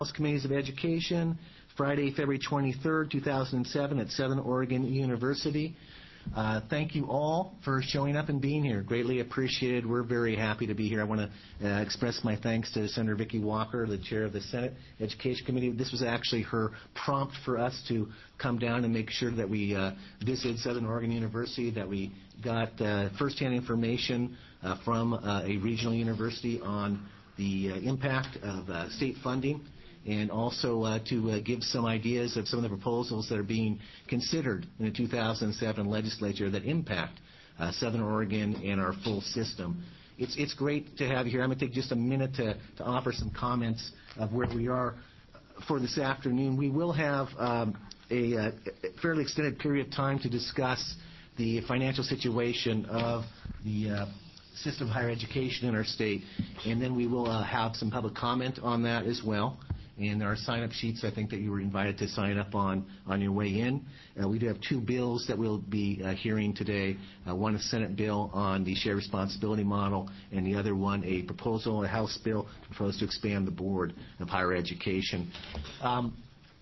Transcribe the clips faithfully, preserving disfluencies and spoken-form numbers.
Committees of Education, Friday, February twenty-third, two thousand seven at Southern Oregon University. Uh, thank you all for showing up and being here. Greatly appreciated. We're very happy to be here. I want to uh, express my thanks to Senator Vicki Walker, the chair of the Senate Education Committee. This was actually her prompt for us to come down and make sure that we uh, visited Southern Oregon University, that we got uh, firsthand information uh, from uh, a regional university on the uh, impact of uh, state funding, and also uh, to uh, give some ideas of some of the proposals that are being considered in the two thousand seven legislature that impact uh, Southern Oregon and our full system. It's, it's great to have you here. I'm going to take just a minute to, to offer some comments of where we are for this afternoon. We will have um, a, a fairly extended period of time to discuss the financial situation of the uh, system of higher education in our state, and then we will uh, have some public comment on that as well. And there are sign-up sheets, I think, that you were invited to sign up on on your way in. Uh, we do have two bills that we'll be uh, hearing today. Uh, one, a Senate bill on the shared responsibility model, and the other one, a proposal, a House bill proposed to expand the Board of Higher Education. Um,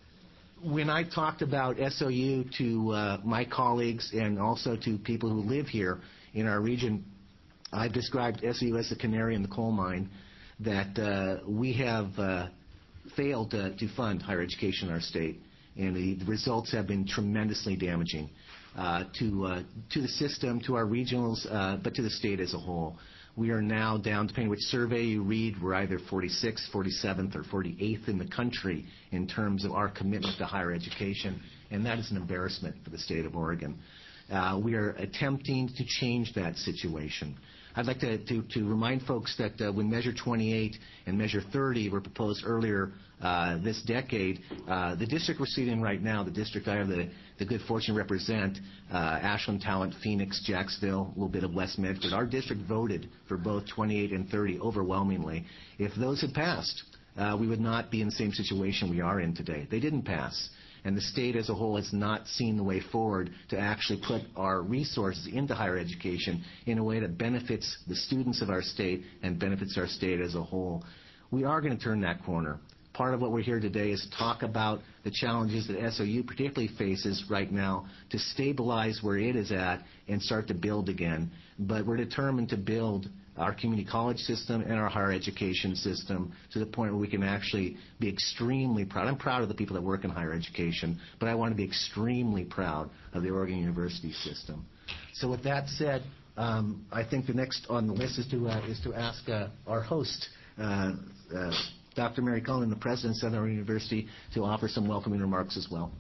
when I talked about S O U to uh, my colleagues and also to people who live here in our region, I've described S O U as the canary in the coal mine, that uh, we have uh, failed uh, to fund higher education in our state, and the, the results have been tremendously damaging uh, to uh, to the system, to our regionals, uh, but to the state as a whole. We are now down, depending which survey you read, we're either forty-sixth, forty-seventh, or forty-eighth in the country in terms of our commitment to higher education, and that is an embarrassment for the state of Oregon. Uh, we are attempting to change that situation. I'd like to, to, to remind folks that uh, when Measure twenty-eight and Measure thirty were proposed earlier uh, this decade, uh, the district we're sitting in right now, the district I have the, the good fortune to represent, uh, Ashland, Talent, Phoenix, Jacksonville, a little bit of West Medford, our district voted for both twenty-eight and thirty overwhelmingly. If those had passed, uh, we would not be in the same situation we are in today. They didn't pass. And the state as a whole has not seen the way forward to actually put our resources into higher education in a way that benefits the students of our state and benefits our state as a whole. We are going to turn that corner. Part of what we're here today is to talk about the challenges that S O U particularly faces right now to stabilize where it is at and start to build again. But we're determined to build our community college system and our higher education system to the point where we can actually be extremely proud. I'm proud of the people that work in higher education, but I want to be extremely proud of the Oregon University system. So with that said, um, I think the next on the list is to, uh, is to ask uh, our host, uh, uh, Doctor Mary Cullinan, the president of Southern Oregon University, to offer some welcoming remarks as well.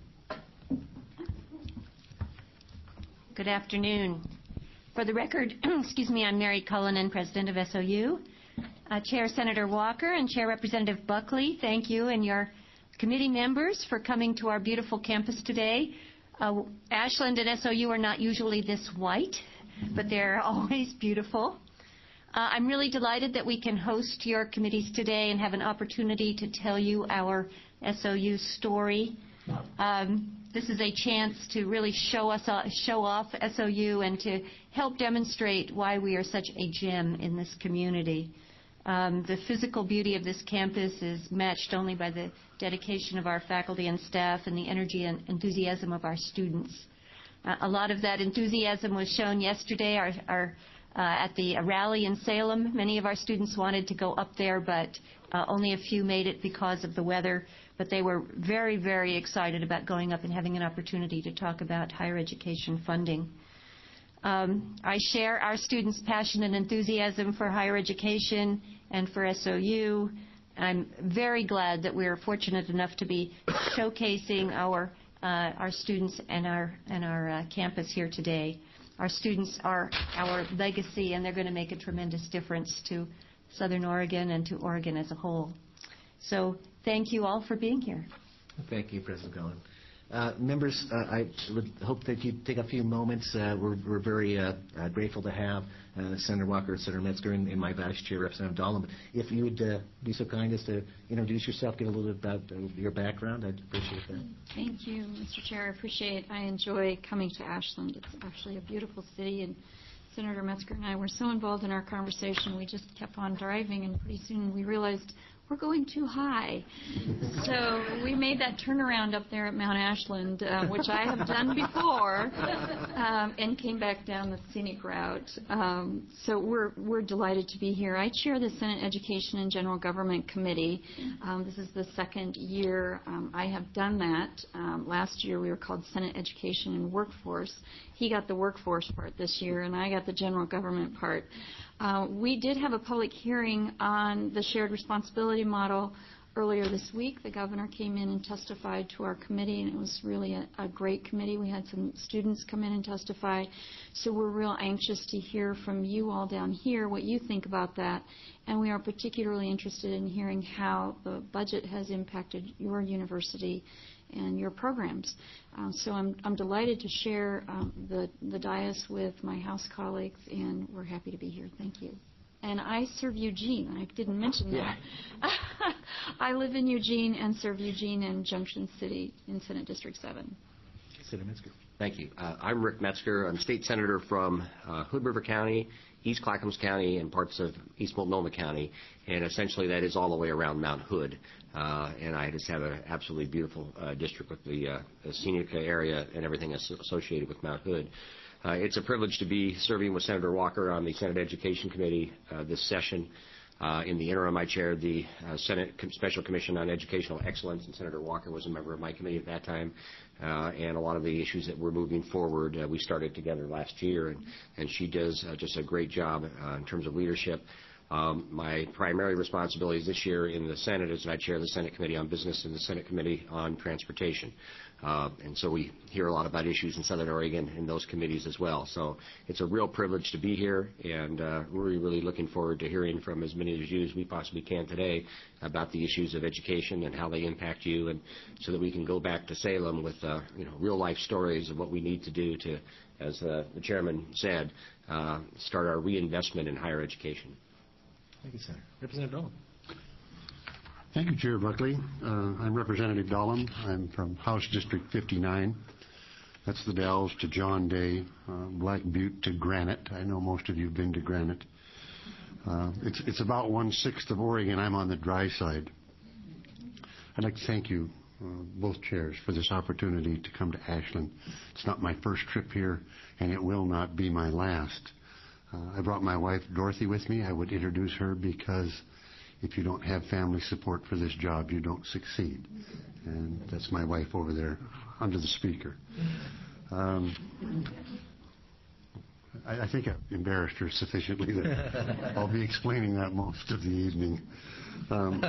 Good afternoon. For the record, excuse me, I'm Mary Cullinan, president of S O U. Uh, Chair Senator Walker and Chair Representative Buckley, thank you and your committee members for coming to our beautiful campus today. Uh, Ashland and S O U are not usually this white, but they're always beautiful. Uh, I'm really delighted that we can host your committees today and have an opportunity to tell you our S O U story. Um, This is a chance to really show us, uh, show off S O U and to help demonstrate why we are such a gem in this community. Um, the physical beauty of this campus is matched only by the dedication of our faculty and staff and the energy and enthusiasm of our students. Uh, a lot of that enthusiasm was shown yesterday our, our, uh, at the rally in Salem. Many of our students wanted to go up there, but uh, only a few made it because of the weather. But they were very, very excited about going up and having an opportunity to talk about higher education funding. Um, I share our students' passion and enthusiasm for higher education and for S O U. I'm very glad that we are fortunate enough to be showcasing our uh, our students and our and our uh, campus here today. Our students are our legacy, and they're going to make a tremendous difference to Southern Oregon and to Oregon as a whole. So thank you all for being here. Thank you, President Cullen. Uh, members, uh, I would hope that you take a few moments. Uh, we're, we're very uh, uh, grateful to have uh, Senator Walker, Senator Metzger, and, and my Vice Chair, Representative Dahlem. If you would uh, be so kind as to introduce yourself, give a little bit about uh, your background, I'd appreciate that. Thank you, Mister Chair. I appreciate it. I enjoy coming to Ashland. It's actually a beautiful city, and Senator Metzger and I were so involved in our conversation, we just kept on driving, and pretty soon we realized we're going too high. So we made that turnaround up there at Mount Ashland, uh, which I have done before, um, and came back down the scenic route. Um, so we're we're delighted to be here. I chair the Senate Education and General Government Committee. Um, this is the second year um, I have done that. Um, last year we were called Senate Education and Workforce. He got the workforce part this year, and I got the general government part. Uh, we did have a public hearing on the shared responsibility model earlier this week. The governor came in and testified to our committee, and it was really a, a great committee. We had some students come in and testify. So we're real anxious to hear from you all down here what you think about that. And we are particularly interested in hearing how the budget has impacted your university and your programs. Um, so I'm, I'm delighted to share um, the, the dais with my House colleagues, and we're happy to be here. Thank you. And I serve Eugene. I didn't mention that. Yeah. I live in Eugene and serve Eugene and Junction City in Senate District seven. Senator Metzger. Thank you. Uh, I'm Rick Metzger. I'm state senator from uh, Hood River County, East Clackamas County, and parts of East Multnomah County. And essentially that is all the way around Mount Hood. Uh, and I just have an absolutely beautiful uh, district with the, uh, the scenic area and everything associated with Mount Hood. Uh, it's a privilege to be serving with Senator Walker on the Senate Education Committee uh, this session. Uh, in the interim, I chaired the uh, Senate Com- Special Commission on Educational Excellence, and Senator Walker was a member of my committee at that time. Uh, and a lot of the issues that we're moving forward, uh, we started together last year, and, and she does uh, just a great job uh, in terms of leadership. Um, my primary responsibilities this year in the Senate is that I chair the Senate Committee on Business and the Senate Committee on Transportation. Uh, and so we hear a lot about issues in Southern Oregon in those committees as well. So it's a real privilege to be here, and uh, we're really looking forward to hearing from as many of you as we possibly can today about the issues of education and how they impact you, and so that we can go back to Salem with uh, you know, real-life stories of what we need to do to, as uh, the chairman said, uh, start our reinvestment in higher education. Thank you, Senator. Representative Dolan. Thank you, Chair Buckley. Uh, I'm Representative Dolan. I'm from House District fifty-nine. That's the Dells to John Day, uh, Black Butte to Granite. I know most of you have been to Granite. Uh, it's, it's about one-sixth of Oregon. I'm on the dry side. I'd like to thank you, uh, both chairs, for this opportunity to come to Ashland. It's not my first trip here, and it will not be my last. Uh, I brought my wife, Dorothy, with me. I would introduce her because if you don't have family support for this job, you don't succeed. And that's my wife over there under the speaker. Um, I, I think I've embarrassed her sufficiently that I'll be explaining that most of the evening. Um,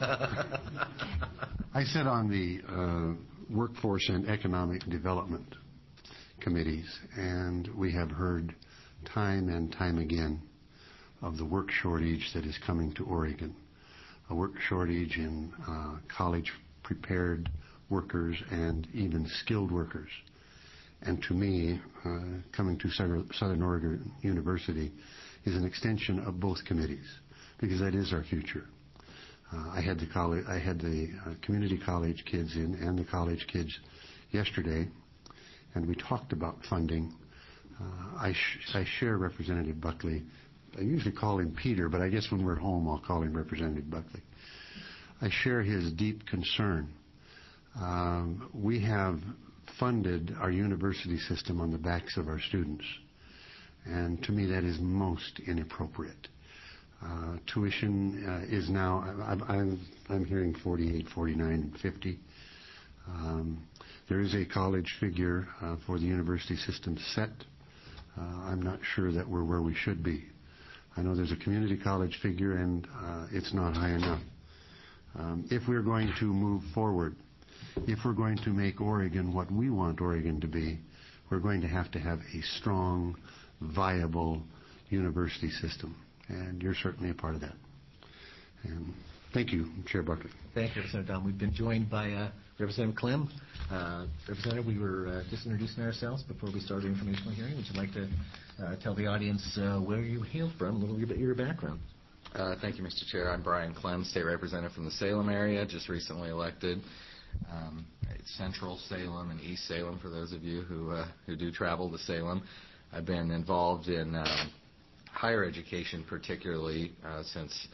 I sit on the uh, Workforce and Economic Development committees, and we have heard time and time again of the work shortage that is coming to Oregon, a work shortage in uh, college-prepared workers and even skilled workers. And to me, uh, coming to Southern Oregon University is an extension of both committees, because that is our future. Uh, I had the college, I had the uh, community college kids in and the college kids yesterday, and we talked about funding. Uh, I, sh- I share Representative Buckley. I usually call him Peter, but I guess when we're home, I'll call him Representative Buckley. I share his deep concern. Um, we have funded our university system on the backs of our students, and to me that is most inappropriate. Uh, tuition uh, is now, I'm, I'm, I'm hearing forty-eight, forty-nine, and fifty. Um, there is a college figure uh, for the university system set. Uh, I'm not sure that we're where we should be. I know there's a community college figure, and uh, it's not high enough. Um, if we're going to move forward, if we're going to make Oregon what we want Oregon to be, we're going to have to have a strong, viable university system, and you're certainly a part of that. And thank you, Chair Buckley. Thank you, Representative Don. We've been joined by uh, Representative Clem. Uh, Representative, we were uh, just introducing ourselves before we started the informational hearing. Would you like to uh, tell the audience uh, where you hail from, a little bit of your background? Uh, thank you, Mister Chair. I'm Brian Clem, State Representative from the Salem area, just recently elected. Um, it's Central Salem and East Salem, for those of you who uh, who do travel to Salem. I've been involved in uh, higher education, particularly uh, since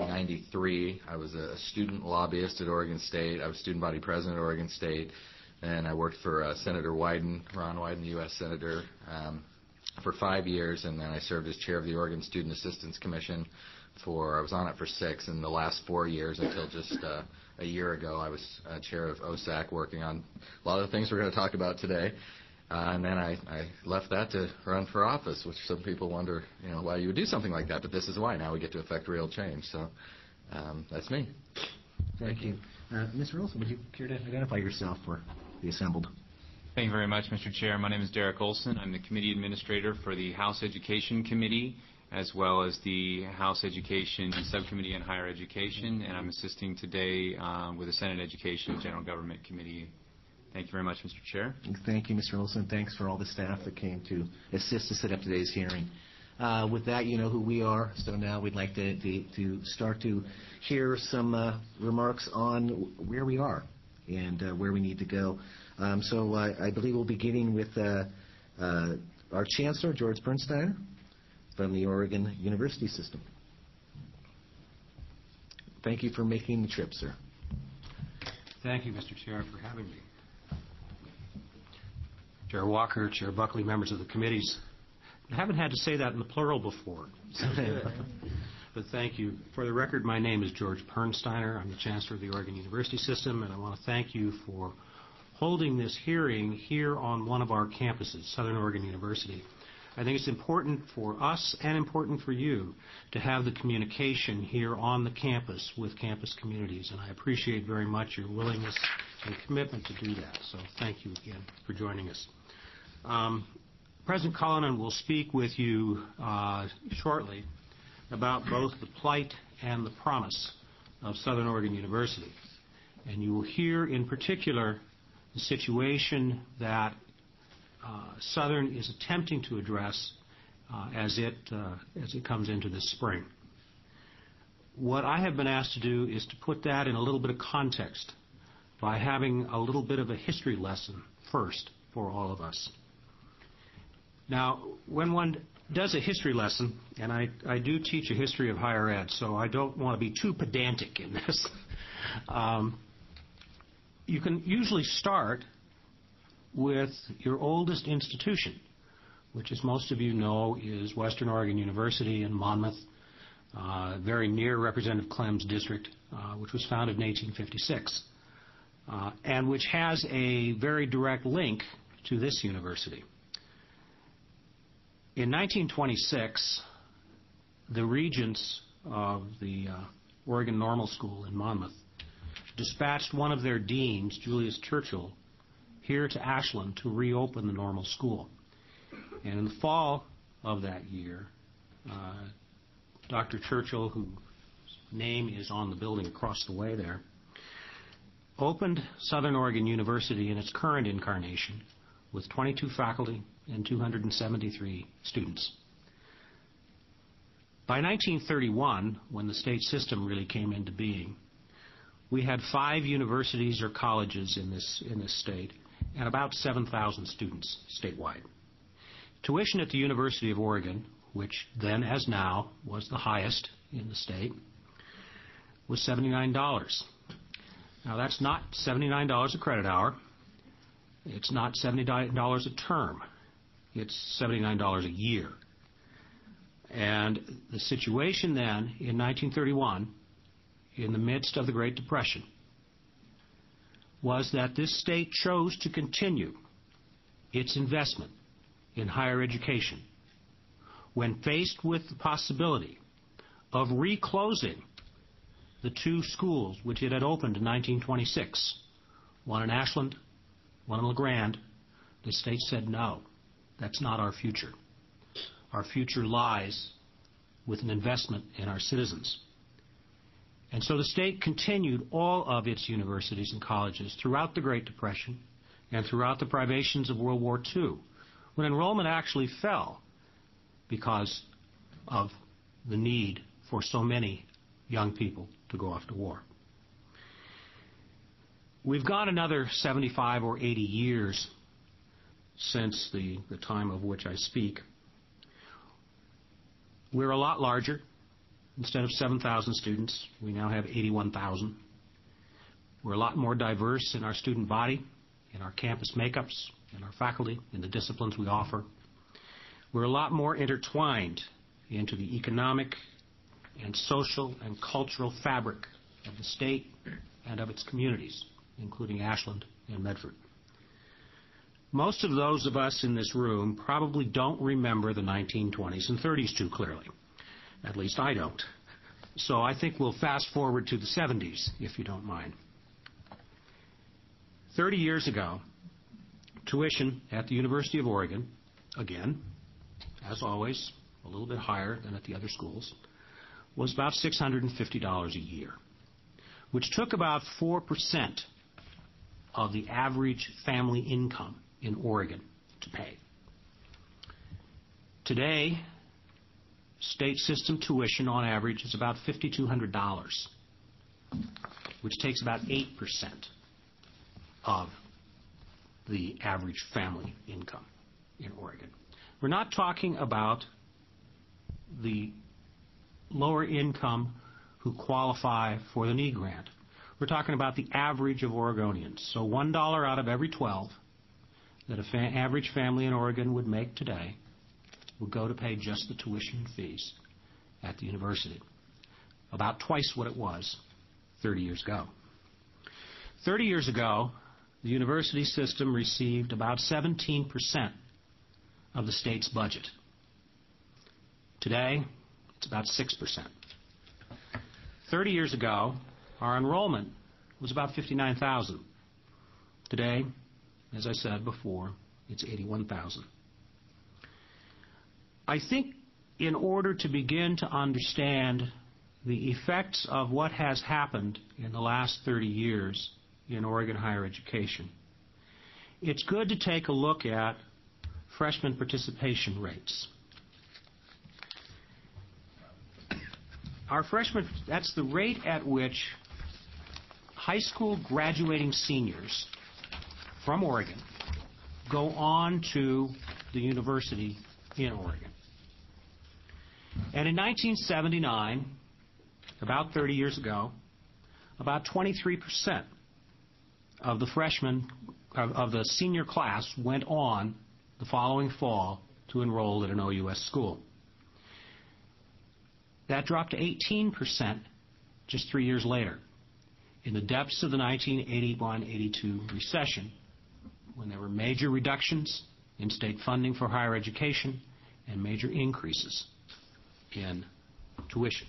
ninety-three, I was a student lobbyist at Oregon State. I was student body president at Oregon State. And I worked for uh, Senator Wyden, Ron Wyden, the U S Senator, um, for five years. And then I served as chair of the Oregon Student Assistance Commission for, I was on it for six. And the last four years until just uh, a year ago, I was uh, chair of O S A C, working on a lot of the things we're going to talk about today. Uh, and then I, I left that to run for office, which some people wonder, you know, why you would do something like that. But this is why. Now we get to affect real change. So um, that's me. Thank you. Uh, Mister Olson, would you care to identify yourself for the assembled? Thank you very much, Mister Chair. My name is Derek Olson. I'm the committee administrator for the House Education Committee, as well as the House Education Subcommittee on Higher Education, and I'm assisting today um, with the Senate Education and General Government Committee. Thank you very much, Mister Chair. Thank you, Mister Olson. Thanks for all the staff that came to assist to set up today's hearing. Uh, with that, you know who we are, so now we'd like to, to, to start to hear some uh, remarks on where we are and uh, where we need to go. Um, so uh, I believe we'll be beginning with uh, uh, our Chancellor, George Bernstein, from the Oregon University System. Thank you for making the trip, sir. Thank you, Mister Chair, for having me. Chair Walker, Chair Buckley, members of the committees. I haven't had to say that in the plural before. So but thank you. For the record, my name is George Bernsteiner. I'm the Chancellor of the Oregon University System, and I want to thank you for holding this hearing here on one of our campuses, Southern Oregon University. I think it's important for us and important for you to have the communication here on the campus with campus communities, and I appreciate very much your willingness and commitment to do that. So thank you again for joining us. Um, President Cullinan will speak with you uh, shortly about both the plight and the promise of Southern Oregon University. And you will hear in particular the situation that uh, Southern is attempting to address uh, as it uh, as it comes into this spring. What I have been asked to do is to put that in a little bit of context by having a little bit of a history lesson first for all of us. Now, when one does a history lesson, and I, I do teach a history of higher ed, so I don't want to be too pedantic in this, um, you can usually start with your oldest institution, which, as most of you know, is Western Oregon University in Monmouth, uh, very near Representative Clem's district, uh, which was founded in eighteen fifty-six, uh, and which has a very direct link to this university. In nineteen twenty-six, the regents of the uh, Oregon Normal School in Monmouth dispatched one of their deans, Julius Churchill, here to Ashland to reopen the normal school. And in the fall of that year, uh, Doctor Churchill, whose name is on the building across the way there, opened Southern Oregon University in its current incarnation with twenty-two faculty and two hundred seventy-three students. By nineteen thirty-one, when the state system really came into being, we had five universities or colleges in this, in this state and about seven thousand students statewide. Tuition at the University of Oregon, which then as now was the highest in the state, was seventy-nine dollars. Now that's not seventy-nine dollars a credit hour. It's not seventy-nine dollars a term. It's seventy-nine dollars a year. And the situation then in nineteen thirty-one, in the midst of the Great Depression, was that this state chose to continue its investment in higher education when faced with the possibility of reclosing the two schools which it had opened in nineteen twenty-six, one in Ashland, one in LeGrand. The state said, no, that's not our future. Our future lies with an investment in our citizens. And so the state continued all of its universities and colleges throughout the Great Depression and throughout the privations of World War Two, when enrollment actually fell because of the need for so many young people to go off to war. We've gone another seventy-five or eighty years since the, the time of which I speak. We're a lot larger. Instead of seven thousand students, we now have eighty-one thousand. We're a lot more diverse in our student body, in our campus makeups, in our faculty, in the disciplines we offer. We're a lot more intertwined into the economic and social and cultural fabric of the state and of its communities, including Ashland and Medford. Most of those of us in this room probably don't remember the nineteen twenties and thirties too clearly. At least I don't. So I think we'll fast forward to the seventies, if you don't mind. Thirty years ago, tuition at the University of Oregon, again, as always, a little bit higher than at the other schools, was about six hundred fifty dollars a year, which took about four percent of the average family income in Oregon to pay. Today, state system tuition on average is about five thousand two hundred dollars, which takes about eight percent of the average family income in Oregon. We're not talking about the lower income who qualify for the need grant. We're talking about the average of Oregonians. So one dollar out of every twelve that an fa- average family in Oregon would make today would go to pay just the tuition and fees at the university. About twice what it was thirty years ago. thirty years ago, the university system received about seventeen percent of the state's budget. Today, it's about six percent. thirty years ago, our enrollment was about fifty-nine thousand. Today, as I said before, it's eighty-one thousand. I think in order to begin to understand the effects of what has happened in the last thirty years in Oregon higher education, it's good to take a look at freshman participation rates. Our freshmen, that's the rate at which high school graduating seniors from Oregon go on to the university in Oregon. And in nineteen seventy-nine, about thirty years ago, about twenty-three percent of the freshmen, of, of the senior class went on the following fall to enroll at an O U S school. That dropped to eighteen percent just three years later, in the depths of the nineteen eighty-one eighty-two recession, when there were major reductions in state funding for higher education and major increases in tuition.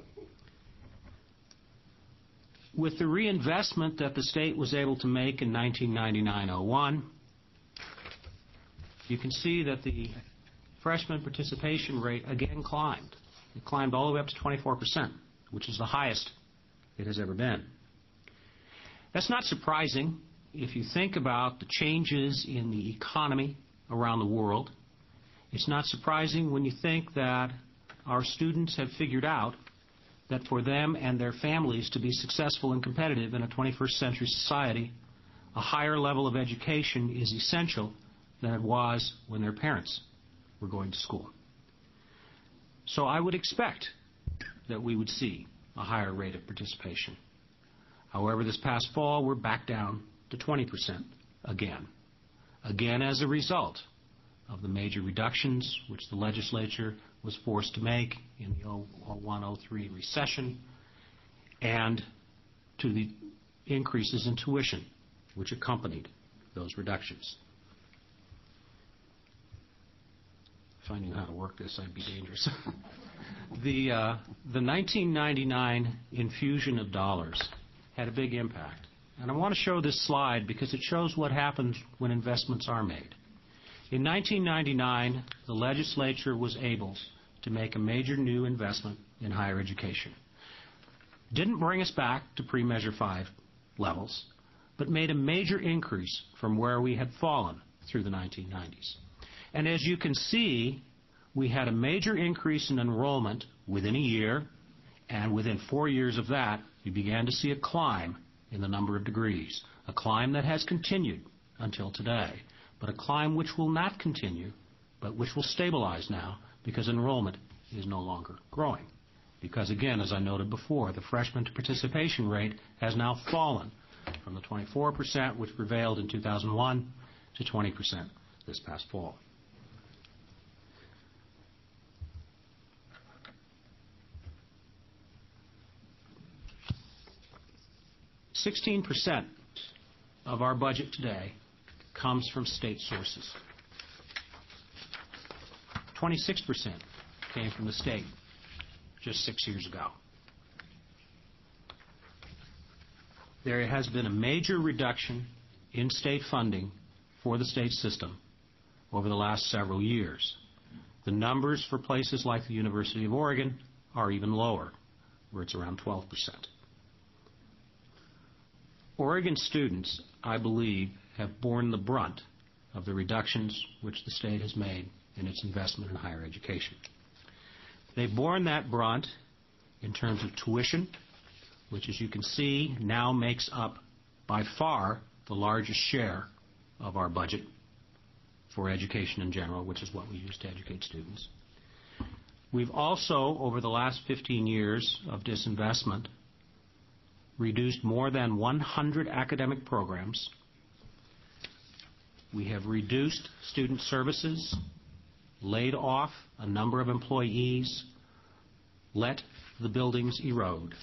With the reinvestment that the state was able to make in nineteen ninety-nine oh one, you can see that the freshman participation rate again climbed. It climbed all the way up to twenty-four percent, which is the highest it has ever been. That's not surprising if you think about the changes in the economy around the world. It's not surprising when you think that our students have figured out that for them and their families to be successful and competitive in a twenty-first century society, a higher level of education is essential than it was when their parents were going to school. So I would expect that we would see a higher rate of participation. However, this past fall, we're back down to twenty percent again. Again, as a result of the major reductions which the legislature was forced to make in the oh one oh three recession, and to the increases in tuition which accompanied those reductions. If I knew how to work this, I'd be dangerous. the, uh, the nineteen ninety-nine infusion of dollars had a big impact. And I want to show this slide because it shows what happens when investments are made. In nineteen ninety-nine, the legislature was able to make a major new investment in higher education. Didn't bring us back to pre-Measure five levels, but made a major increase from where we had fallen through the nineteen nineties. And as you can see, we had a major increase in enrollment within a year, and within four years of that, we began to see a climb in the number of degrees, a climb that has continued until today, but a climb which will not continue, but which will stabilize now because enrollment is no longer growing Because, again, as I noted before, the freshman participation rate has now fallen from the twenty-four percent which prevailed in two thousand one to twenty percent this past fall. sixteen percent of our budget today comes from state sources. twenty-six percent came from the state just six years ago. There has been a major reduction in state funding for the state system over the last several years. The numbers for places like the University of Oregon are even lower, where it's around twelve percent. Oregon students, I believe, have borne the brunt of the reductions which the state has made in its investment in higher education. They've borne that brunt in terms of tuition, which, as you can see, now makes up by far the largest share of our budget for education in general, which is what we use to educate students. We've also, over the last fifteen years of disinvestment, reduced more than one hundred academic programs. We have reduced student services, laid off a number of employees, let the buildings erode.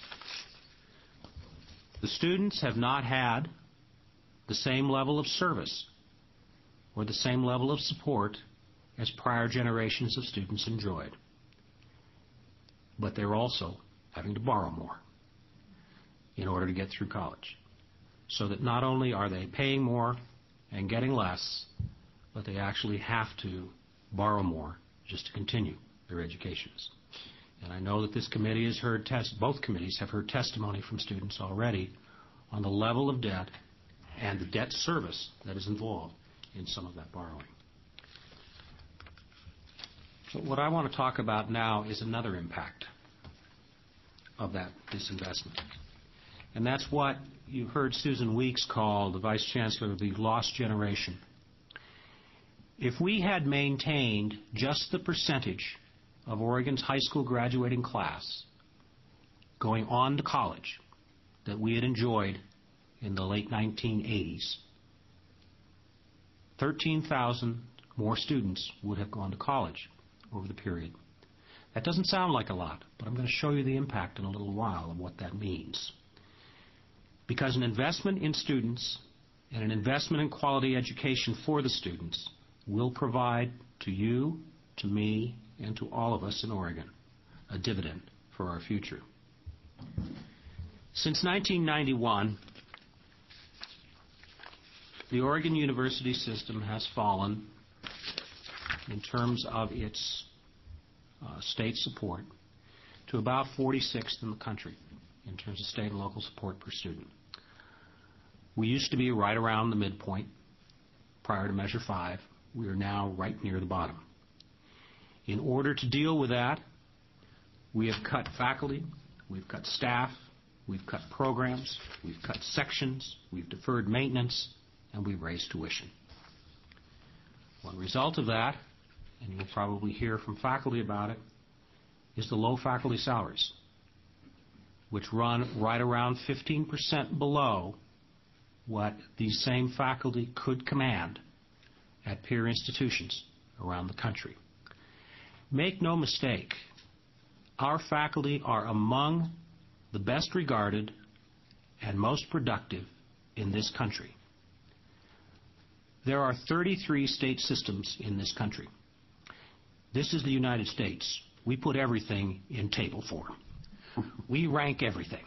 The students have not had the same level of service or the same level of support as prior generations of students enjoyed. But they're also having to borrow more in order to get through college, so that not only are they paying more and getting less, but they actually have to borrow more just to continue their educations. And I know that this committee has heard, test, both committees have heard testimony from students already on the level of debt and the debt service that is involved in some of that borrowing. So what I want to talk about now is another impact of that disinvestment. And that's what you heard Susan Weeks call, the Vice Chancellor, the lost generation. If we had maintained just the percentage of Oregon's high school graduating class going on to college that we had enjoyed in the late nineteen eighties, thirteen thousand more students would have gone to college over the period. That doesn't sound like a lot, but I'm going to show you the impact in a little while of what that means. Because an investment in students and an investment in quality education for the students will provide to you, to me, and to all of us in Oregon a dividend for our future. Since nineteen ninety-one, the Oregon University system has fallen in terms of its uh, state support to about forty-sixth in the country in terms of state and local support per student. We used to be right around the midpoint prior to Measure five. We are now right near the bottom. In order to deal with that, we have cut faculty, we've cut staff, we've cut programs, we've cut sections, we've deferred maintenance, and we've raised tuition. One result of that, and you'll probably hear from faculty about it, is the low faculty salaries, which run right around fifteen percent below what these same faculty could command at peer institutions around the country. Make no mistake, our faculty are among the best regarded and most productive in this country. There are thirty-three state systems in this country. This is the United States. We put everything in table form. We rank everything.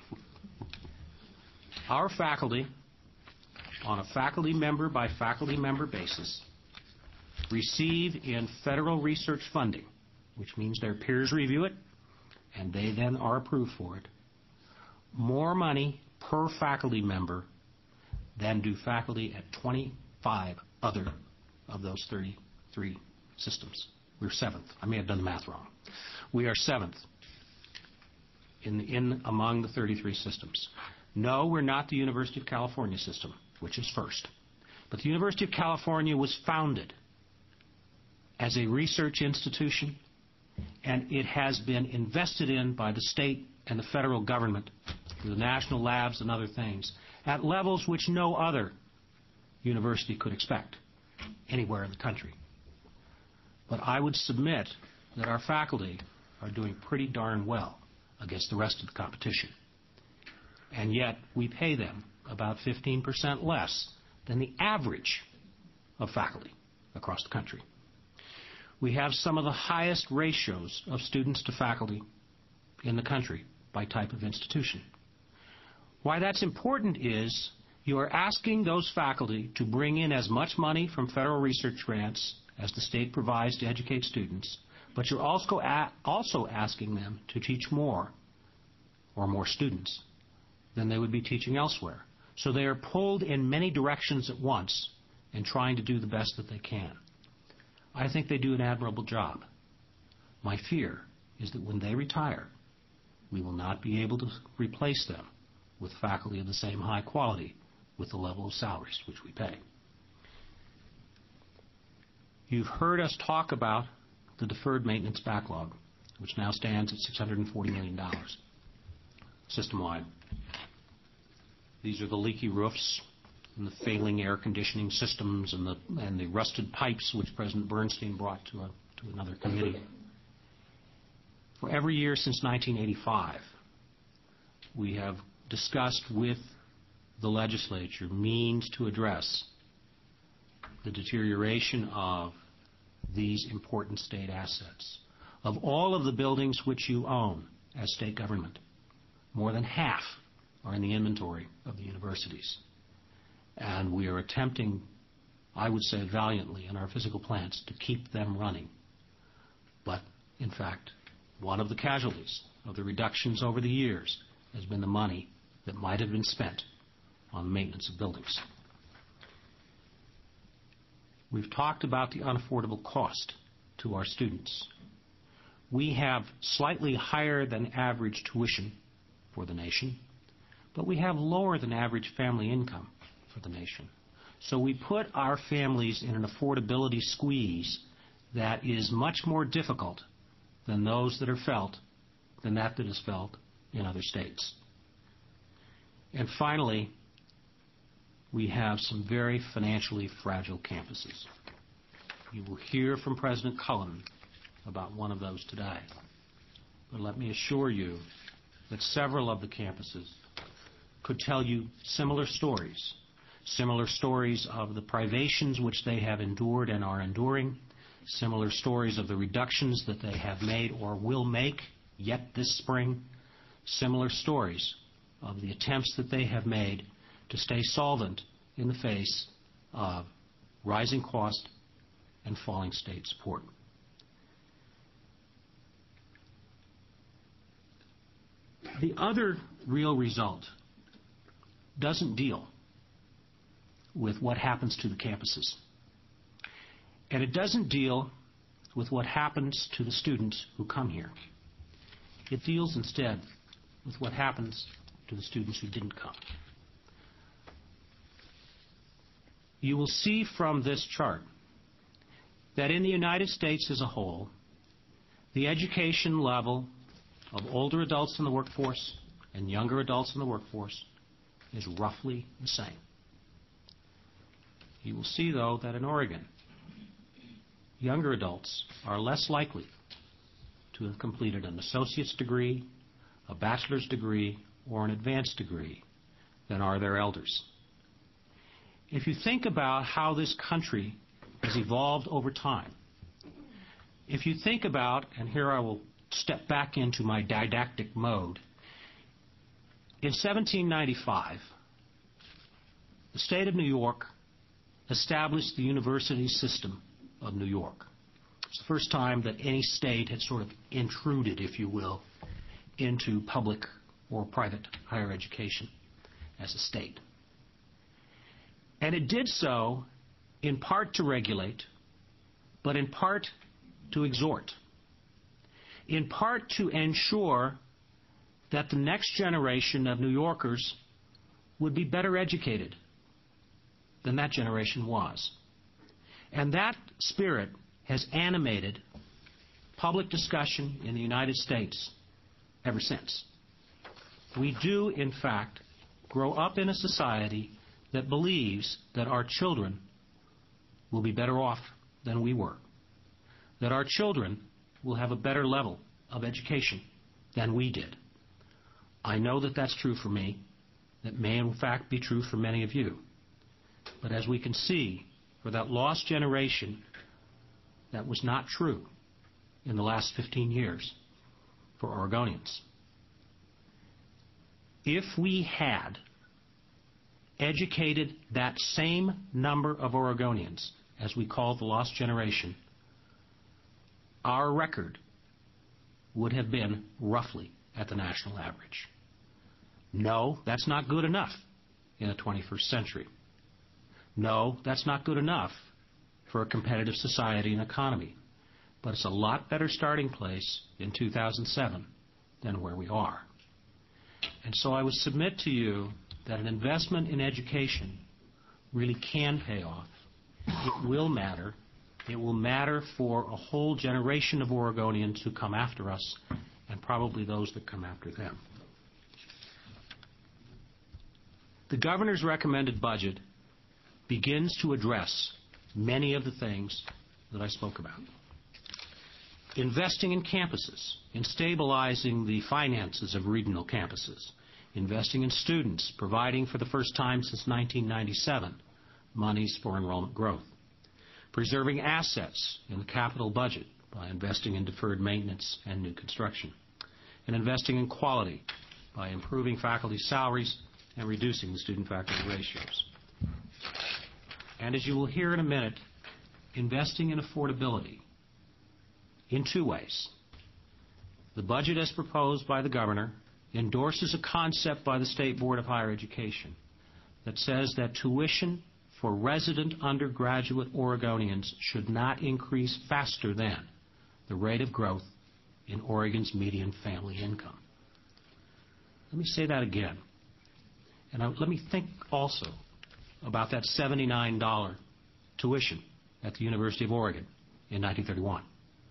Our faculty, on a faculty member by faculty member basis, receive in federal research funding, which means their peers review it and they then are approved for it, more money per faculty member than do faculty at twenty-five other of those thirty-three systems. We're seventh. I may have done the math wrong. We are seventh in, in among the thirty-three systems. No, we're not the University of California system, which is first. But the University of California was founded as a research institution and it has been invested in by the state and the federal government through the national labs and other things at levels which no other university could expect anywhere in the country. But I would submit that our faculty are doing pretty darn well against the rest of the competition. And yet we pay them about fifteen percent less than the average of faculty across the country. We have some of the highest ratios of students to faculty in the country by type of institution. Why that's important is you are asking those faculty to bring in as much money from federal research grants as the state provides to educate students, but you're also, a- also asking them to teach more or more students than they would be teaching elsewhere. So they are pulled in many directions at once and trying to do the best that they can. I think they do an admirable job. My fear is that when they retire, we will not be able to replace them with faculty of the same high quality with the level of salaries which we pay. You've heard us talk about the deferred maintenance backlog, which now stands at six hundred forty million dollars system-wide. These are the leaky roofs and the failing air conditioning systems and the, and the rusted pipes which President Bernstein brought to, a, to another committee. For every year since nineteen eighty-five, we have discussed with the legislature means to address the deterioration of these important state assets. Of all of the buildings which you own as state government, more than half are in the inventory of the universities. And we are attempting, I would say valiantly, in our physical plants to keep them running. But, in fact, one of the casualties of the reductions over the years has been the money that might have been spent on the maintenance of buildings. We've talked about the unaffordable cost to our students. We have slightly higher than average tuition for the nation, but we have lower than average family income for the nation. So we put our families in an affordability squeeze that is much more difficult than those that are felt, than that that is felt in other states. And finally, we have some very financially fragile campuses. You will hear from President Cullinan about one of those today. But let me assure you that several of the campuses could tell you similar stories, similar stories of the privations which they have endured and are enduring, similar stories of the reductions that they have made or will make yet this spring, similar stories of the attempts that they have made to stay solvent in the face of rising cost and falling state support. The other real result doesn't deal with what happens to the campuses. And it doesn't deal with what happens to the students who come here. It deals instead with what happens to the students who didn't come. You will see from this chart that in the United States as a whole, the education level of older adults in the workforce and younger adults in the workforce is roughly the same. You will see, though, that in Oregon, younger adults are less likely to have completed an associate's degree, a bachelor's degree, or an advanced degree than are their elders. If you think about how this country has evolved over time, if you think about, and here I will step back into my didactic mode, in seventeen ninety-five, the state of New York established the university system of New York. It's the first time that any state had sort of intruded, if you will, into public or private higher education as a state. And it did so in part to regulate, but in part to exhort, in part to ensure that the next generation of New Yorkers would be better educated than that generation was. And that spirit has animated public discussion in the United States ever since. We do, in fact, grow up in a society that believes that our children will be better off than we were, that our children will have a better level of education than we did. I know that that's true for me. That may, in fact, be true for many of you. But as we can see, for that lost generation, that was not true in the last fifteen years for Oregonians. If we had educated that same number of Oregonians, as we call the lost generation, our record would have been roughly at the national average. No, that's not good enough in the twenty-first century. No, that's not good enough for a competitive society and economy. But it's a lot better starting place in two thousand seven than where we are. And so I would submit to you that an investment in education really can pay off. It will matter. It will matter for a whole generation of Oregonians who come after us, and probably those that come after them. The governor's recommended budget begins to address many of the things that I spoke about. Investing in campuses, in stabilizing the finances of regional campuses, investing in students, providing for the first time since nineteen ninety-seven monies for enrollment growth, preserving assets in the capital budget by investing in deferred maintenance and new construction, and investing in quality by improving faculty salaries and reducing the student-faculty ratios. And as you will hear in a minute, investing in affordability in two ways. The budget as proposed by the governor endorses a concept by the State Board of Higher Education that says that tuition for resident undergraduate Oregonians should not increase faster than the rate of growth in Oregon's median family income. Let me say that again. And I, let me think also about that seventy-nine dollars tuition at the University of Oregon in nineteen thirty-one.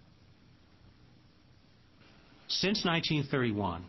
Since nineteen thirty-one,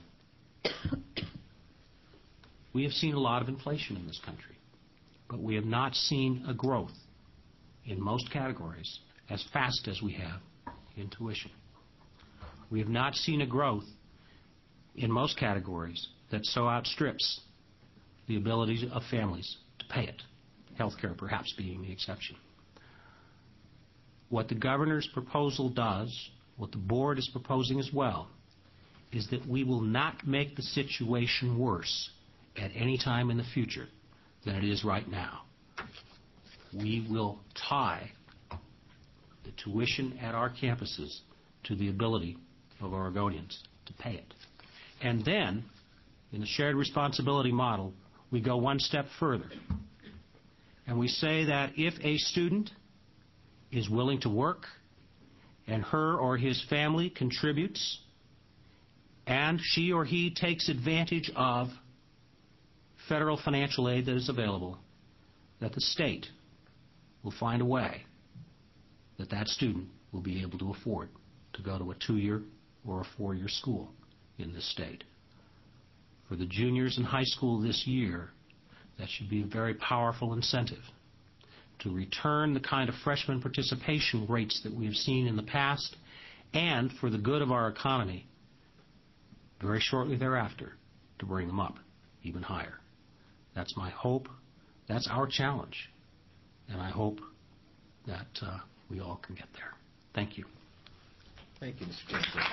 we have seen a lot of inflation in this country, but we have not seen a growth in most categories as fast as we have in tuition. We have not seen a growth in most categories that so outstrips the ability of families to pay it, healthcare perhaps being the exception. What the governor's proposal does, what the board is proposing as well, is that we will not make the situation worse at any time in the future than it is right now. We will tie the tuition at our campuses to the ability of Oregonians to pay it. And then, in the shared responsibility model, we go one step further. And we say that if a student is willing to work and her or his family contributes and she or he takes advantage of federal financial aid that is available, that the state will find a way that that student will be able to afford to go to a two-year or a four-year school in this state. For the juniors in high school this year, that should be a very powerful incentive to return the kind of freshman participation rates that we have seen in the past, and for the good of our economy, very shortly thereafter, to bring them up even higher. That's my hope. That's our challenge. And I hope that uh, we all can get there. Thank you. Thank you, Mister Chancellor.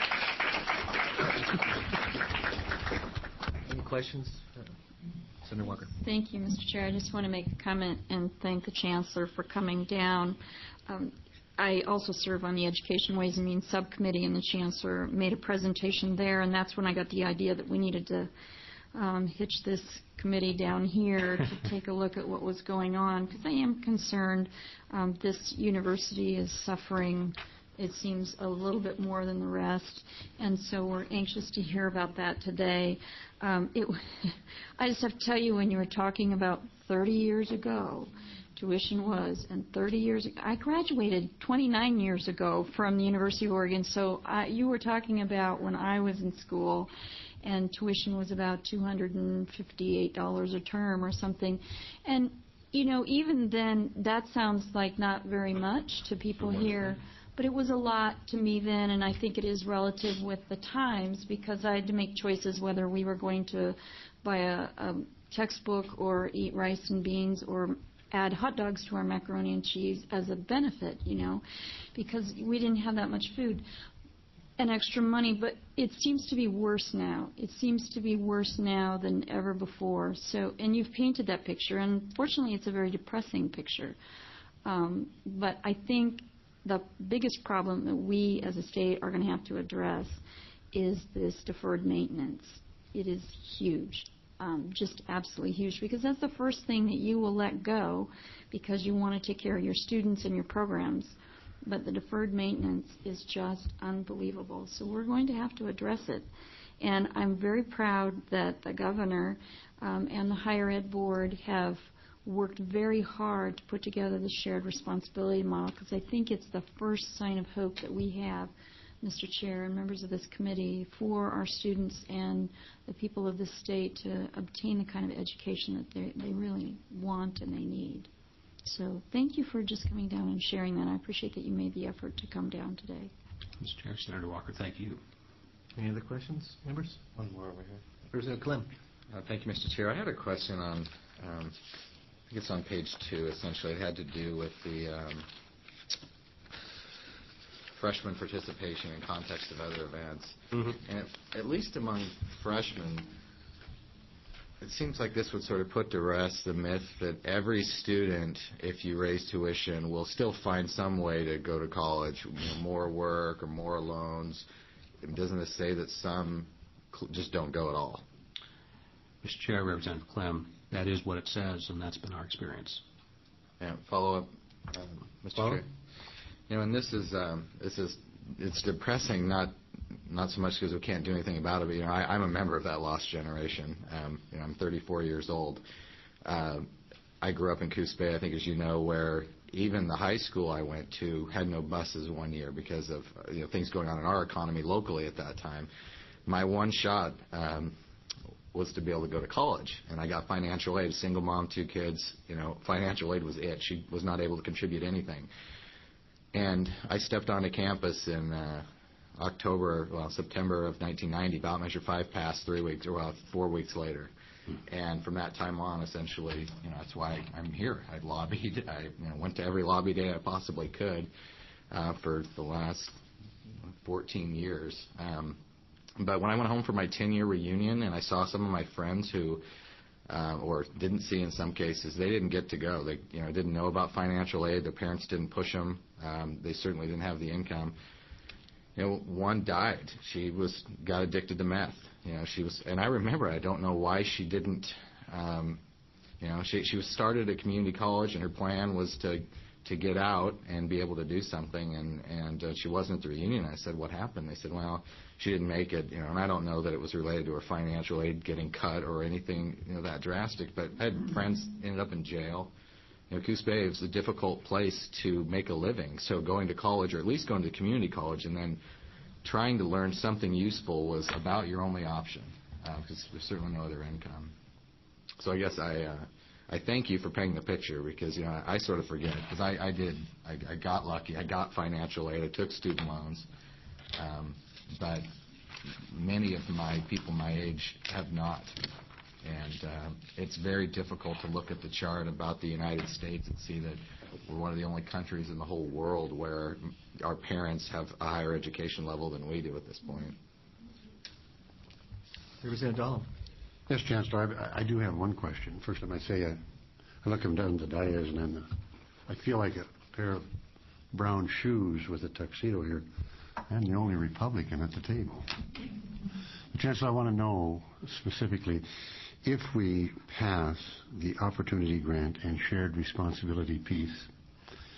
Any questions? Uh, Senator Walker. Thank you, Mister Chair. I just want to make a comment and thank the Chancellor for coming down. Um, I also serve on the Education Ways and Means Subcommittee, and the Chancellor made a presentation there, and that's when I got the idea that we needed to um, hitch this committee down here to take a look at what was going on, because I am concerned um, this university is suffering it seems a little bit more than the rest, and so we're anxious to hear about that today. Um, it, I just have to tell you, when you were talking about thirty years ago, tuition was, and thirty years ago, I graduated twenty-nine years ago from the University of Oregon, so I, you were talking about when I was in school, and tuition was about two hundred fifty-eight dollars a term or something. And, you know, even then, that sounds like not very much to people here, but it was a lot to me then, and I think it is relative with the times, because I had to make choices whether we were going to buy a, a textbook or eat rice and beans or add hot dogs to our macaroni and cheese as a benefit, you know, because we didn't have that much food and extra money. But it seems to be worse now. It seems to be worse now than ever before. So, and you've painted that picture, and fortunately it's a very depressing picture. Um, but I think the biggest problem that we as a state are going to have to address is this deferred maintenance. It is huge. Um, just absolutely huge, because that's the first thing that you will let go because you want to take care of your students and your programs. But the deferred maintenance is just unbelievable. So we're going to have to address it. And I'm very proud that the governor um, and the higher ed board have worked very hard to put together the shared responsibility model, because I think it's the first sign of hope that we have, Mister Chair and members of this committee, for our students and the people of this state to obtain the kind of education that they, they really want and they need. So thank you for just coming down and sharing that. I appreciate that you made the effort to come down today. Mister Chair, Senator Walker, thank you. Any other questions, members? One more over here. President Clem. Uh, thank you, Mister Chair. I had a question on, um, I think it's on page two, essentially. It had to do with the um, freshman participation in context of other events. Mm-hmm. And it, at least among freshmen, it seems like this would sort of put to rest the myth that every student, if you raise tuition, will still find some way to go to college, you know, more work or more loans. Doesn't this say that some just don't go at all? Mister Chair, Representative Clem, that is what it says, and that's been our experience. Yeah, follow up, um, Mister Follow? Chair. You know, and this is um, this is it's depressing, not not so much because we can't do anything about it, but you know, I, I'm a member of that lost generation. Um, you know, I'm thirty-four years old. Uh, I grew up in Coos Bay, I think, as you know, where even the high school I went to had no buses one year because of you know things going on in our economy locally at that time. My one shot um, was to be able to go to college, and I got financial aid. Single mom, two kids. You know, financial aid was it. She was not able to contribute anything. And I stepped onto campus in uh, October, well, September of nineteen ninety. Ballot Measure five passed three weeks, or well, four weeks later. And from that time on, essentially, you know, that's why I'm here. I lobbied. I you know, went to every lobby day I possibly could uh, for the last fourteen years. Um, but when I went home for my ten-year reunion and I saw some of my friends who, uh, or didn't see in some cases, they didn't get to go. They, you know, didn't know about financial aid. Their parents didn't push them. Um, they certainly didn't have the income. You know, one died. She was got addicted to meth. You know, she was, and I remember. I don't know why she didn't. Um, you know, she she was started at community college, and her plan was to to get out and be able to do something. And and uh, she wasn't at the reunion. I said, "What happened?" They said, "Well, she didn't make it." You know, and I don't know that it was related to her financial aid getting cut or anything, you know, that drastic. But I had friends ended up in jail. You know, Coos Bay is a difficult place to make a living. So going to college, or at least going to community college, and then trying to learn something useful was about your only option, because uh, there's certainly no other income. So I guess I uh, I thank you for painting the picture, because you know I, I sort of forget, because I, I did I, I got lucky. I got financial aid. I took student loans, um, but many of my people my age have not. And uh, it's very difficult to look at the chart about the United States and see that we're one of the only countries in the whole world where our parents have a higher education level than we do at this point. Representative Dahlem. Yes, Chancellor, I, I do have one question. First, I might say I, I look him down the dais, and then uh, I feel like a pair of brown shoes with a tuxedo here. I'm the only Republican at the table. Chancellor, I want to know specifically, if we pass the opportunity grant and shared responsibility piece,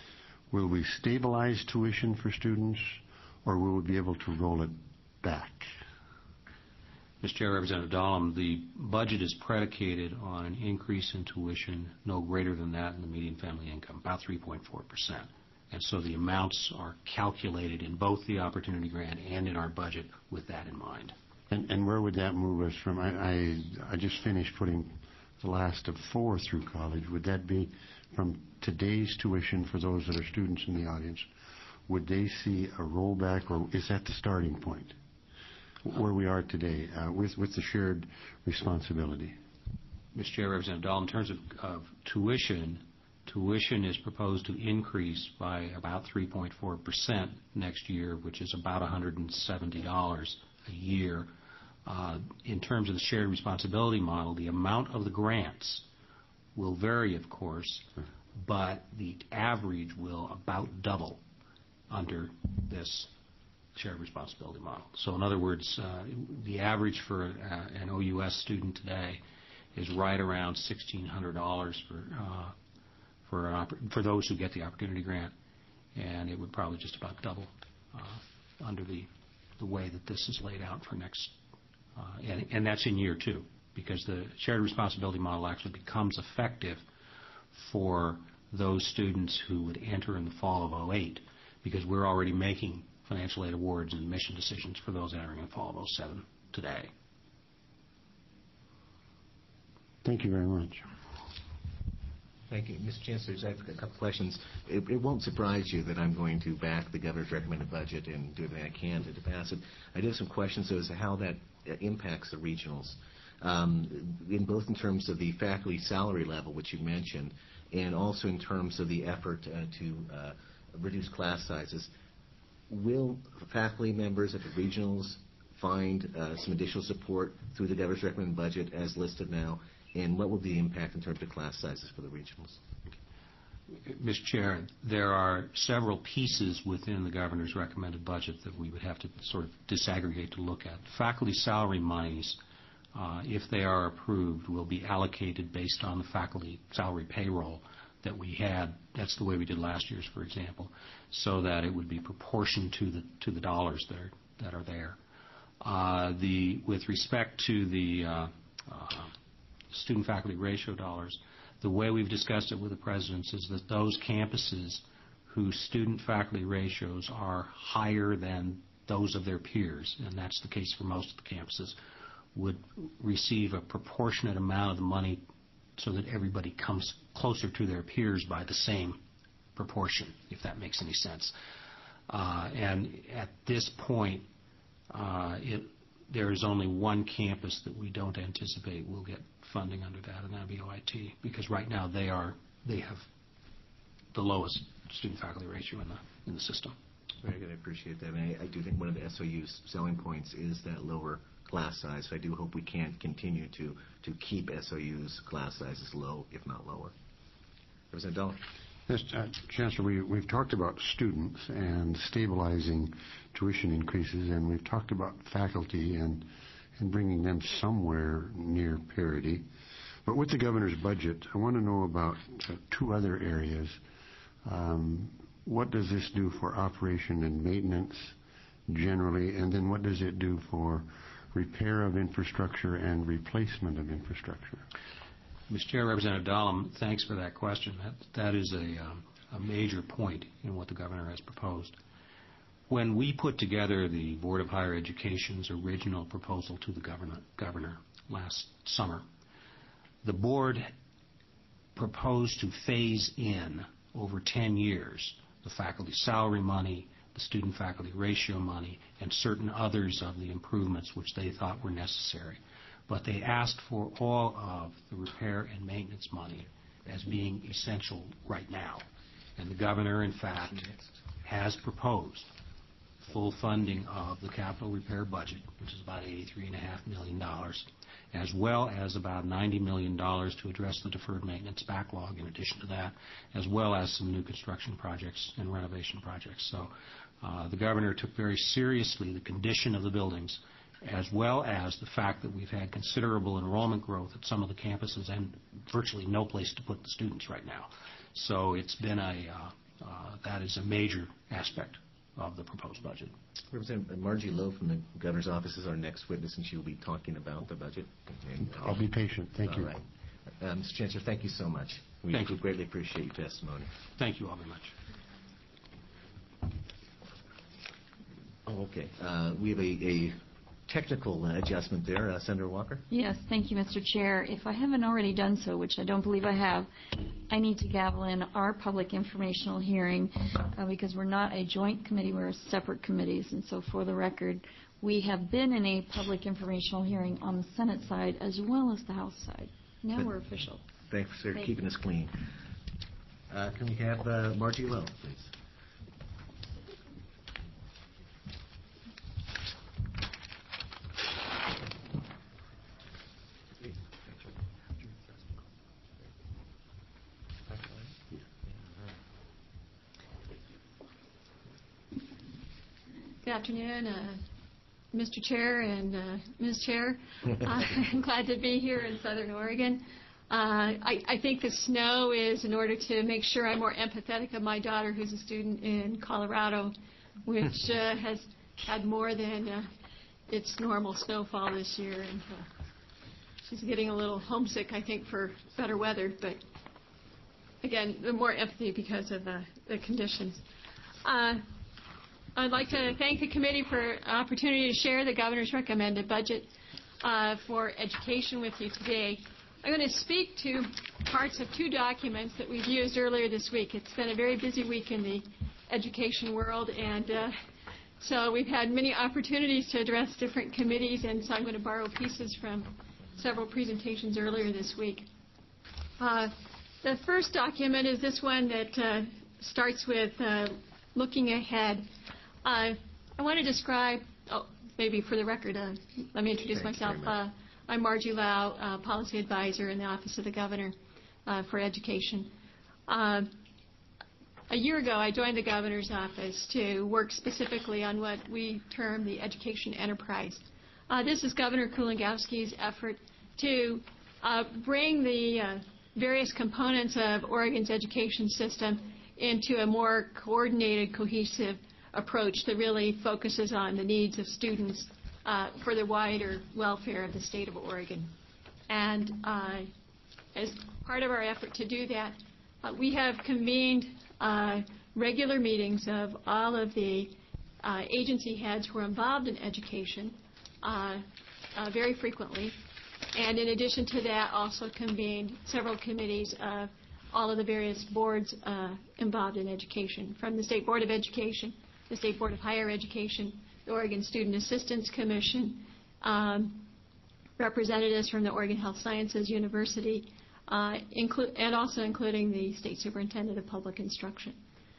will we stabilize tuition for students, or will we be able to roll it back? Mister Chair, Representative Dahlem, the budget is predicated on an increase in tuition no greater than that in the median family income, about three point four percent. And so the amounts are calculated in both the Opportunity Grant and in our budget with that in mind. And, and where would that move us from? I, I, I just finished putting the last of four through college. Would that be from today's tuition for those that are students in the audience? Would they see a rollback, or is that the starting point where we are today uh, with, with the shared responsibility? Mister Chair, Representative Dahl, in terms of, of tuition, tuition is proposed to increase by about three point four percent next year, which is about one hundred seventy dollars a year. Uh, in terms of the shared responsibility model, the amount of the grants will vary, of course, but the average will about double under this shared responsibility model. So in other words, uh, the average for uh, an O U S student today is right around sixteen hundred dollars for uh, for, an for those who get the Opportunity Grant, and it would probably just about double uh, under the, the way that this is laid out for next, uh, and, and that's in year two, because the shared responsibility model actually becomes effective for those students who would enter in the fall of oh eight, because we're already making financial aid awards and admission decisions for those entering in the fall of oh seven today. Thank you very much. Thank you. Mister Chancellor, I have a couple questions. It, it won't surprise you that I'm going to back the governor's recommended budget and do everything I can to, to pass it. I do have some questions as to how that impacts the regionals, um, in both in terms of the faculty salary level, which you mentioned, and also in terms of the effort uh, to uh, reduce class sizes. Will faculty members at the regionals find uh, some additional support through the governor's recommended budget as listed now? And what will be the impact in terms of class sizes for the regionals? Mister Chair, there are several pieces within the governor's recommended budget that we would have to sort of disaggregate to look at. Faculty salary monies, uh, if they are approved, will be allocated based on the faculty salary payroll that we had. That's the way we did last year's, for example, so that it would be proportioned to the to the dollars that are that are there. Uh, the with respect to the uh, uh, student-faculty ratio dollars, the way we've discussed it with the presidents is that those campuses whose student-faculty ratios are higher than those of their peers, and that's the case for most of the campuses, would receive a proportionate amount of the money so that everybody comes closer to their peers by the same proportion, if that makes any sense. Uh, and at this point, uh, it, there is only one campus that we don't anticipate will get funding under that, and that would be O I T, because right now they are they have the lowest student-faculty ratio in the in the system. Very good. I appreciate that. And I, I do think one of the S O U's selling points is that lower class size. So I do hope we can continue to to keep S O U's class sizes low, if not lower. Representative Dahl. Yes, uh, Chancellor, we, we've talked about students and stabilizing tuition increases, and we've talked about faculty and, and bringing them somewhere near parity. But with the governor's budget, I want to know about uh, two other areas. Um, what does this do for operation and maintenance generally, and then what does it do for repair of infrastructure and replacement of infrastructure? Mister Chair, Representative Dahlem, thanks for that question. That, that is a, um, a major point in what the governor has proposed. When we put together the Board of Higher Education's original proposal to the governor, governor last summer, the board proposed to phase in over ten years the faculty salary money, the student-faculty ratio money, and certain others of the improvements which they thought were necessary. But they asked for all of the repair and maintenance money as being essential right now. And the governor, in fact, has proposed full funding of the capital repair budget, which is about eighty-three point five million dollars, as well as about ninety million dollars to address the deferred maintenance backlog in addition to that, as well as some new construction projects and renovation projects. So uh, the governor took very seriously the condition of the buildings, as well as the fact that we've had considerable enrollment growth at some of the campuses and virtually no place to put the students right now. So it's been a, uh, Uh, that is a major aspect of the proposed budget. Representative Margie Lowe from the Governor's Office is our next witness, and she will be talking about the budget. And, uh, I'll be patient. Thank all you. right. Uh, Mister Chancellor, thank you so much. We Thank you. greatly appreciate your testimony. Thank you all very much. Oh, okay. Uh, we have a, a technical uh, adjustment there. Uh, Senator Walker? Yes, thank you, Mister Chair. If I haven't already done so, which I don't believe I have, I need to gavel in our public informational hearing uh, because we're not a joint committee, we're separate committees. And so for the record, we have been in a public informational hearing on the Senate side as well as the House side. Now Good. we're official. Thanks for Thank keeping you. us clean. Uh, can we have uh, Margie Lowe, please? Good afternoon, uh, Mister Chair and uh, Miz Chair. Uh, I'm glad to be here in Southern Oregon. Uh, I, I think the snow is in order to make sure I'm more empathetic of my daughter, who's a student in Colorado, which uh, has had more than uh, its normal snowfall this year. And uh, she's getting a little homesick, I think, for better weather. But again, the more empathy because of uh, the conditions. Uh, I'd like to thank the committee for an opportunity to share the governor's recommended budget uh, for education with you today. I'm going to speak to parts of two documents that we've used earlier this week. It's been a very busy week in the education world, and uh, so we've had many opportunities to address different committees, and so I'm going to borrow pieces from several presentations earlier this week. Uh, the first document is this one that uh, starts with uh, looking ahead. Uh, I want to describe, oh, maybe for the record, uh, let me introduce Thanks myself. Uh, I'm Margie Lau, uh, Policy Advisor in the Office of the Governor uh, for Education. Uh, a year ago, I joined the Governor's Office to work specifically on what we term the education enterprise. Uh, this is Governor Kulongoski's effort to uh, bring the uh, various components of Oregon's education system into a more coordinated, cohesive approach that really focuses on the needs of students uh, for the wider welfare of the state of Oregon. And uh, as part of our effort to do that, uh, we have convened uh, regular meetings of all of the uh, agency heads who are involved in education uh, uh, very frequently. And in addition to that, also convened several committees of all of the various boards uh, involved in education, from the State Board of Education, the State Board of Higher Education, the Oregon Student Assistance Commission, um, representatives from the Oregon Health Sciences University, uh, inclu- and also including the State Superintendent of Public Instruction.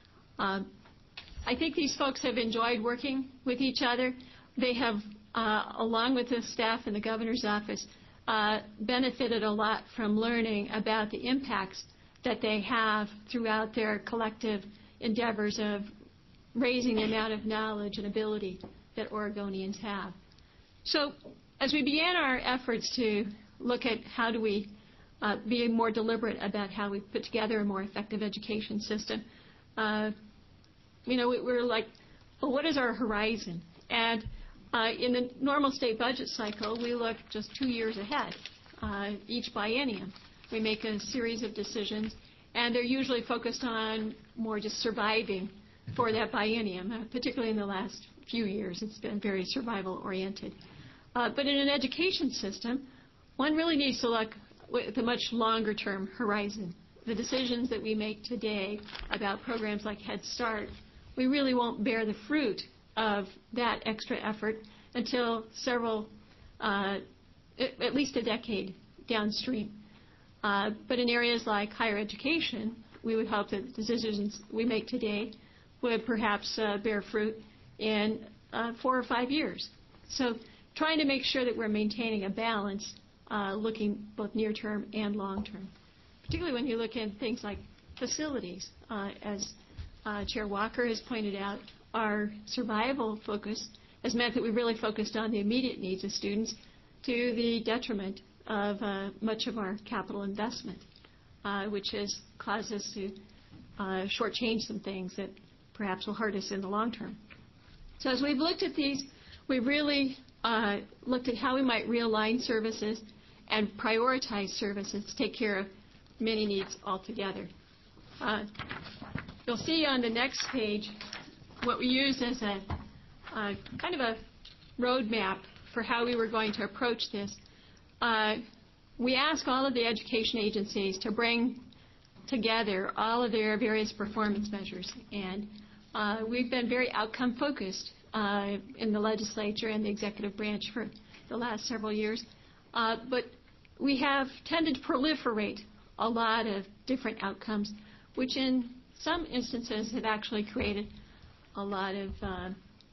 Um, I think these folks have enjoyed working with each other. They have, uh, along with the staff in the Governor's Office, uh, benefited a lot from learning about the impacts that they have throughout their collective endeavors of raising the amount of knowledge and ability that Oregonians have. So as we began our efforts to look at how do we uh, be more deliberate about how we put together a more effective education system, uh, you know, we, we're like, well, what is our horizon? And uh, in the normal state budget cycle, we look just two years ahead, uh, each biennium. We make a series of decisions, and they're usually focused on more just surviving for that biennium, uh, particularly in the last few years. It's been very survival-oriented. Uh, but in an education system, one really needs to look at a much longer-term horizon. The decisions that we make today about programs like Head Start, we really won't bear the fruit of that extra effort until several, uh, at least a decade downstream. Uh, but in areas like higher education, we would hope that the decisions we make today would perhaps uh, bear fruit in uh, four or five years. So trying to make sure that we're maintaining a balance, uh, looking both near-term and long-term, particularly when you look at things like facilities. Uh, as uh, Chair Walker has pointed out, our survival focus has meant that we really focused on the immediate needs of students to the detriment of uh, much of our capital investment, uh, which has caused us to uh, shortchange some things that perhaps will hurt us in the long term. So as we've looked at these, we've really uh, looked at how we might realign services and prioritize services to take care of many needs altogether. Uh, you'll see on the next page what we used as a uh, kind of a roadmap for how we were going to approach this. Uh, we asked all of the education agencies to bring together all of their various performance measures, and uh, we've been very outcome-focused uh, in the legislature and the executive branch for the last several years. Uh, but we have tended to proliferate a lot of different outcomes, which in some instances have actually created a lot of uh,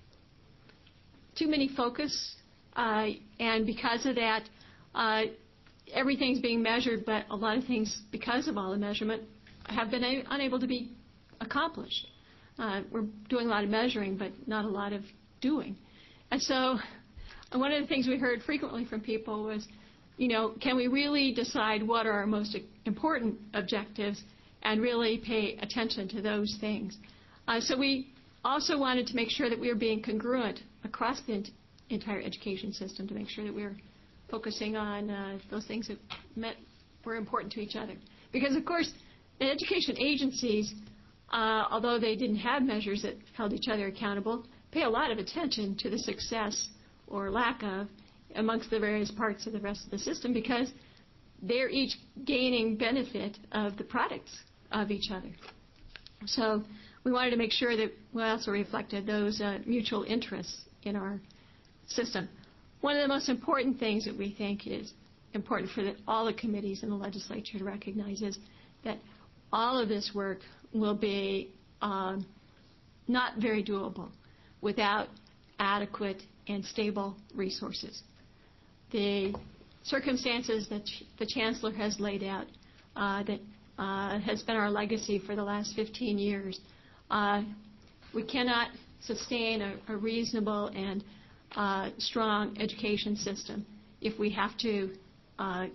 too many focus, uh, and because of that, uh, everything's being measured, but a lot of things, because of all the measurement, have been a- unable to be accomplished. Uh, we're doing a lot of measuring, but not a lot of doing. And so one of the things we heard frequently from people was, you know, can we really decide what are our most important objectives and really pay attention to those things? Uh, so we also wanted to make sure that we were being congruent across the ent- entire education system to make sure that we were focusing on uh, those things that met, were important to each other. Because, of course, the education agencies, uh, although they didn't have measures that held each other accountable, pay a lot of attention to the success or lack of amongst the various parts of the rest of the system, because they're each gaining benefit of the products of each other. So we wanted to make sure that we also reflected those uh, mutual interests in our system. One of the most important things that we think is important for the, all the committees in the legislature to recognize is that all of this work will be um, not very doable without adequate and stable resources. The circumstances that the Chancellor has laid out uh, that uh, has been our legacy for the last fifteen years, uh, we cannot sustain a, a reasonable and uh, strong education system if we have to uh,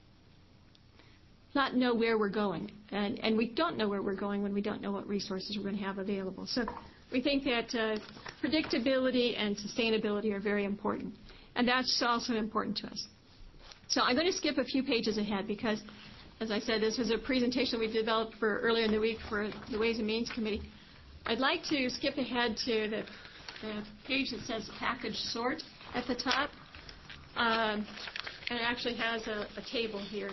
not know where we're going. And, and we don't know where we're going when we don't know what resources we're going to have available. So we think that uh, predictability and sustainability are very important. And that's also important to us. So I'm going to skip a few pages ahead because, as I said, this was a presentation we developed for earlier in the week for the Ways and Means Committee. I'd like to skip ahead to the, the page that says package sort at the top. Um, and it actually has a, a table here.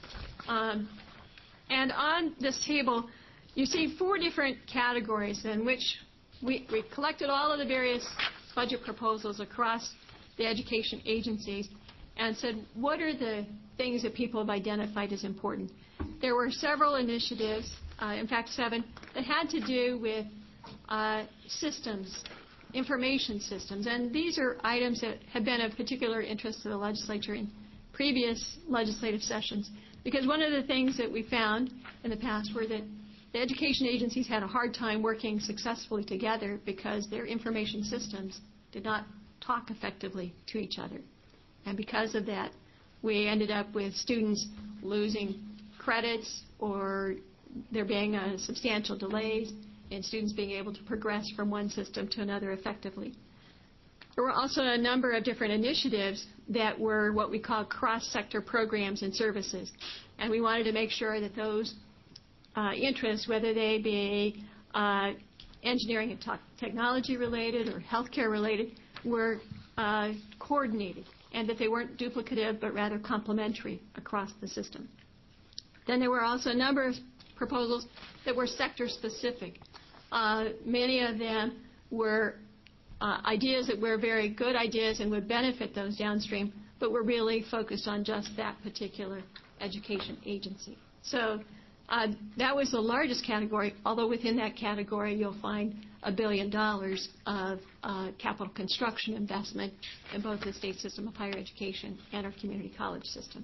Um, and on this table, you see four different categories in which we, we collected all of the various budget proposals across the education agencies and said, what are the things that people have identified as important? There were several initiatives, uh, in fact seven, that had to do with uh, systems, information systems. And these are items that have been of particular interest to the legislature in previous legislative sessions. Because one of the things that we found in the past were that the education agencies had a hard time working successfully together because their information systems did not talk effectively to each other. And because of that, we ended up with students losing credits or there being uh, substantial delays in students being able to progress from one system to another effectively. There were also a number of different initiatives that were what we call cross-sector programs and services. And we wanted to make sure that those uh, interests, whether they be uh, engineering and t- technology related or healthcare related, were uh, coordinated and that they weren't duplicative but rather complementary across the system. Then there were also a number of proposals that were sector specific. Uh, many of them were uh, ideas that were very good ideas and would benefit those downstream, but were really focused on just that particular education agency. So uh, that was the largest category, although within that category you'll find a billion dollars of uh, capital construction investment in both the state system of higher education and our community college system.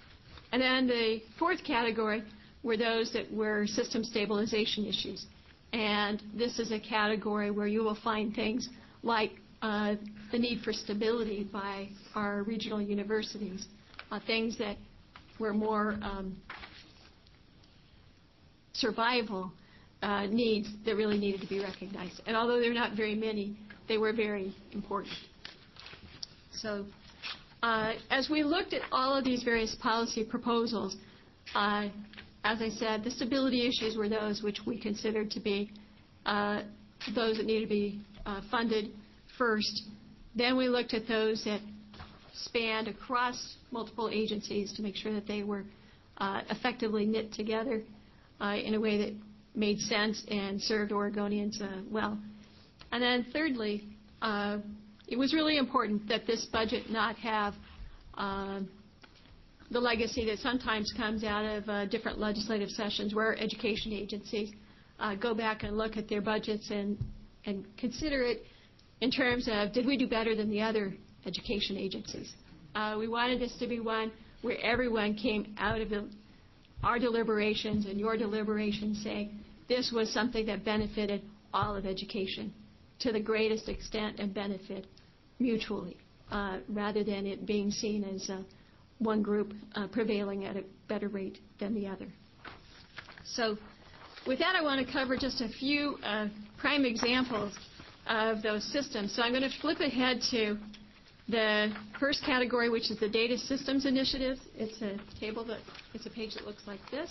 And then the fourth category were those that were system stabilization issues. And this is a category where you will find things like uh, the need for stability by our regional universities, uh, things that were more um, survival uh, needs that really needed to be recognized. And although there are not very many, they were very important. So uh, as we looked at all of these various policy proposals, uh, as I said, the stability issues were those which we considered to be uh, those that needed to be uh, funded first. Then we looked at those that spanned across multiple agencies to make sure that they were uh, effectively knit together uh, in a way that made sense and served Oregonians uh, well. And then thirdly, uh, it was really important that this budget not have uh, the legacy that sometimes comes out of uh, different legislative sessions where education agencies uh, go back and look at their budgets and, and consider it in terms of, did we do better than the other education agencies? Uh, we wanted this to be one where everyone came out of the, our deliberations and your deliberations saying this was something that benefited all of education to the greatest extent and benefit mutually, uh, rather than it being seen as uh, one group uh, prevailing at a better rate than the other. So with that, I want to cover just a few uh, prime examples of those systems. So I'm going to flip ahead to the first category, which is the Data Systems Initiative. It's a table that, it's a page that looks like this.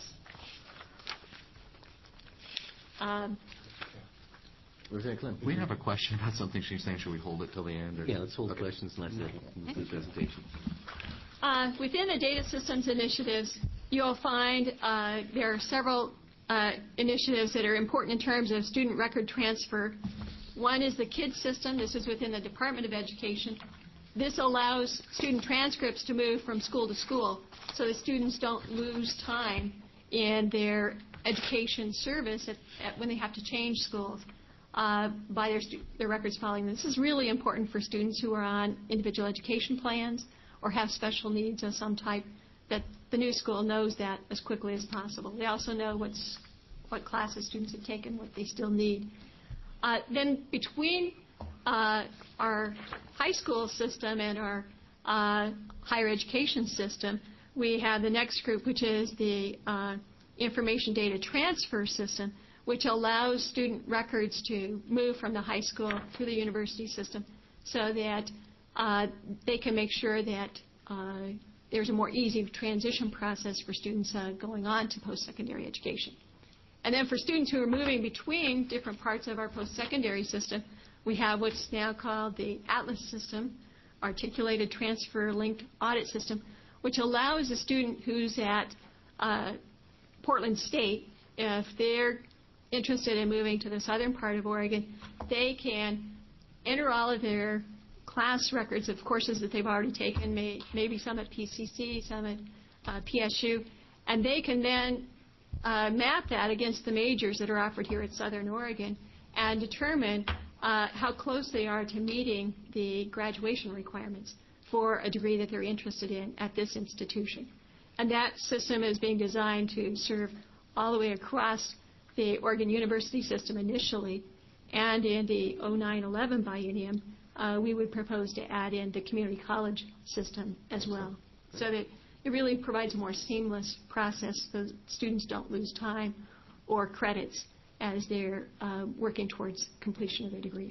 Um, We have a question about something she's saying. Should we hold it till the end? Or? Yeah, let's hold okay. questions unless the presentation. Uh, within the Data Systems Initiatives, you'll find uh, there are several uh, initiatives that are important in terms of student record transfer. One is the KIDS system. This is within the Department of Education. This allows student transcripts to move from school to school so that students don't lose time in their education service at, at when they have to change schools uh, by their, stu- their records following. This is really important for students who are on individual education plans or have special needs of some type, that the new school knows that as quickly as possible. They also know what's, what classes students have taken, what they still need. Uh, then between uh, our high school system and our uh, higher education system, we have the next group, which is the uh, information data transfer system, which allows student records to move from the high school to the university system so that uh, they can make sure that uh, there's a more easy transition process for students uh, going on to post-secondary education. And then for students who are moving between different parts of our post-secondary system, we have what's now called the ATLAS system, Articulated Transfer Linked Audit System, which allows a student who's at uh, Portland State, if they're interested in moving to the southern part of Oregon, they can enter all of their class records of courses that they've already taken, may, maybe some at P C C, some at uh, P S U, and they can then uh, map that against the majors that are offered here at Southern Oregon and determine uh, how close they are to meeting the graduation requirements for a degree that they're interested in at this institution. And that system is being designed to serve all the way across the Oregon University system initially, and in the oh nine eleven biennium, uh, we would propose to add in the community college system as well, so that it really provides a more seamless process so students don't lose time or credits as they're uh, working towards completion of their degree.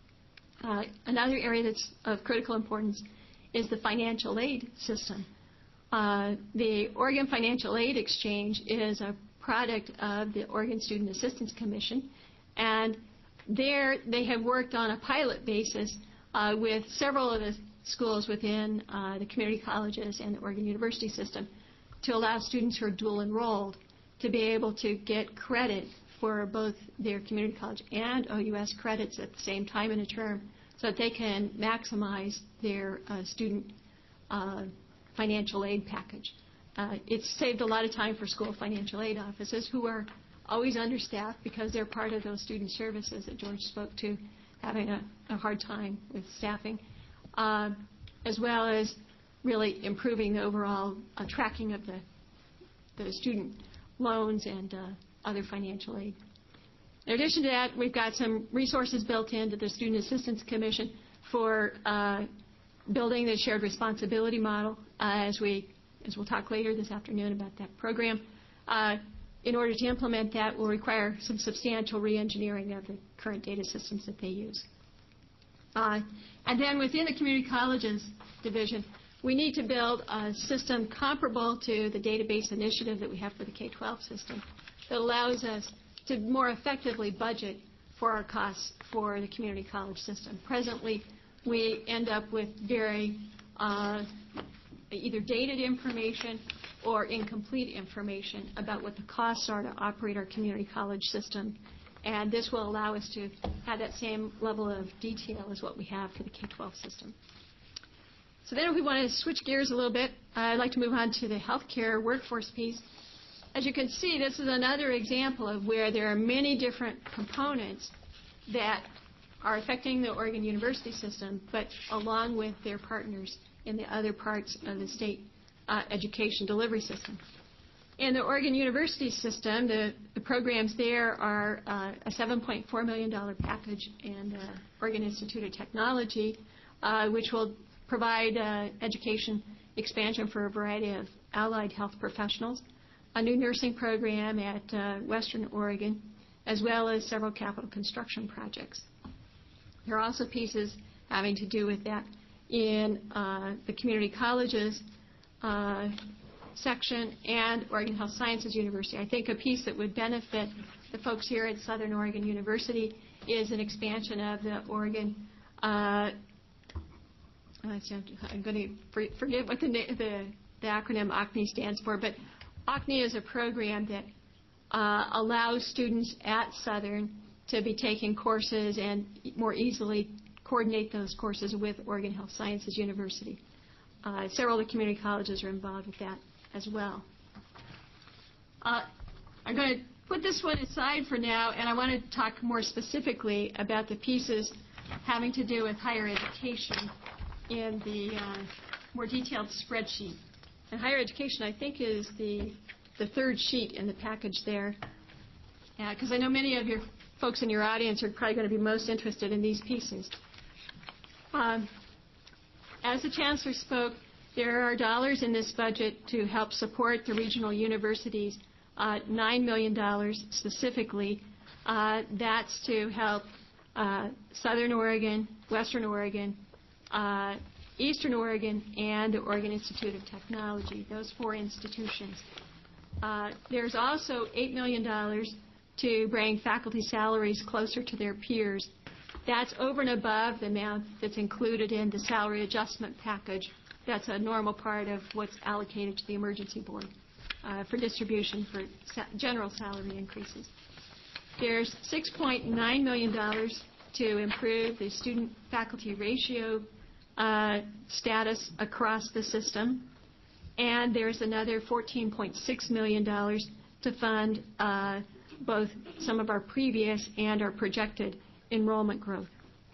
Uh, another area that's of critical importance is the financial aid system. Uh, the Oregon Financial Aid Exchange is a product of the Oregon Student Assistance Commission, and there they have worked on a pilot basis uh, with several of the schools within uh, the community colleges and the Oregon University system to allow students who are dual enrolled to be able to get credit for both their community college and O U S credits at the same time in a term so that they can maximize their uh, student uh, financial aid package. Uh, it's saved a lot of time for school financial aid offices who are always understaffed because they're part of those student services that George spoke to, having a, a hard time with staffing, uh, as well as really improving the overall uh, tracking of the, the student loans and uh, other financial aid. In addition to that, we've got some resources built into the Student Assistance Commission for uh, building the shared responsibility model, uh, as we as we'll talk later this afternoon about that program. Uh, in order to implement that, will require some substantial re-engineering of the current data systems that they use. Uh, and then within the community colleges division, we need to build a system comparable to the database initiative that we have for the K twelve system that allows us to more effectively budget for our costs for the community college system. Presently, we end up with very uh, either dated information or incomplete information about what the costs are to operate our community college system. And this will allow us to have that same level of detail as what we have for the K twelve system. So then if we want to switch gears a little bit, I'd like to move on to the healthcare workforce piece. As you can see, this is another example of where there are many different components that are affecting the Oregon University system, but along with their partners in the other parts of the state uh, education delivery system. In the Oregon University system, the, the programs there are uh, a seven point four million dollars package and uh, Oregon Institute of Technology, uh, which will provide uh, education expansion for a variety of allied health professionals, a new nursing program at uh, Western Oregon, as well as several capital construction projects. There are also pieces having to do with that in uh, the community colleges uh, section and Oregon Health Sciences University. I think a piece that would benefit the folks here at Southern Oregon University is an expansion of the Oregon uh, I'm going to forget what the, the, the acronym O C N E stands for, but O C N E is a program that uh, allows students at Southern to be taking courses and more easily coordinate those courses with Oregon Health Sciences University. Uh, several of the community colleges are involved with that as well. Uh, I'm going to put this one aside for now, and I want to talk more specifically about the pieces having to do with higher education in the uh, more detailed spreadsheet. And higher education, I think, is the, the third sheet in the package there, because uh, I know many of your folks in your audience are probably going to be most interested in these pieces. Um, as the Chancellor spoke, there are dollars in this budget to help support the regional universities, uh, nine million dollars specifically. Uh, that's to help uh, Southern Oregon, Western Oregon, uh, Eastern Oregon, and the Oregon Institute of Technology, those four institutions. Uh, there's also eight million dollars to bring faculty salaries closer to their peers. That's over and above the amount that's included in the salary adjustment package. That's a normal part of what's allocated to the Emergency Board uh, for distribution for sa- general salary increases. There's six point nine million dollars to improve the student-faculty ratio uh, status across the system. And there's another fourteen point six million dollars to fund uh, both some of our previous and our projected enrollment growth.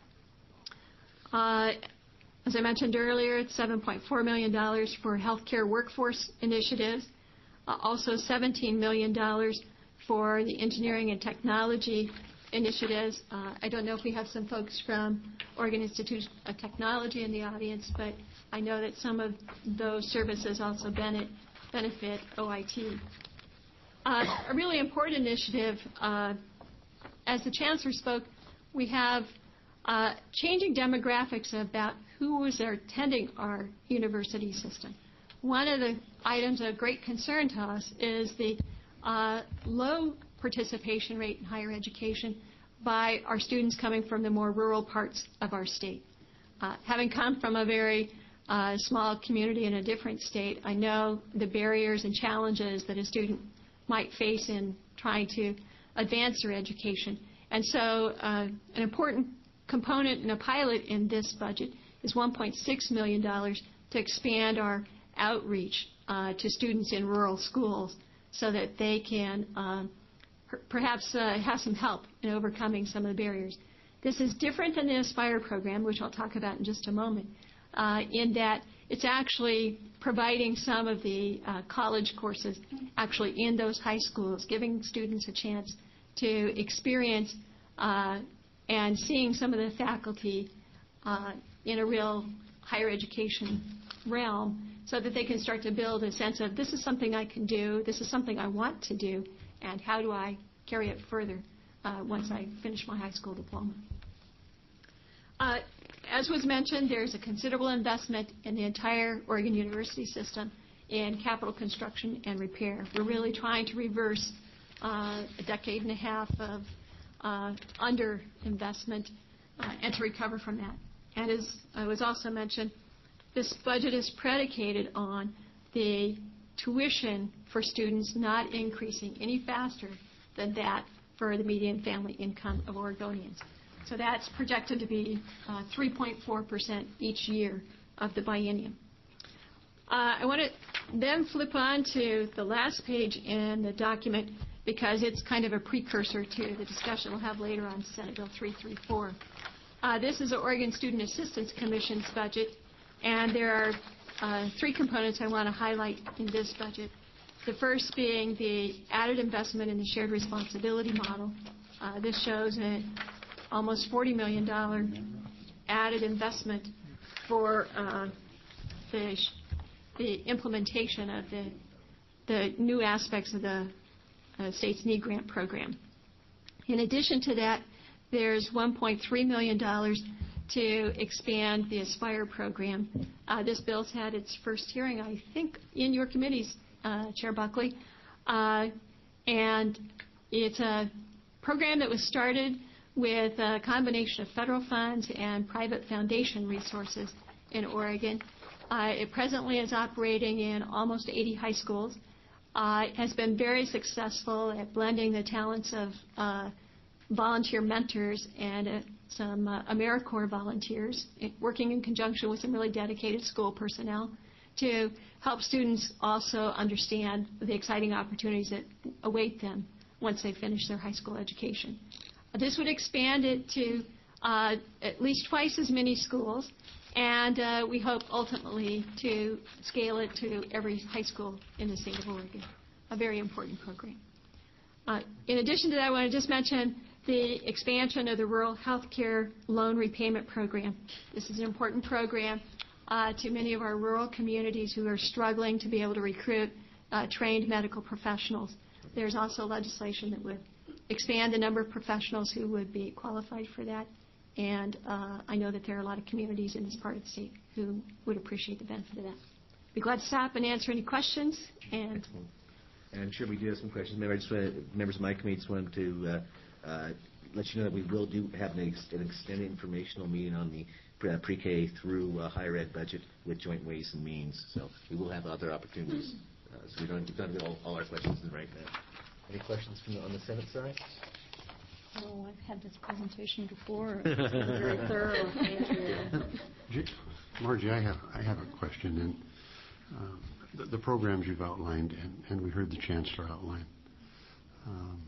Uh, as I mentioned earlier, it's seven point four million dollars for healthcare workforce initiatives, uh, also seventeen million dollars for the engineering and technology initiatives. Uh, I don't know if we have some folks from Oregon Institute of Technology in the audience, but I know that some of those services also benefit, benefit O I T. Uh, a really important initiative, uh, as the Chancellor spoke, we have uh, changing demographics about who is attending our university system. One of the items of great concern to us is the uh, low participation rate in higher education by our students coming from the more rural parts of our state. Uh, having come from a very uh, small community in a different state, I know the barriers and challenges that a student might face in trying to advance their education. And so uh, an important component in a pilot in this budget is one point six million dollars to expand our outreach uh, to students in rural schools so that they can uh, per- perhaps uh, have some help in overcoming some of the barriers. This is different than the Aspire program, which I'll talk about in just a moment, uh, in that it's actually providing some of the uh, college courses actually in those high schools, giving students a chance to experience uh, and seeing some of the faculty uh, in a real higher education realm so that they can start to build a sense of this is something I can do, this is something I want to do, and how do I carry it further uh, once I finish my high school diploma. Uh, as was mentioned, there's a considerable investment in the entire Oregon University system in capital construction and repair. We're really trying to reverse uh, a decade and a half of uh, underinvestment uh, and to recover from that. And as uh, was also mentioned, this budget is predicated on the tuition for students not increasing any faster than that for the median family income of Oregonians. So that's projected to be uh, three point four percent each year of the biennium. Uh, I want to then flip on to the last page in the document because it's kind of a precursor to the discussion we'll have later on Senate Bill three thirty-four. Uh, this is the Oregon Student Assistance Commission's budget, and there are uh, three components I want to highlight in this budget. The first being the added investment in the shared responsibility model. Uh, this shows a almost forty million dollars added investment for uh, the, the implementation of the, the new aspects of the uh, state's NEED grant program. In addition to that, there's one point three million dollars to expand the Aspire program. Uh, this bill's had its first hearing, I think, in your committees, uh, Chair Buckley. Uh, and it's a program that was started with a combination of federal funds and private foundation resources in Oregon. Uh, it presently is operating in almost eighty high schools. Uh, it has been very successful at blending the talents of uh, volunteer mentors and uh, some uh, AmeriCorps volunteers, working in conjunction with some really dedicated school personnel to help students also understand the exciting opportunities that await them once they finish their high school education. This would expand it to uh, at least twice as many schools, and uh, we hope ultimately to scale it to every high school in the state of Oregon. A very important program. Uh, in addition to that, I want to just mention the expansion of the Rural Health Care Loan Repayment Program. This is an important program uh, to many of our rural communities who are struggling to be able to recruit uh, trained medical professionals. There's also legislation that would expand the number of professionals who would be qualified for that. And uh, I know that there are a lot of communities in this part of the state who would appreciate the benefit of that. Be glad to stop and answer any questions. And, and I'm sure we do have some questions. Maybe I just wanted, members of my committee just wanted to uh, uh, let you know that we will do have an, ex- an extended informational meeting on the pre- pre-K through uh, higher ed budget with Joint Ways and Means. So we will have other opportunities. Uh, so we don't, we don't have all, all our questions in right now. Any questions from the, on the Senate side? Oh, I've had this presentation before. It was very thorough. Thank you. Margie, I have I have a question. And uh, the, the programs you've outlined, and, and we heard the Chancellor outline, um,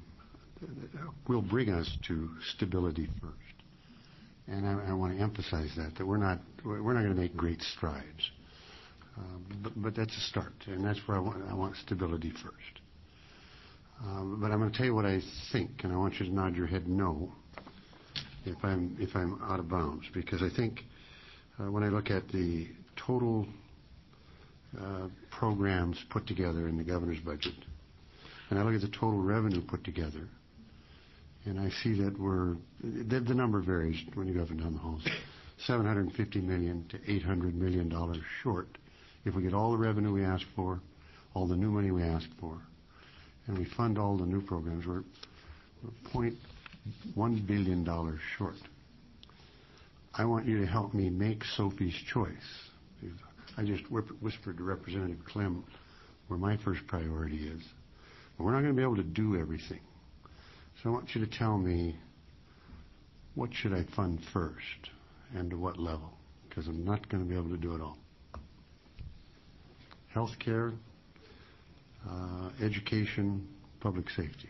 will bring us to stability first. And I, I want to emphasize that that we're not we're not going to make great strides, um, but, but that's a start, and that's where I want I want stability first. Um, but I'm going to tell you what I think, and I want you to nod your head no if I'm if I'm out of bounds, because I think uh, when I look at the total uh, programs put together in the governor's budget, and I look at the total revenue put together, and I see that we're the, the number varies when you go up and down the halls, seven hundred fifty million dollars to eight hundred million dollars short. If we get all the revenue we ask for, all the new money we ask for, and we fund all the new programs, we're, we're zero point one billion dollars short. I want you to help me make Sophie's choice. I just whispered to Representative Clem where my first priority is. But we're not going to be able to do everything. So I want you to tell me, what should I fund first and to what level? Because I'm not going to be able to do it all. Health care, Uh, education, public safety.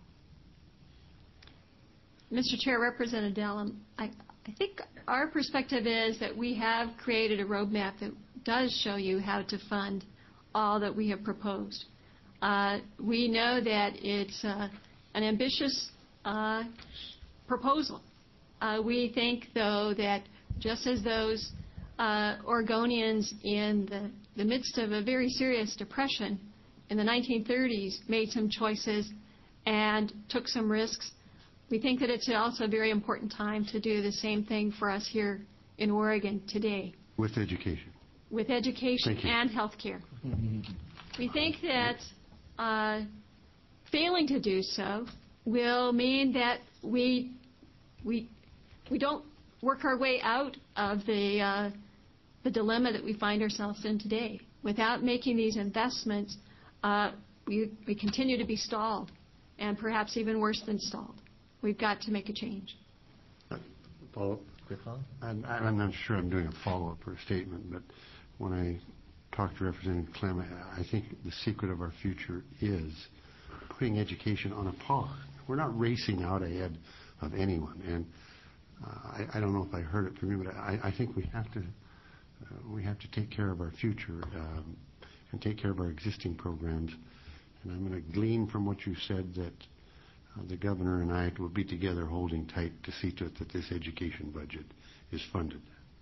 Mister Chair, Representative Dallin, I, I think our perspective is that we have created a roadmap that does show you how to fund all that we have proposed. Uh, we know that it's uh, an ambitious uh, proposal. Uh, we think, though, that just as those uh, Oregonians in the, the midst of a very serious depression in the nineteen thirties made some choices and took some risks. We think that it's also a very important time to do the same thing for us here in Oregon today. With education. With education Thank you. and health care. We think that uh, failing to do so will mean that we we we don't work our way out of the uh, the dilemma that we find ourselves in today. Without making these investments, uh, we we continue to be stalled, and perhaps even worse than stalled. We've got to make a change. Follow-up? Quick follow-up? I'm, I'm not sure I'm doing a follow-up or a statement, but when I talked to Representative Clem, I I think the secret of our future is putting education on a pause. We're not racing out ahead of anyone, and uh, I, I don't know if I heard it from you, but I, I think we have to uh, we have to take care of our future um, and take care of our existing programs. And I'm going to glean from what you said that uh, the governor and I will be together holding tight to see to it that this education budget is funded.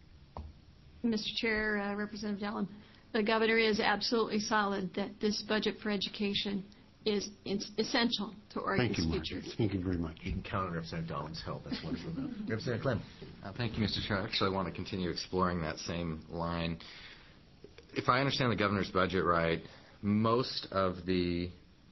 Mister Chair, uh, Representative Dallin, the governor is absolutely solid that this budget for education is it's essential to Oregon's Thank you, Mark. future. Thank you very much. You can count on Representative Dallin's help. That's wonderful. Representative Clem. Uh, thank you, Mister Chair. Actually, I want to continue exploring that same line. If I understand the governor's budget right, most of the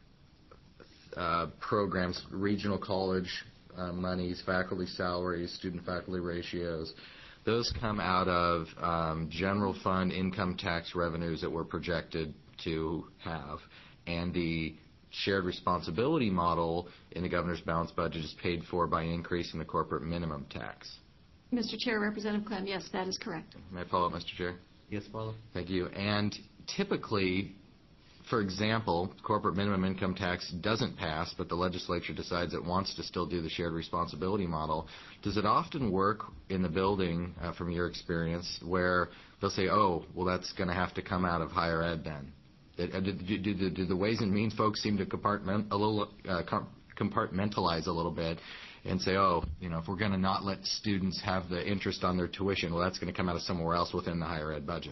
uh, programs, regional college uh, monies, faculty salaries, student-faculty ratios, those come out of um, general fund income tax revenues that we're projected to have, and the shared responsibility model in the governor's balanced budget is paid for by increasing the corporate minimum tax. Mister Chair, Representative Clem, yes, that is correct. May I follow up, Mister Chair? Yes, follow. Thank you. And typically, for example, corporate minimum income tax doesn't pass, but the legislature decides it wants to still do the shared responsibility model. Does it often work in the building, uh, from your experience, where they'll say, oh, well, that's going to have to come out of higher ed then? Do, do, do, do, do the Ways and Means folks seem to compartment, a little, uh, compartmentalize a little bit and say, oh, you know, if we're going to not let students have the interest on their tuition, well, that's going to come out of somewhere else within the higher ed budget?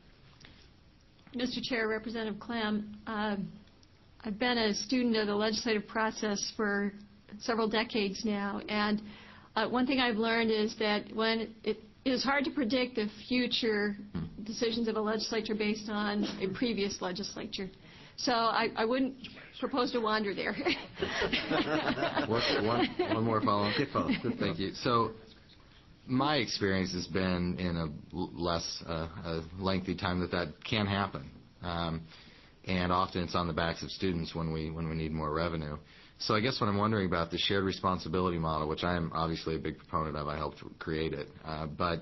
Mister Chair, Representative Clem, uh, I've been a student of the legislative process for several decades now, and uh, one thing I've learned is that when it, it is hard to predict the future decisions of a legislature based on a previous legislature. So I, I wouldn't propose to wander there. one, one, one more follow-up. Thank you. So my experience has been in a less uh, a lengthy time that that can happen, um, and often it's on the backs of students when we when we need more revenue. So I guess what I'm wondering about the shared responsibility model, which I am obviously a big proponent of, I helped create it, uh, but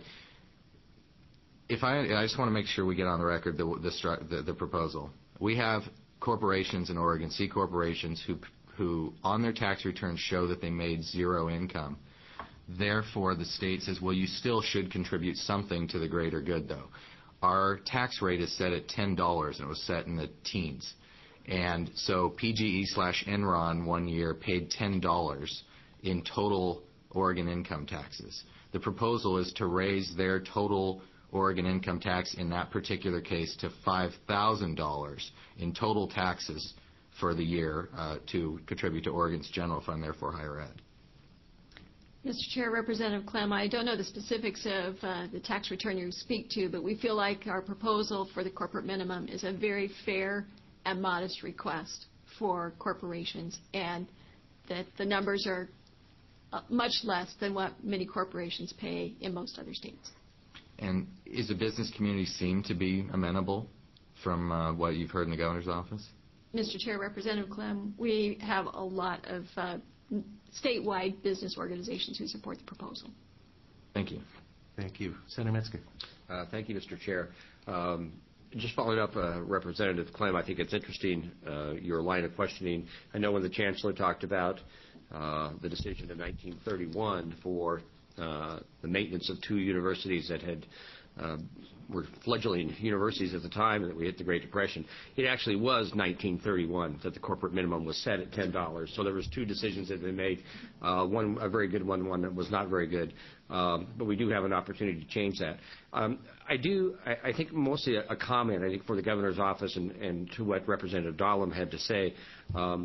if I I just want to make sure we get on the record the the, the the proposal. We have corporations in Oregon, C corporations, who who on their tax returns show that they made zero income. Therefore, the state says, well, you still should contribute something to the greater good, though. Our tax rate is set at ten dollars, and it was set in the teens. And so P G E slash Enron one year paid ten dollars in total Oregon income taxes. The proposal is to raise their total Oregon income tax in that particular case to five thousand dollars in total taxes for the year uh, to contribute to Oregon's general fund, therefore higher ed. Mister Chair, Representative Clem, I don't know the specifics of uh, the tax return you speak to, but we feel like our proposal for the corporate minimum is a very fair and modest request for corporations, and that the numbers are uh, much less than what many corporations pay in most other states. And is the business community seem to be amenable from uh, what you've heard in the governor's office? Mister Chair, Representative Clem, we have a lot of uh, statewide business organizations who support the proposal. Thank you. Thank you. Senator Metzger. Uh, thank you, Mister Chair. Um, just following up, uh, Representative Clem, I think it's interesting, uh, your line of questioning. I know when the Chancellor talked about uh, the decision in nineteen thirty-one for uh, the maintenance of two universities that had uh, were fledgling universities at the time that we hit the Great Depression. It actually was nineteen thirty-one that the corporate minimum was set at ten dollars. So there was two decisions that had been made, uh, one a very good one, one that was not very good. Um, but we do have an opportunity to change that. Um, I do, I, I think mostly a, a comment, I think, for the governor's office and, and to what Representative Dallim had to say. Um,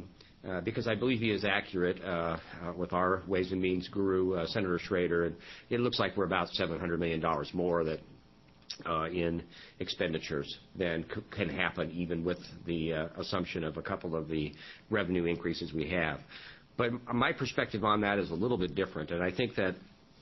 uh, because I believe he is accurate uh, uh, with our Ways and Means guru, uh, Senator Schrader, and it looks like we're about seven hundred million dollars more that uh, in expenditures than c- can happen even with the uh, assumption of a couple of the revenue increases we have. But my perspective on that is a little bit different, and I think that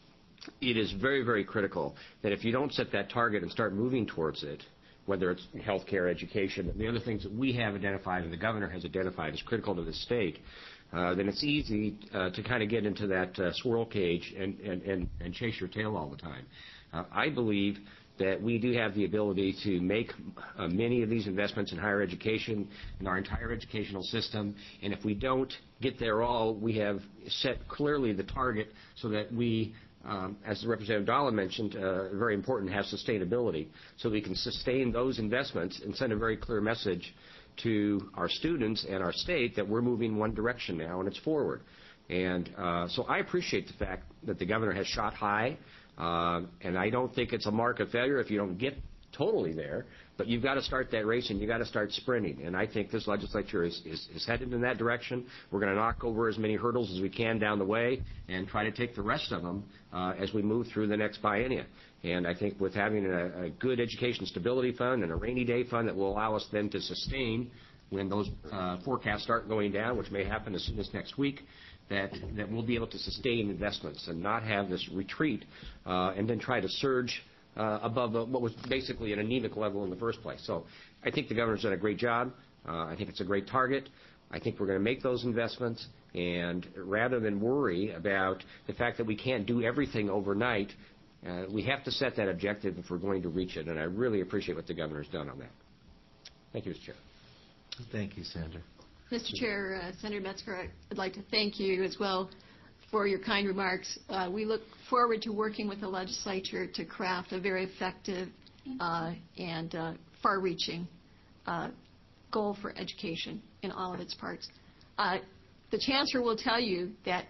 it is very, very critical that if you don't set that target and start moving towards it, whether it's healthcare, education, the other things that we have identified and the governor has identified as critical to the state, uh, then it's easy uh, to kind of get into that uh, swirl cage and, and, and, and chase your tail all the time. Uh, I believe that we do have the ability to make uh, many of these investments in higher education, in our entire educational system, and if we don't get there all, we have set clearly the target so that we, um, as Representative Dalla mentioned, uh, very important, have sustainability, so we can sustain those investments and send a very clear message to our students and our state that we're moving one direction now and it's forward. And uh, so I appreciate the fact that the governor has shot high. Uh, and I don't think it's a mark of failure if you don't get totally there, but you've got to start that race and you've got to start sprinting. And I think this legislature is, is, is headed in that direction. We're going to knock over as many hurdles as we can down the way and try to take the rest of them uh, as we move through the next biennium. And I think with having a, a good education stability fund and a rainy day fund that will allow us then to sustain when those uh, forecasts start going down, which may happen as soon as next week, that, that we'll be able to sustain investments and not have this retreat uh, and then try to surge uh, above a, what was basically an anemic level in the first place. So I think the governor's done a great job. Uh, I think it's a great target. I think we're going to make those investments, and rather than worry about the fact that we can't do everything overnight, uh, we have to set that objective if we're going to reach it, and I really appreciate what the governor's done on that. Thank you, Mister Chair. Thank you, Senator. Mister Chair, uh, Senator Metzger, I'd like to thank you as well for your kind remarks. Uh, we look forward to working with the legislature to craft a very effective uh, and uh, far-reaching uh, goal for education in all of its parts. Uh, the Chancellor will tell you that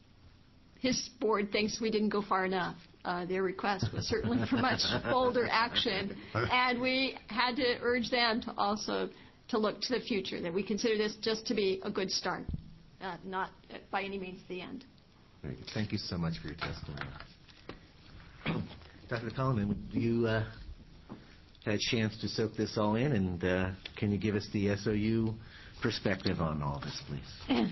his board thinks we didn't go far enough. Uh, their request was certainly for much bolder action, and we had to urge them to also to look to the future, that we consider this just to be a good start, uh, not uh, by any means the end. Very good. Thank you so much for your testimony. Doctor Coleman, you uh, had a chance to soak this all in, and uh, can you give us the S O U perspective on all this, please?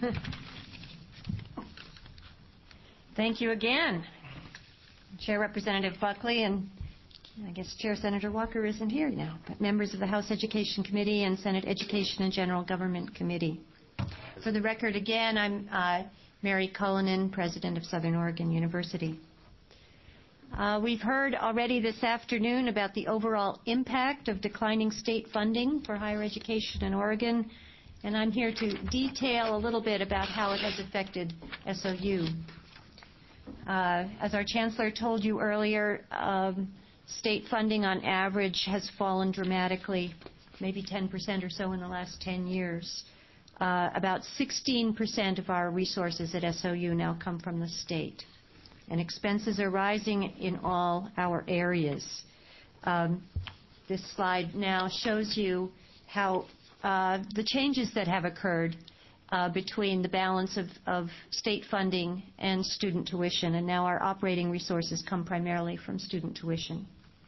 Thank you again, Chair Representative Buckley, and I guess Chair Senator Walker isn't here now, but members of the House Education Committee and Senate Education and General Government Committee. For the record, again, I'm uh, Mary Cullinan, President of Southern Oregon University. Uh, we've heard already this afternoon about the overall impact of declining state funding for higher education in Oregon, and I'm here to detail a little bit about how it has affected S O U. Uh, as our Chancellor told you earlier, um, state funding on average has fallen dramatically, maybe ten percent or so in the last ten years. Uh, about sixteen percent of our resources at S O U now come from the state. And expenses are rising in all our areas. Um, this slide now shows you how uh, the changes that have occurred uh, between the balance of, of state funding and student tuition, and now our operating resources come primarily from student tuition.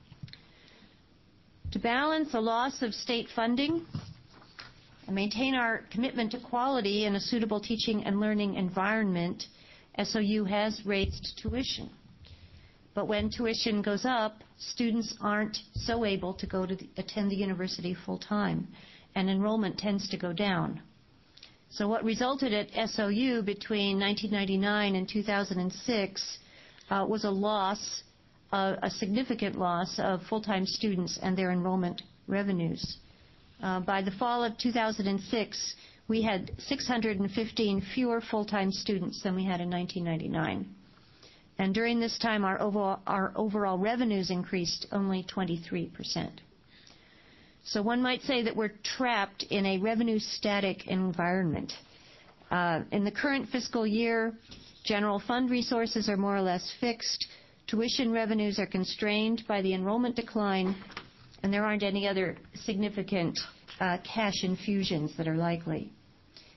To balance a loss of state funding and maintain our commitment to quality and a suitable teaching and learning environment, S O U has raised tuition. But when tuition goes up, students aren't so able to go to the, attend the university full time, and enrollment tends to go down. So what resulted at S O U between nineteen ninety-nine and two thousand six uh, was a loss, uh, a significant loss of full-time students and their enrollment revenues. Uh, by the fall of two thousand six, we had six hundred fifteen fewer full-time students than we had in nineteen ninety-nine. And during this time, our overall, our overall revenues increased only twenty-three percent. So one might say that we're trapped in a revenue-static environment. Uh, in the current fiscal year, general fund resources are more or less fixed, tuition revenues are constrained by the enrollment decline, and there aren't any other significant uh, cash infusions that are likely.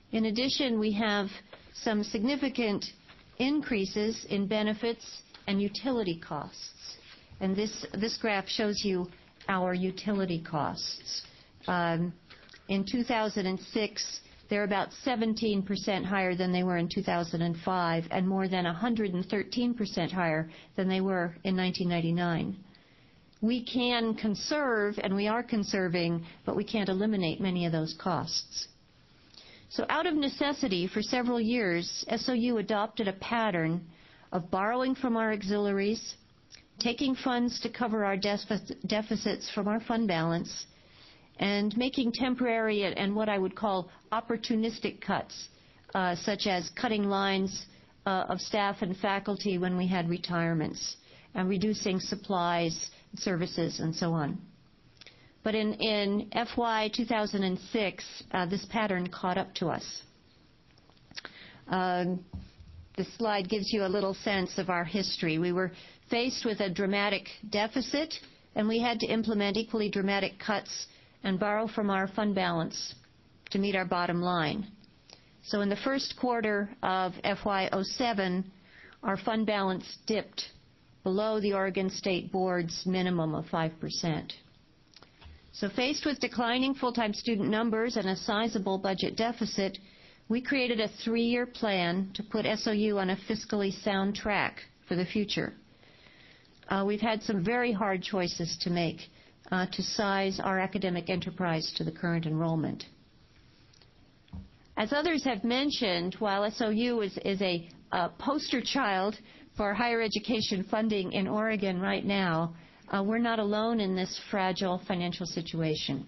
In addition, we have some significant increases in benefits and utility costs. And this, this graph shows you our utility costs. Um, in two thousand six, they're about seventeen percent higher than they were in two thousand five and more than one hundred thirteen percent higher than they were in nineteen ninety-nine. We can conserve, and we are conserving, but we can't eliminate many of those costs. So out of necessity, for several years, S O U adopted a pattern of borrowing from our auxiliaries, taking funds to cover our deficits from our fund balance, and making temporary and what I would call opportunistic cuts, uh, such as cutting lines uh, of staff and faculty when we had retirements, and reducing supplies, services, and so on. But in, in F Y two thousand six, uh, this pattern caught up to us. Um, this slide gives you a little sense of our history. We were faced with a dramatic deficit, and we had to implement equally dramatic cuts and borrow from our fund balance to meet our bottom line. So in the first quarter of F Y oh seven, our fund balance dipped below the Oregon State Board's minimum of five percent. So faced with declining full-time student numbers and a sizable budget deficit, we created a three-year plan to put S O U on a fiscally sound track for the future. Uh, we've had some very hard choices to make uh, to size our academic enterprise to the current enrollment. As others have mentioned, while S O U is, is a, a poster child for higher education funding in Oregon right now, uh, we're not alone in this fragile financial situation.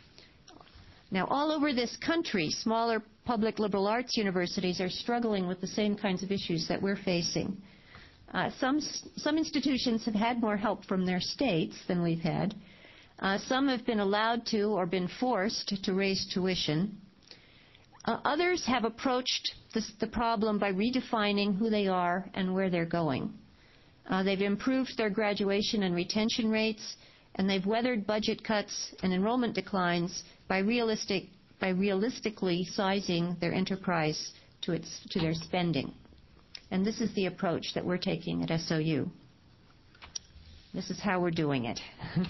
Now, all over this country, smaller public liberal arts universities are struggling with the same kinds of issues that we're facing. Uh, some, some institutions have had more help from their states than we've had. Uh, some have been allowed to or been forced to raise tuition. Uh, others have approached this, the problem by redefining who they are and where they're going. Uh, they've improved their graduation and retention rates, and they've weathered budget cuts and enrollment declines by, realistic, by realistically sizing their enterprise to, its, to their spending. And this is the approach that we're taking at S O U. This is how we're doing it.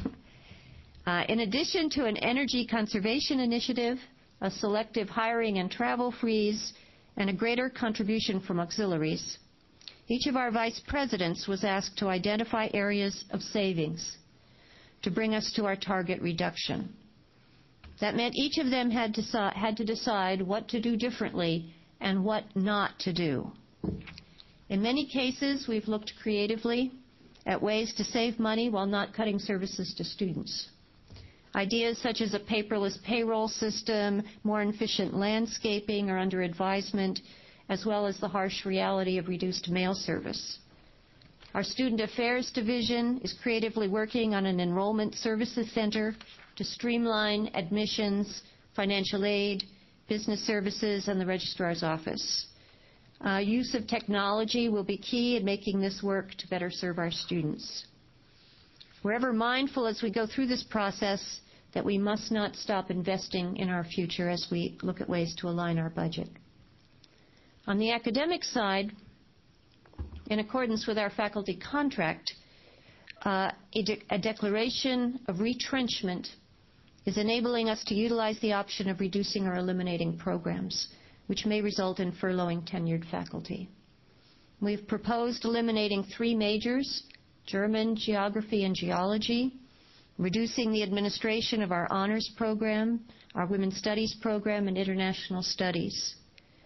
uh, in addition to an energy conservation initiative, a selective hiring and travel freeze, and a greater contribution from auxiliaries, each of our vice presidents was asked to identify areas of savings to bring us to our target reduction. That meant each of them had to, had to decide what to do differently and what not to do. In many cases, we've looked creatively at ways to save money while not cutting services to students. Ideas such as a paperless payroll system, more efficient landscaping are under advisement, as well as the harsh reality of reduced mail service. Our Student Affairs Division is creatively working on an enrollment services center to streamline admissions, financial aid, business services, and the registrar's office. Uh, use of technology will be key in making this work to better serve our students. We're ever mindful as we go through this process that we must not stop investing in our future as we look at ways to align our budget. On the academic side, in accordance with our faculty contract, uh, a, de- a declaration of retrenchment is enabling us to utilize the option of reducing or eliminating programs, which may result in furloughing tenured faculty. We've proposed eliminating three majors, German, geography, and geology, reducing the administration of our honors program, our women's studies program, and international studies.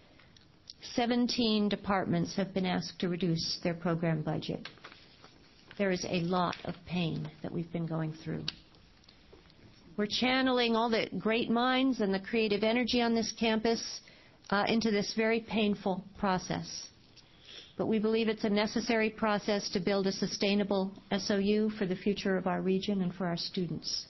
Seventeen departments have been asked to reduce their program budget. There is a lot of pain that we've been going through. We're channeling all the great minds and the creative energy on this campus uh, into this very painful process. But we believe it's a necessary process to build a sustainable S O U for the future of our region and for our students.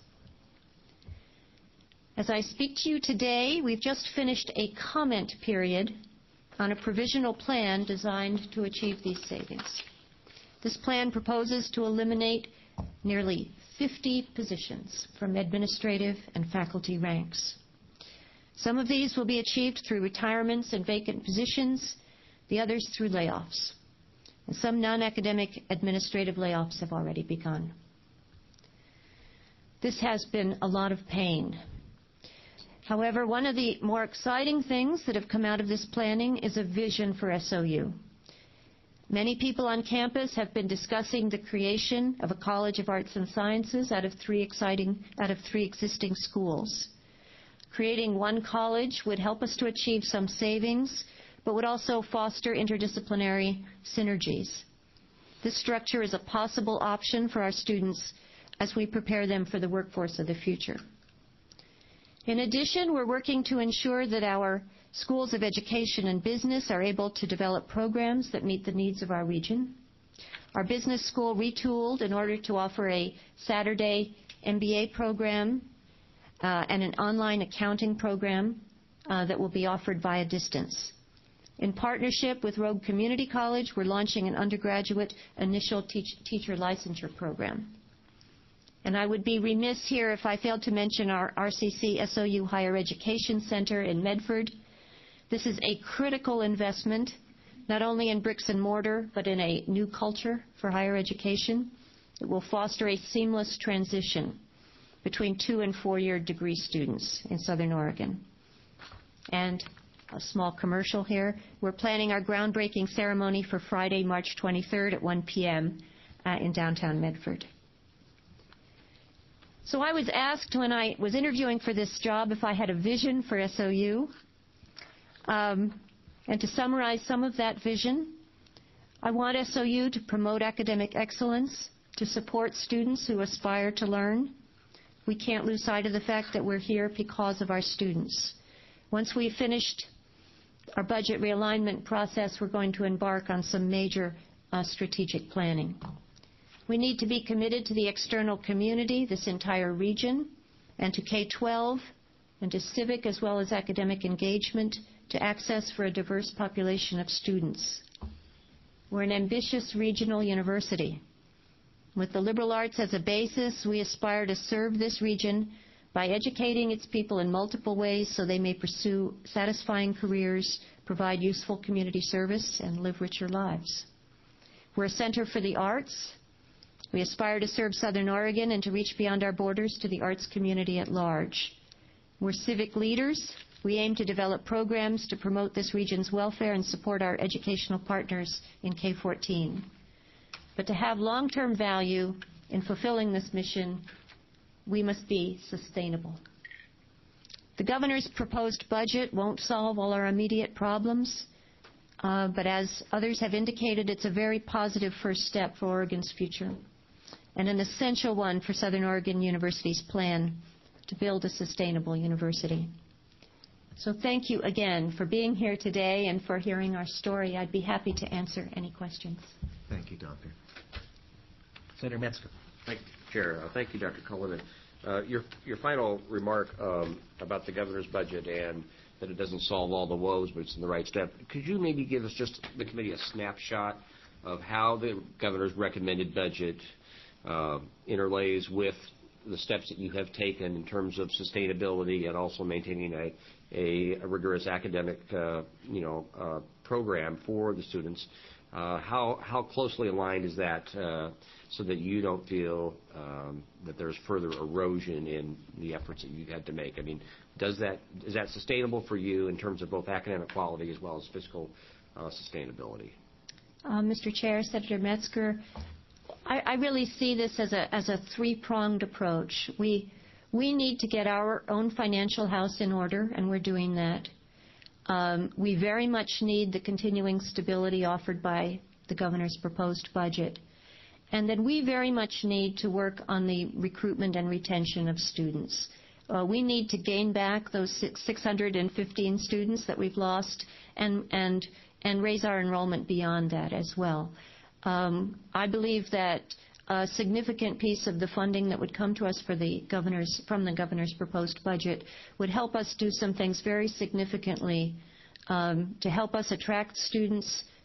As I speak to you today, we've just finished a comment period on a provisional plan designed to achieve these savings. This plan proposes to eliminate nearly fifty positions from administrative and faculty ranks. Some of these will be achieved through retirements and vacant positions, the others through layoffs. And some non-academic administrative layoffs have already begun. This has been a lot of pain. However, one of the more exciting things that have come out of this planning is a vision for S O U. Many people on campus have been discussing the creation of a College of Arts and Sciences out of three exciting, out of three existing schools. Creating one college would help us to achieve some savings, but would also foster interdisciplinary synergies. This structure is a possible option for our students as we prepare them for the workforce of the future. In addition, we're working to ensure that our schools of education and business are able to develop programs that meet the needs of our region. Our business school retooled in order to offer a Saturday M B A program uh, and an online accounting program uh, that will be offered via distance. In partnership with Rogue Community College, we're launching an undergraduate initial teach teacher licensure program. And I would be remiss here if I failed to mention our R C C S O U Higher Education Center in Medford. This is a critical investment, not only in bricks and mortar, but in a new culture for higher education. It will foster a seamless transition between two- and four-year degree students in Southern Oregon. And a small commercial here. We're planning our groundbreaking ceremony for Friday, March twenty-third at one p.m. Uh, in downtown Medford. So I was asked when I was interviewing for this job if I had a vision for S O U. Um, and to summarize some of that vision, I want S O U to promote academic excellence, to support students who aspire to learn. We can't lose sight of the fact that we're here because of our students. Once we've finished our budget realignment process, we're going to embark on some major uh, strategic planning. We need to be committed to the external community, this entire region, and to K twelve, and to civic as well as academic engagement, to access for a diverse population of students. We're an ambitious regional university. With the liberal arts as a basis, we aspire to serve this region by educating its people in multiple ways so they may pursue satisfying careers, provide useful community service, and live richer lives. We're a center for the arts. We aspire to serve Southern Oregon and to reach beyond our borders to the arts community at large. We're civic leaders. We aim to develop programs to promote this region's welfare and support our educational partners in K fourteen. But to have long-term value in fulfilling this mission, we must be sustainable. The governor's proposed budget won't solve all our immediate problems, uh, but as others have indicated, it's a very positive first step for Oregon's future and an essential one for Southern Oregon University's plan to build a sustainable university. So thank you again for being here today and for hearing our story. I'd be happy to answer any questions. Thank you, Doctor Senator Metzger. Thank you, Chair. Uh, thank you, Doctor Cullinan. Uh, your, your final remark um, about the governor's budget and that it doesn't solve all the woes, but it's in the right step. Could you maybe give us just the committee a snapshot of how the governor's recommended budget uh, interlays with the steps that you have taken in terms of sustainability and also maintaining a, a, a rigorous academic, uh, you know, uh, program for the students? Uh, how how closely aligned is that uh, so that you don't feel um, that there's further erosion in the efforts that you've had to make? I mean, does that is that sustainable for you in terms of both academic quality as well as fiscal uh, sustainability? Uh, Mister Chair, Senator Metzger, I, I really see this as a as a three-pronged approach. We we need to get our own financial house in order, and we're doing that. Um, we very much need the continuing stability offered by the governor's proposed budget. And then we very much need to work on the recruitment and retention of students. Uh, we need to gain back those six hundred fifteen students that we've lost and, and, and raise our enrollment beyond that as well. Um, I believe that a significant piece of the funding that would come to us for the governor's, from the governor's proposed budget would help us do some things very significantly um, to help us attract students,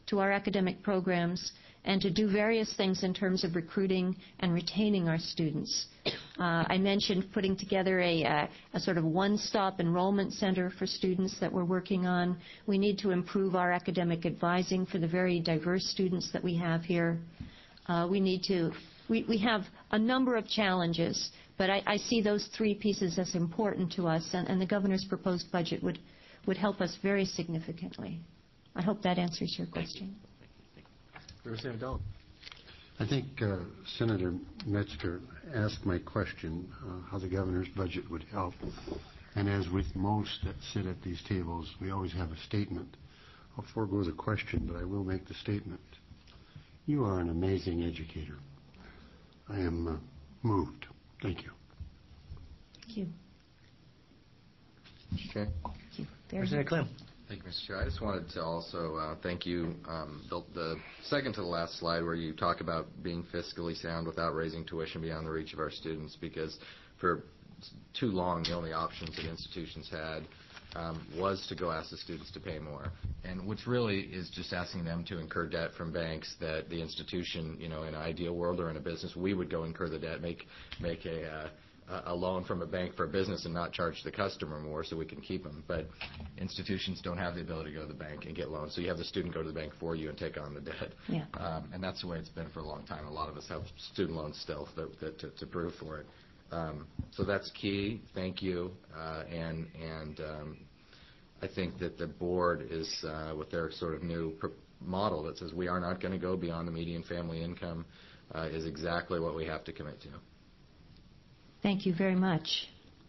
to our academic programs and to do various things in terms of recruiting and retaining our students. Uh, I mentioned putting together a, a, a sort of one-stop enrollment center for students that we're working on. We need to improve our academic advising for the very diverse students that we have here. Uh, we need to, we, we have a number of challenges, but I, I see those three pieces as important to us, and, and the governor's proposed budget would, would help us very significantly. I hope that answers your question. Representative Dolan. I think uh, Senator Metzger asked my question, uh, how the governor's budget would help. And as with most that sit at these tables, we always have a statement. I'll forego the question, but I will make the statement. You are an amazing educator. I am uh, moved. Thank you. Thank you. Mister Chair. Thank you. Very Representative Clem. Thank you, Mister Chair. I just wanted to also uh, thank you. Um, the, the second to the last slide where you talk about being fiscally sound without raising tuition beyond the reach of our students, because for too long the only options that institutions had um, was to go ask the students to pay more, and which really is just asking them to incur debt from banks that the institution, you know, in an ideal world or in a business, we would go incur the debt, make make a uh, a loan from a bank for a business and not charge the customer more so we can keep them. But institutions don't have the ability to go to the bank and get loans. So you have the student go to the bank for you and take on the debt. Yeah. Um, and that's the way it's been for a long time. A lot of us have student loans still that, that, to, to prove for it. Um, so that's key. Thank you. Uh, and and um, I think that the board is, uh, with their sort of new pr- model that says we are not going to go beyond the median family income, uh, is exactly what we have to commit to. Thank you very much.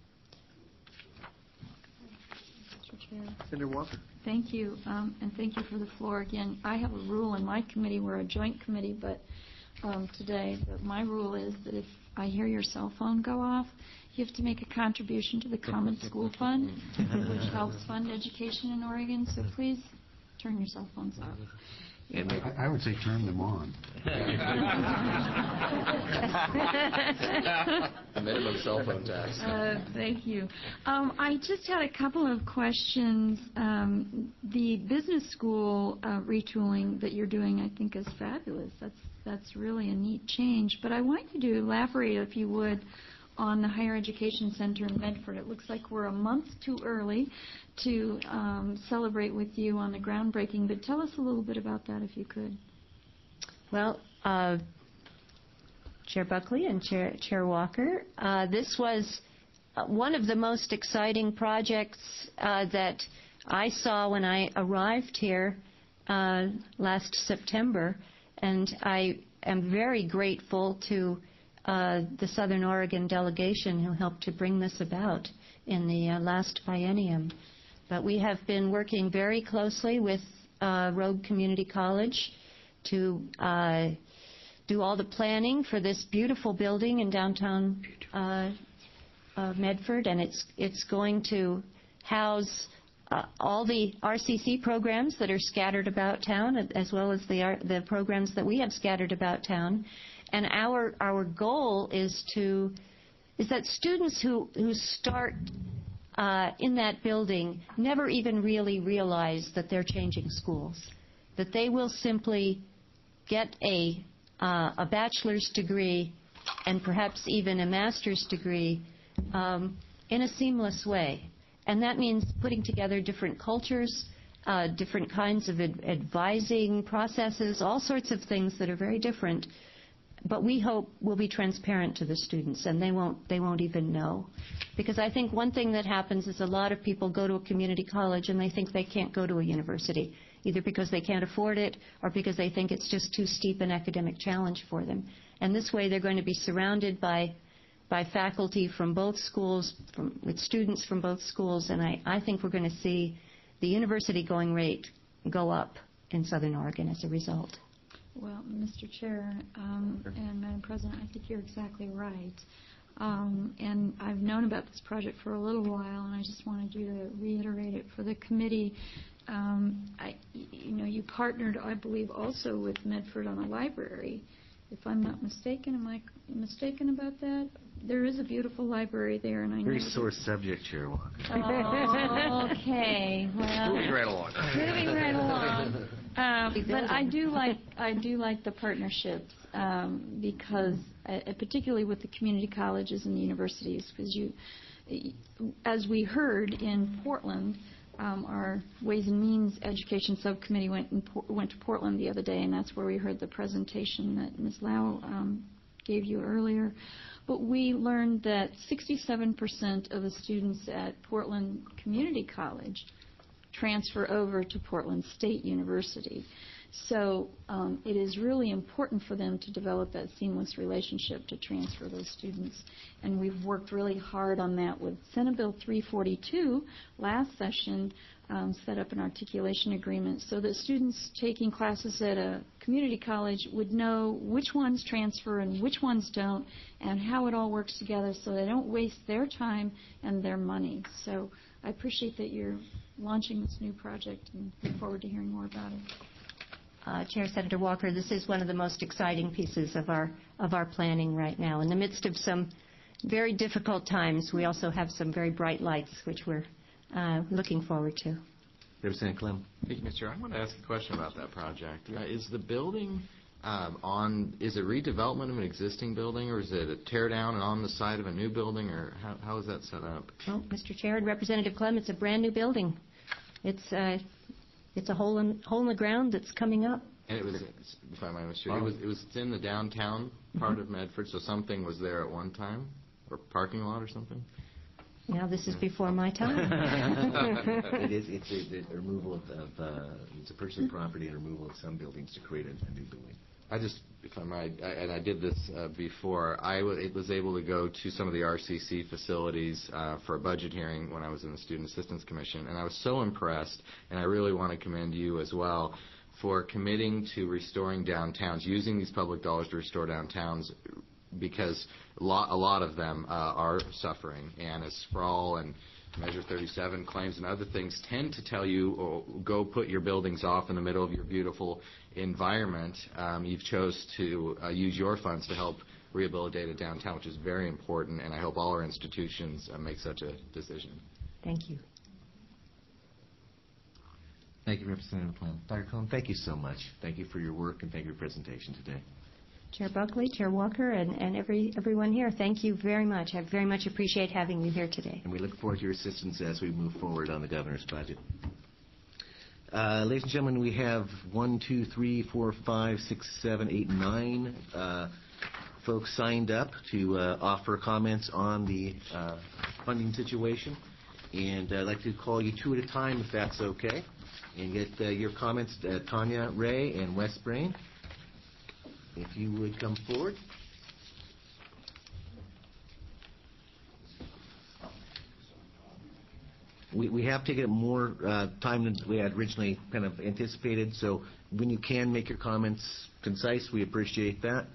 Mister Chair. Senator Walker. Thank you, um, and thank you for the floor again. I have a rule in my committee. We're a joint committee, but um, today, but my rule is that if I hear your cell phone go off, you have to make a contribution to the Common School Fund, which helps fund education in Oregon. So please turn your cell phones off. I, I would say turn them on. The minimum cell phone tax. Uh, thank you. Um, I just had a couple of questions. Um, the business school uh, retooling that you're doing, I think, is fabulous. That's that's really a neat change. But I want you to elaborate, if you would, on the Higher Education Center in Medford. It looks like we're a month too early to um, celebrate with you on the groundbreaking, but tell us a little bit about that if you could. Well, uh, Chair Buckley and Chair, Chair Walker, uh, this was uh, one of the most exciting projects uh, that I saw when I arrived here uh, last September, and I am very grateful to uh, the Southern Oregon delegation who helped to bring this about in the uh, last biennium. But we have been working very closely with uh, Rogue Community College to uh, do all the planning for this beautiful building in downtown uh, uh, Medford, and it's it's going to house uh, all the R C C programs that are scattered about town, as well as the uh, the programs that we have scattered about town. And our our goal is to is that students who who start Uh, in that building never even really realize that they're changing schools, that they will simply get a, uh, a bachelor's degree and perhaps even a master's degree um, in a seamless way. And that means putting together different cultures, uh, different kinds of ad- advising processes, all sorts of things that are very different. But we hope will be transparent to the students, and they won't they won't even know. Because I think one thing that happens is a lot of people go to a community college and they think they can't go to a university, either because they can't afford it or because they think it's just too steep an academic challenge for them. And this way they're going to be surrounded by by faculty from both schools, from, with students from both schools, and I, I think we're going to see the university going rate go up in Southern Oregon as a result. Well, Mister Chair um, and Madam President, I think you're exactly right. Um, and I've known about this project for a little while, and I just wanted you to reiterate it for the committee. Um, I, you know, you partnered, I believe, also with Medford on a library. If I'm not mistaken, am I mistaken about that? There is a beautiful library there, and I know. Very sore subject, Chair Walker. Oh, okay. Well, Moving right along. moving right along. Uh, but I do like I do like the partnerships um, because, uh, particularly with the community colleges and the universities, because you, as we heard in Portland, um, our Ways and Means Education Subcommittee went in, went to Portland the other day, and that's where we heard the presentation that Miz Lau um, gave you earlier. But we learned that sixty-seven percent of the students at Portland Community College transfer over to Portland State University. So um, it is really important for them to develop that seamless relationship to transfer those students. And we've worked really hard on that with Senate Bill three forty-two last session, um, set up an articulation agreement so that students taking classes at a community college would know which ones transfer and which ones don't, and how it all works together so they don't waste their time and their money. So I appreciate that you're launching this new project and look forward to hearing more about it. Uh, Chair Senator Walker, this is one of the most exciting pieces of our of our planning right now. In the midst of some very difficult times, we also have some very bright lights, which we're uh, looking forward to. Representative Clem. Thank you, Mister Chair. I want to ask a question about that project. Uh, is the building um, on, is it redevelopment of an existing building, or is it a tear down and on the site of a new building, or how, how is that set up? Well, Mister Chair and Representative Clem, it's a brand new building. It's uh, it's a hole in hole in the ground that's coming up. And it was, if I might, Mister Chair, it was it was it's in the downtown part mm-hmm. of Medford, so something was there at one time, or parking lot or something. Now this is before my time. It is. It's a, the removal of, of uh, it's a purchase of property and removal of some buildings to create a, a new building. I just, if I might, I, and I did this uh, before. I w- it was able to go to some of the R C C facilities uh, for a budget hearing when I was in the Student Assistance Commission, and I was so impressed. And I really want to commend you as well for committing to restoring downtowns, using these public dollars to restore downtowns, because a lot, a lot of them uh, are suffering. And as Sprawl and Measure thirty-seven claims and other things tend to tell you, oh, go put your buildings off in the middle of your beautiful environment, um, you've chose to uh, use your funds to help rehabilitate a downtown, which is very important, and I hope all our institutions uh, make such a decision. Thank you. Thank you, Representative Clem. Doctor Cohen, thank you so much. Thank you for your work and thank you for your presentation today. Chair Buckley, Chair Walker, and, and every everyone here, thank you very much. I very much appreciate having you here today. And we look forward to your assistance as we move forward on the governor's budget. Uh, ladies and gentlemen, we have one, two, three, four, five, six, seven, eight, nine uh, folks signed up to uh, offer comments on the uh, funding situation. And I'd like to call you two at a time, if that's okay, and get uh, your comments, uh, Tanya Ray and Wes Brain. If you would come forward. We, we have taken more uh, time than we had originally kind of anticipated, so when you can make your comments concise, we appreciate that.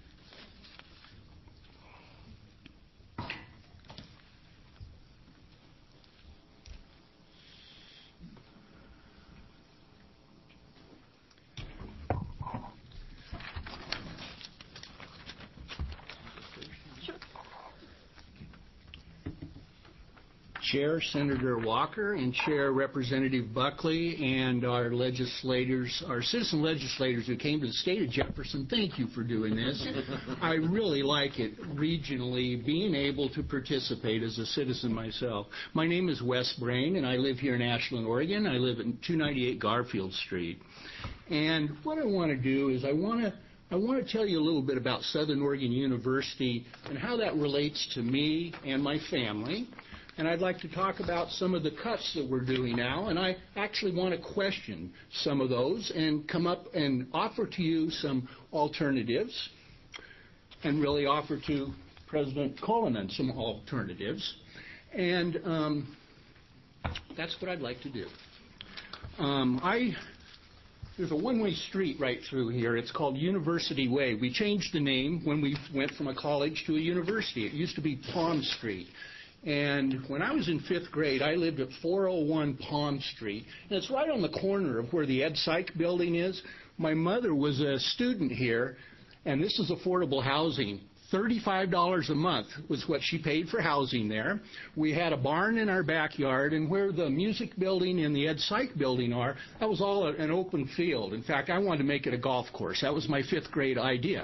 Chair Senator Walker and Chair Representative Buckley and our legislators, our citizen legislators who came to the state of Jefferson, thank you for doing this. I really like it regionally, being able to participate as a citizen myself. My name is Wes Brain, and I live here in Ashland, Oregon. I live at two ninety-eight Garfield Street. And what I want to do is I want to I want to tell you a little bit about Southern Oregon University and how that relates to me and my family. And I'd like to talk about some of the cuts that we're doing now, and I actually want to question some of those and come up and offer to you some alternatives and really offer to President Cullinan some alternatives. And um, that's what I'd like to do. Um, I There's a one-way street right through here. It's called University Way. We changed the name when we went from a college to a university. It used to be Palm Street. And when I was in fifth grade, I lived at four oh one Palm Street. And it's right on the corner of where the Ed Psych building is. My mother was a student here, and this is affordable housing thirty-five dollars a month was what she paid for housing there. We had a barn in our backyard, and where the music building and the Ed Psych building are, that was all an open field. In fact, I wanted to make it a golf course. That was my fifth grade idea.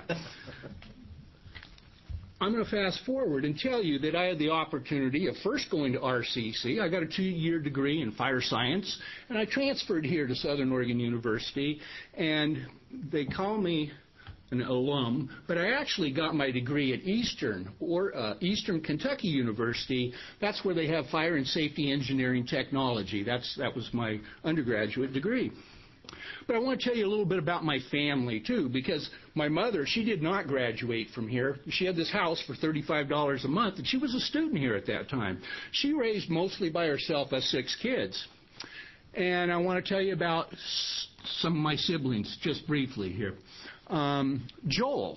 I'm going to fast forward and tell you that I had the opportunity of first going to R C C. I got a two-year degree in fire science, and I transferred here to Southern Oregon University, and they call me an alum, but I actually got my degree at Eastern or uh, Eastern Kentucky University. That's where they have fire and safety engineering technology. That's that was my undergraduate degree. But I want to tell you a little bit about my family, too, because my mother, she did not graduate from here. She had this house for thirty-five dollars a month, and she was a student here at that time. She raised mostly by herself us six kids. And I want to tell you about some of my siblings just briefly here. Um, Joel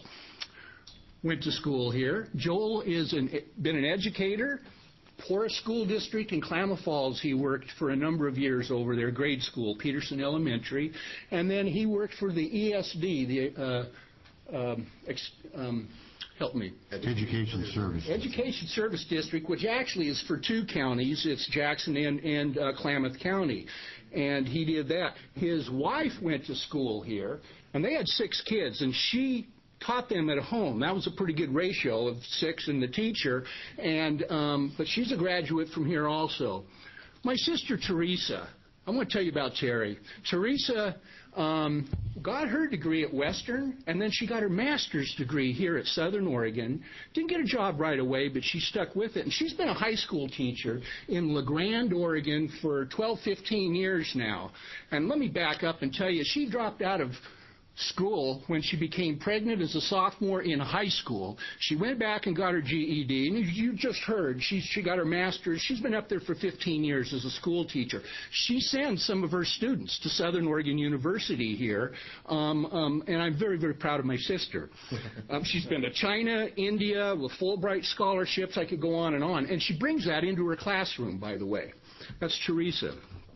went to school here. Joel is an, been an educator. Porus School District in Klamath Falls, he worked for a number of years over there, grade school, Peterson Elementary. And then he worked for the E S D, the, uh, um, ex, um, help me. Education Service. Education Service District, which actually is for two counties. It's Jackson and, and uh, Klamath County. And he did that. His wife went to school here, and they had six kids, and she taught them at home. That was a pretty good ratio of six and the teacher. And um, but she's a graduate from here also. My sister Teresa, I want to tell you about Terry. Teresa um, got her degree at Western, and then she got her master's degree here at Southern Oregon. Didn't get a job right away, but she stuck with it. And she's been a high school teacher in La Grande, Oregon for twelve, fifteen years now. And let me back up and tell you, she dropped out of school when she became pregnant as a sophomore in high school. She went back and got her G E D, and you just heard, she, she got her master's. She's been up there for fifteen years as a school teacher. She sends some of her students to Southern Oregon University here, um, um, and I'm very, very proud of my sister. Um, she's been to China, India, with Fulbright scholarships. I could go on and on, and she brings that into her classroom, by the way. That's Teresa.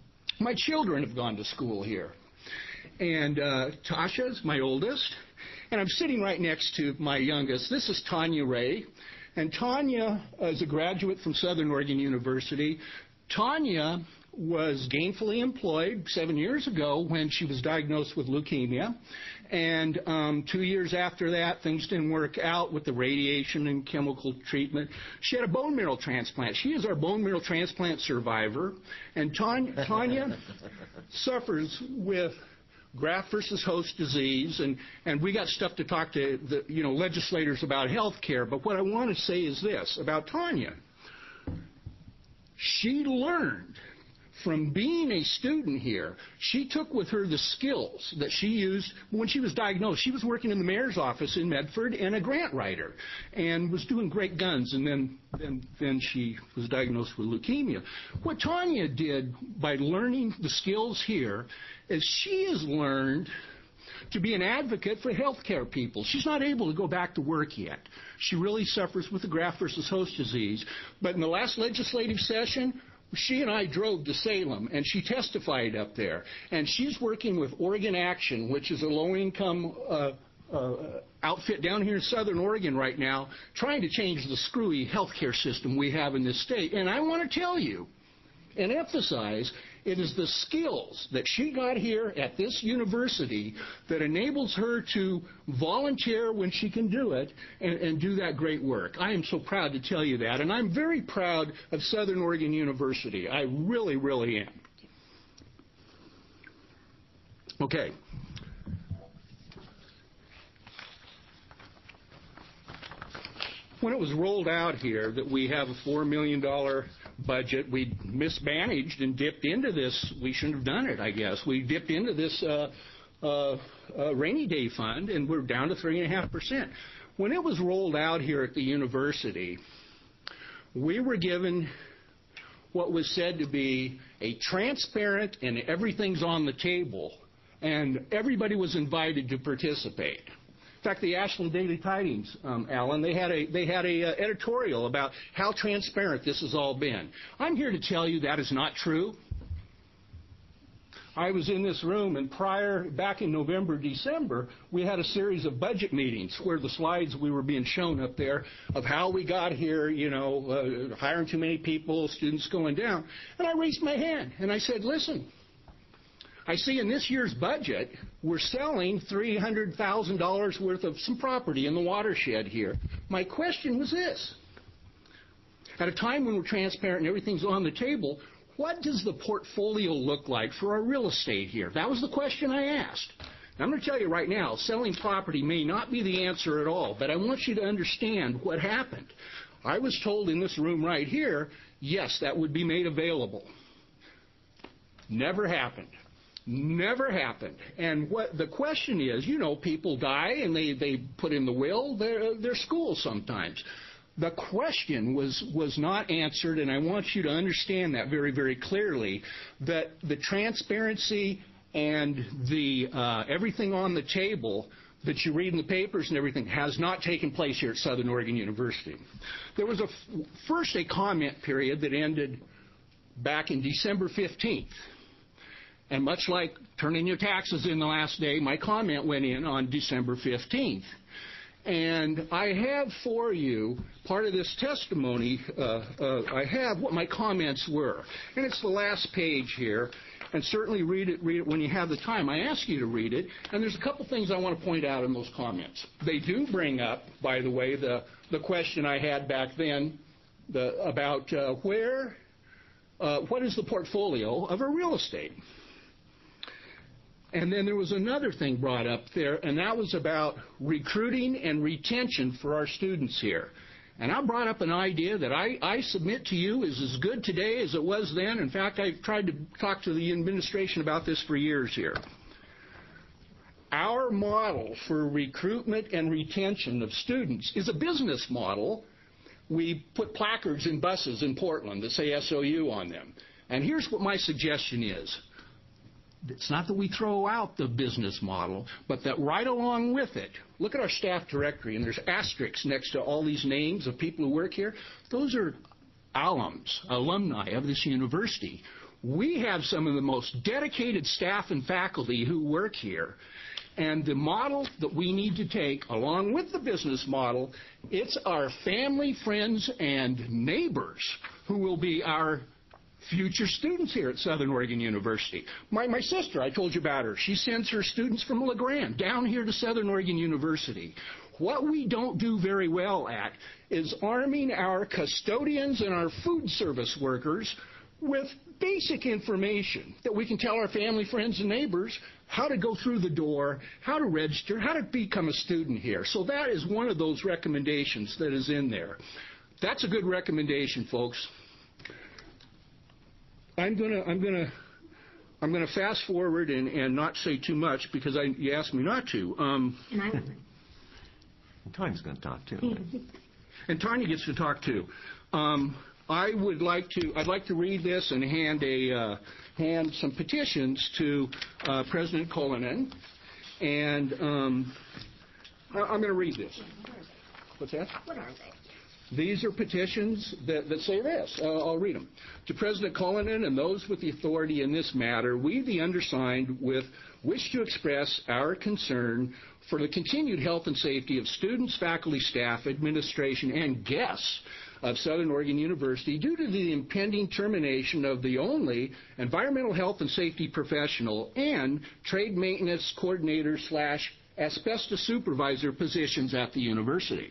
My children have gone to school here. And uh, Tasha's my oldest, and I'm sitting right next to my youngest. This is Tanya Ray, and Tanya is a graduate from Southern Oregon University. Tanya was gainfully employed seven years ago when she was diagnosed with leukemia, and um, two years after that, things didn't work out with the radiation and chemical treatment. She had a bone marrow transplant. She is our bone marrow transplant survivor, and Tanya, Tanya suffers with graft versus host disease, and, and we got stuff to talk to the you know legislators about health care. But what I want to say is this about Tanya. She learned from being a student here. She took with her the skills that she used when she was diagnosed. She was working in the mayor's office in Medford and a grant writer, and was doing great guns, and then, then, then she was diagnosed with leukemia. What Tanya did by learning the skills here is she has learned to be an advocate for health care people. She's not able to go back to work yet. She really suffers with the graft versus host disease. But in the last legislative session, she and I drove to Salem, and she testified up there. And she's working with Oregon Action, which is a low-income uh, uh, outfit down here in Southern Oregon right now, trying to change the screwy health care system we have in this state. And I want to tell you and emphasize, it is the skills that she got here at this university that enables her to volunteer when she can do it and, and do that great work. I am so proud to tell you that, and I'm very proud of Southern Oregon University. I really, really am. Okay. When it was rolled out here that we have a four million dollars budget, we mismanaged and dipped into this. We shouldn't have done it, I guess. We dipped into this uh, uh, uh, rainy day fund, and we're down to three point five percent. When it was rolled out here at the university, we were given what was said to be a transparent and everything's on the table, and everybody was invited to participate. In fact, the Ashland Daily Tidings, um, Alan, they had a they had a uh, editorial about how transparent this has all been. I'm here to tell you that is not true. I was in this room, and prior, back in November, December, we had a series of budget meetings where the slides we were being shown up there of how we got here, you know, uh, hiring too many people, students going down. And I raised my hand, and I said, listen, I see in this year's budget, we're selling three hundred thousand dollars worth of some property in the watershed here. My question was this. At a time when we're transparent and everything's on the table, what does the portfolio look like for our real estate here? That was the question I asked. And I'm going to tell you right now, selling property may not be the answer at all, but I want you to understand what happened. I was told in this room right here, yes, that would be made available. Never happened. Never happened. And what the question is, you know, people die and they, they put in the will their, their school sometimes. The question was, was not answered, and I want you to understand that very, very clearly, that the transparency and the uh, everything on the table that you read in the papers and everything has not taken place here at Southern Oregon University. There was a, first a comment period that ended back in December fifteenth. And much like turning your taxes in the last day, my comment went in on December fifteenth. And I have for you part of this testimony. Uh, uh, I have what my comments were. And it's the last page here. And certainly read it, read it when you have the time. I ask you to read it. And there's a couple things I want to point out in those comments. They do bring up, by the way, the, the question I had back then the, about uh, where, uh, what is the portfolio of our real estate? And then there was another thing brought up there, and that was about recruiting and retention for our students here. And I brought up an idea that I, I submit to you is as good today as it was then. In fact, I've tried to talk to the administration about this for years here. Our model for recruitment and retention of students is a business model. We put placards in buses in Portland that say S O U on them. And here's what my suggestion is. It's not that we throw out the business model, but that right along with it, look at our staff directory, and there's asterisks next to all these names of people who work here. Those are alums, alumni of this university. We have some of the most dedicated staff and faculty who work here. And the model that we need to take, along with the business model, it's our family, friends, and neighbors who will be our future students here at Southern Oregon University. My, my sister, I told you about her, she sends her students from La Grande down here to Southern Oregon University. What we don't do very well at is arming our custodians and our food service workers with basic information that we can tell our family, friends, and neighbors how to go through the door, how to register, how to become a student here. So that is one of those recommendations that is in there. That's a good recommendation, folks. I'm gonna, I'm gonna, I'm gonna fast forward and, and not say too much because I, you asked me not to. Um, and I will. Tanya's going to talk too. And Tanya gets to talk too. Um, I would like to, I'd like to read this and hand a, uh, hand some petitions to uh, President Cullinan, and um, I, I'm going to read this. What's that? What are they? These are petitions that, that say this. Uh, I'll read them. To President Cullinan and those with the authority in this matter, we, the undersigned, with wish to express our concern for the continued health and safety of students, faculty, staff, administration, and guests of Southern Oregon University due to the impending termination of the only environmental health and safety professional and trade maintenance coordinator slash asbestos supervisor positions at the university.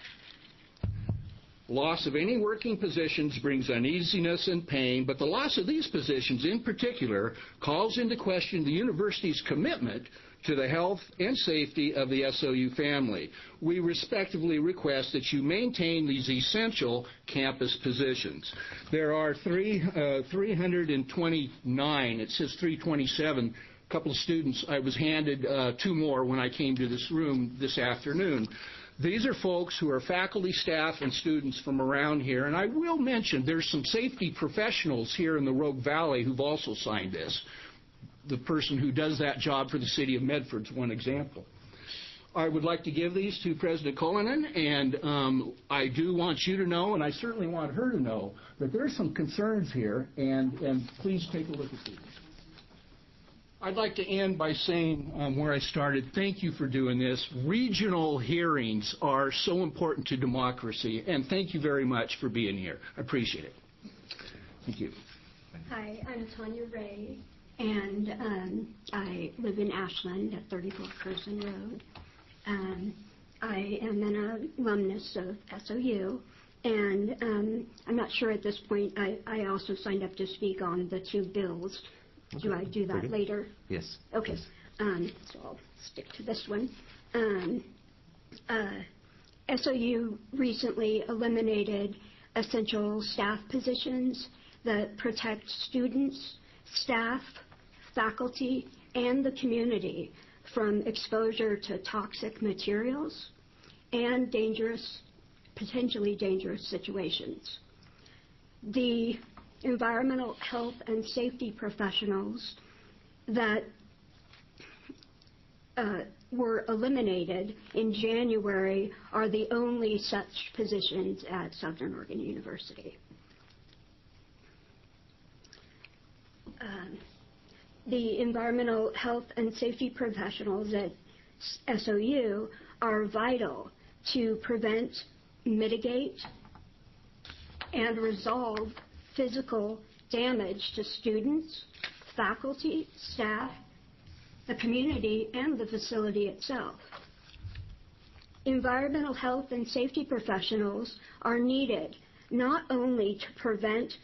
Loss of any working positions brings uneasiness and pain, but the loss of these positions in particular calls into question the university's commitment to the health and safety of the S O U family. We respectfully request that you maintain these essential campus positions. There are three, uh, three hundred twenty-nine, it says three twenty-seven, a couple of students. I was handed uh, two more when I came to this room this afternoon. These are folks who are faculty, staff, and students from around here. And I will mention there's some safety professionals here in the Rogue Valley who've also signed this. The person who does that job for the city of Medford's one example. I would like to give these to President Cullinan, and um, I do want you to know, and I certainly want her to know, that there's some concerns here, and, and please take a look at these. I'd like to end by saying um, where I started, thank you for doing this. Regional hearings are so important to democracy, and thank you very much for being here. I appreciate it. Thank you. Hi, I'm Tanya Ray, and um, I live in Ashland at thirty-four Curzon Road. Um, I am an alumnus of S O U, and um, I'm not sure at this point, I, I also signed up to speak on the two bills. Do I do that later? Yes. Okay. Um, so I'll stick to this one. Um, uh, S O U recently eliminated essential staff positions that protect students, staff, faculty, and the community from exposure to toxic materials and dangerous, potentially dangerous situations. The environmental health and safety professionals that uh, were eliminated in January are the only such positions at Southern Oregon University. Um, the environmental health and safety professionals at S O U are vital to prevent, mitigate, and resolve physical damage to students, faculty, staff, the community, and the facility itself. Environmental health and safety professionals are needed not only to prevent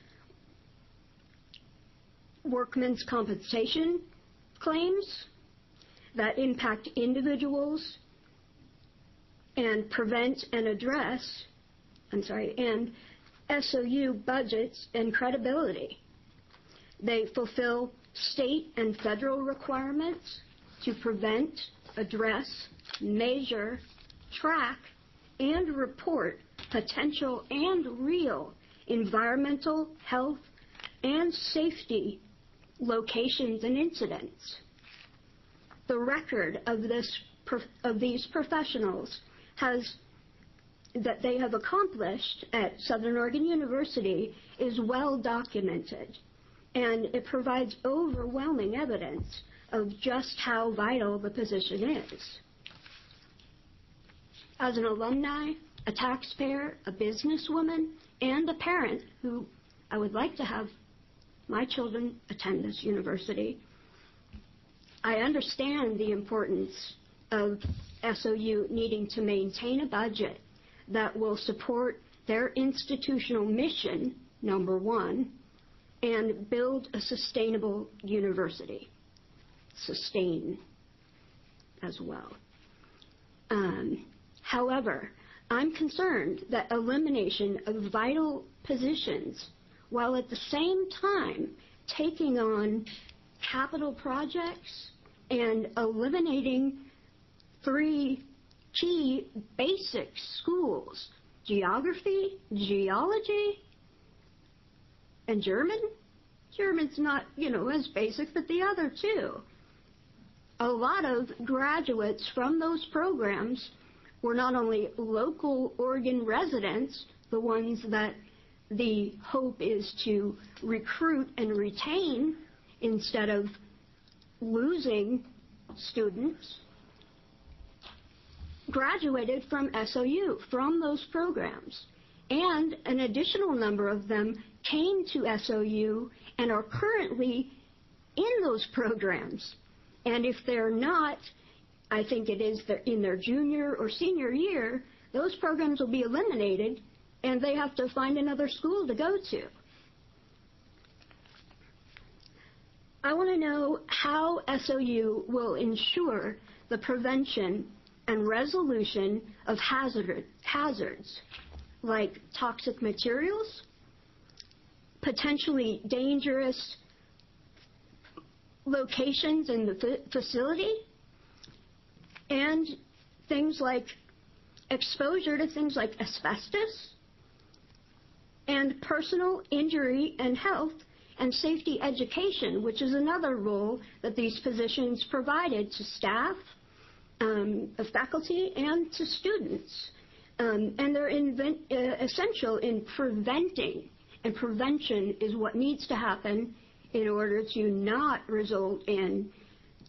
workmen's compensation claims that impact individuals and prevent and address, I'm sorry, and S O U budgets and credibility. They fulfill state and federal requirements to prevent, address, measure, track, and report potential and real environmental, health, and safety locations and incidents. The record of this of these professionals has that they have accomplished at Southern Oregon University is well documented, and it provides overwhelming evidence of just how vital the position is. As an alumni, a taxpayer, a businesswoman, and a parent who I would like to have my children attend this university, I understand the importance of S O U needing to maintain a budget that will support their institutional mission, number one, and build a sustainable university. Sustain as well. Um, however, I'm concerned that elimination of vital positions while at the same time taking on capital projects and eliminating three key basic schools, geography, geology, and German. German's not, you know, as basic, but the other two. A lot of graduates from those programs were not only local Oregon residents, the ones that the hope is to recruit and retain instead of losing students, graduated from S O U, from those programs. And an additional number of them came to S O U and are currently in those programs. And if they're not, I think it is in their junior or senior year, those programs will be eliminated and they have to find another school to go to. I want to know how S O U will ensure the prevention and resolution of hazard, hazards like toxic materials, potentially dangerous locations in the f- facility, and things like exposure to things like asbestos, and personal injury and health and safety education, which is another role that these positions provided to staff, um, faculty, and to students. Um, and they're invent, uh, essential in preventing, and prevention is what needs to happen in order to not result in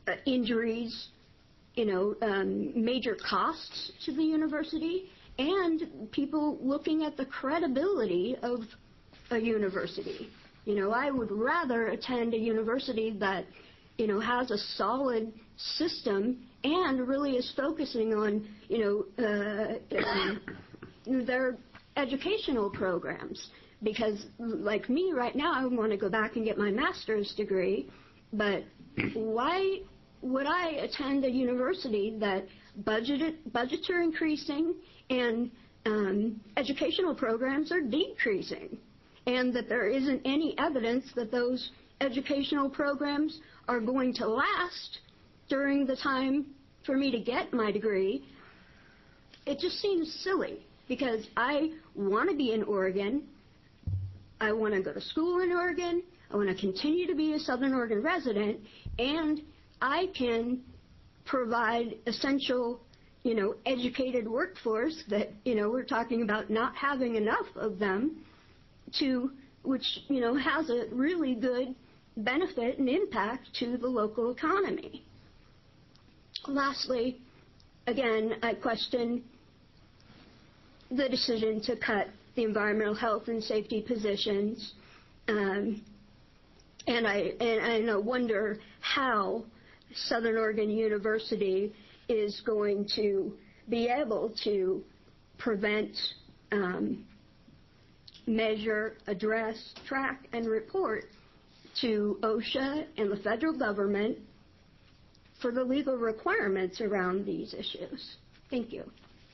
uh, injuries, you know, um, major costs to the university, and people looking at the credibility of a university. You know, I would rather attend a university that, you know, has a solid system and really is focusing on, you know, uh, their educational programs. Because, like me right now, I want to go back and get my master's degree, but why would I attend a university that budgeted, budgets are increasing and um, educational programs are decreasing, and that there isn't any evidence that those educational programs are going to last during the time for me to get my degree? It just seems silly, because I want to be in Oregon. I want to go to school in Oregon. I want to continue to be a Southern Oregon resident, and I can provide essential, you know, educated workforce that, you know, we're talking about not having enough of them, to which, you know, has a really good benefit and impact to the local economy. Lastly, again, I question the decision to cut the environmental health and safety positions, um, and I and I wonder how Southern Oregon University is going to be able to prevent, um, measure, address, track, and report to OSHA and the federal government for the legal requirements around these issues. Thank you.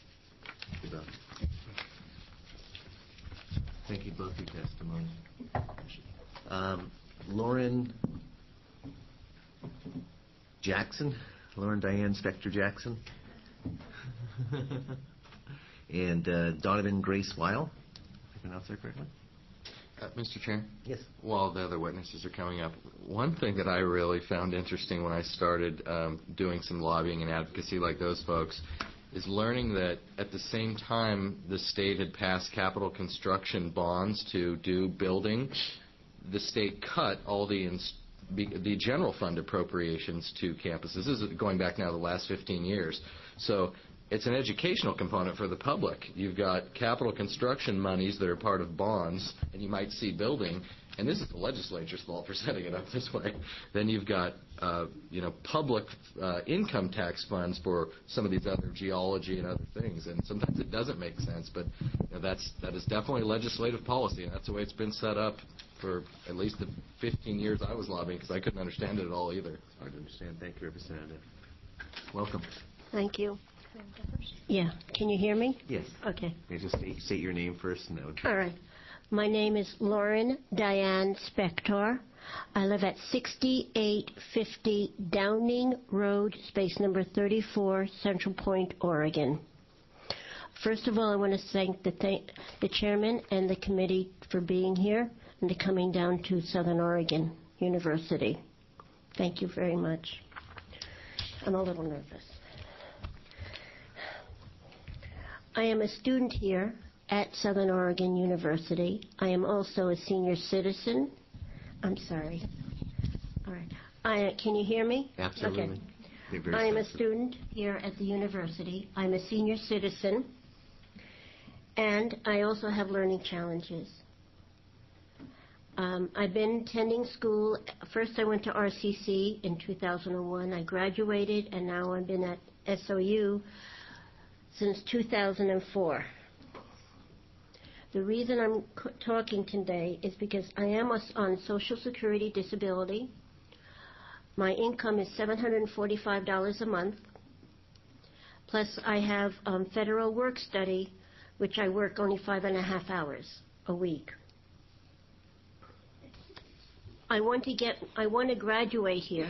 Thank you both for your testimony. Um, Lauren Jackson, Lauren Diane Spector Jackson, and uh, Donovan Grace Weil. Did I pronounce that correctly? Uh, Mister Chair? Yes. While the other witnesses are coming up, one thing that I really found interesting when I started um, doing some lobbying and advocacy like those folks is learning that at the same time the state had passed capital construction bonds to do building, the state cut all the ins- the general fund appropriations to campuses. This is going back now the last fifteen years. So it's an educational component for the public. You've got capital construction monies that are part of bonds, and you might see building, and this is the legislature's fault for setting it up this way. Then you've got, uh, you know, public uh, income tax funds for some of these other geology and other things, and sometimes it doesn't make sense, but you know, that's that is definitely legislative policy, and that's the way it's been set up for at least the fifteen years I was lobbying, because I couldn't understand it at all either. It's hard to understand. Thank you, Representative. Welcome. Thank you. Yeah. Can you hear me? Yes. Okay. Okay, just state, state your name first, and that would be... All right. My name is Lauren Diane Spector. I live at sixty-eight fifty Downing Road, space number thirty-four, Central Point, Oregon. First of all, I want to thank the, th- the chairman and the committee for being here and to coming down to Southern Oregon University. Thank you very much. I'm a little nervous. I am a student here at Southern Oregon University. I am also a senior citizen. I'm sorry. All right. I, can you hear me? Absolutely. Okay. I am a student here at the university. I'm a senior citizen, and I also have learning challenges. Um, I've been attending school. First, I went to R C C in two thousand one. I graduated, and now I've been at S O U since two thousand four. The reason I'm c- talking today is because I am on Social Security disability. My income is seven hundred forty-five dollars a month. Plus, I have um, federal work study, which I work only five and a half hours a week. I want to get, I want to graduate here.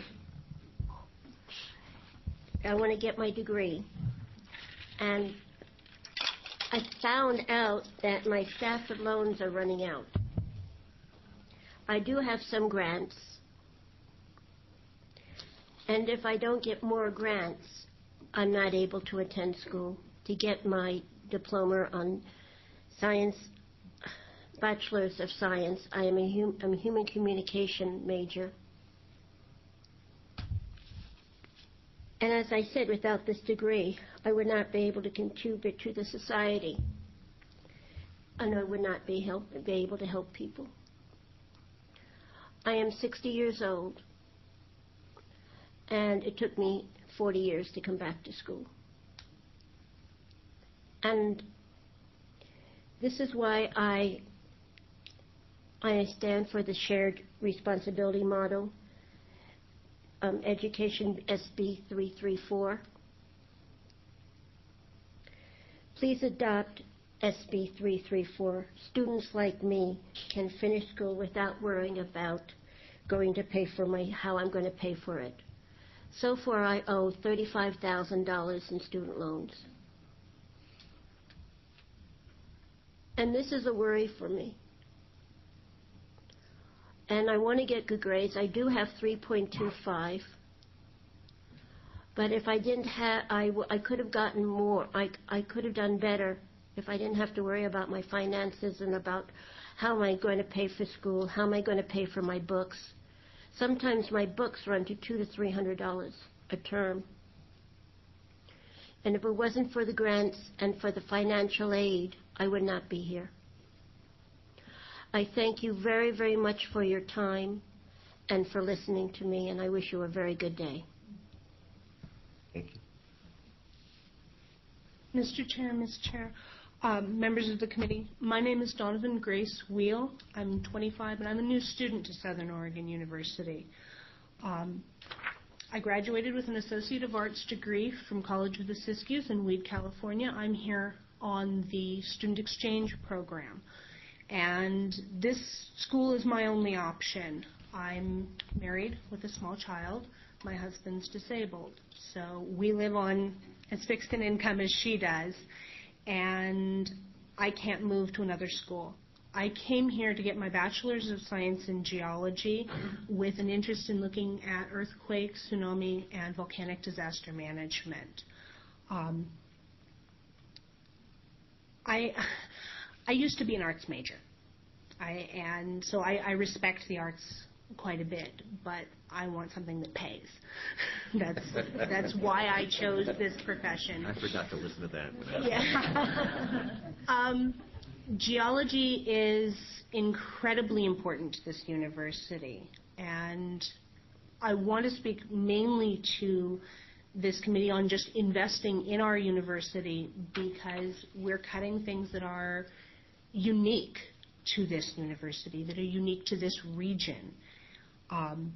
I want to get my degree. And I found out that my Stafford loans are running out. I do have some grants. And if I don't get more grants, I'm not able to attend school to get my diploma on science, Bachelor's of Science. I am a, hum, I'm a human communication major. And as I said, without this degree, I would not be able to contribute to the society. And I would not be, help, be able to help people. I am sixty years old, and it took me forty years to come back to school. And this is why I, I stand for the shared responsibility model, um, Education S B three thirty-four. Please adopt S B three thirty-four. Students like me can finish school without worrying about going to pay for my, how I'm going to pay for it. So far, I owe thirty-five thousand dollars in student loans. And this is a worry for me. And I want to get good grades. I do have three point two five. But if I didn't have, I, w- I could have gotten more. I, I could have done better if I didn't have to worry about my finances and about how am I going to pay for school, how am I going to pay for my books. Sometimes my books run to two to three hundred dollars a term. And if it wasn't for the grants and for the financial aid, I would not be here. I thank you very, very much for your time and for listening to me, and I wish you a very good day. Thank you. Mister Chair, Miz Chair, um, members of the committee, my name is Donovan Grace Wheel. I'm twenty-five, and I'm a new student to Southern Oregon University. Um, I graduated with an Associate of Arts degree from College of the Siskiyous in Weed, California. I'm here on the Student Exchange Program, and this school is my only option. I'm married with a small child. My husband's disabled, so we live on as fixed an income as she does, and I can't move to another school. I came here to get my Bachelor's of Science in Geology with an interest in looking at earthquake, tsunami, and volcanic disaster management. Um, I I used to be an arts major, I, and so I, I respect the arts quite a bit, but I want something that pays. That's that's why I chose this profession. I forgot to listen to that. Yeah. um, geology is incredibly important to this university, and I want to speak mainly to this committee on just investing in our university because we're cutting things that are unique to this university, that are unique to this region. Um,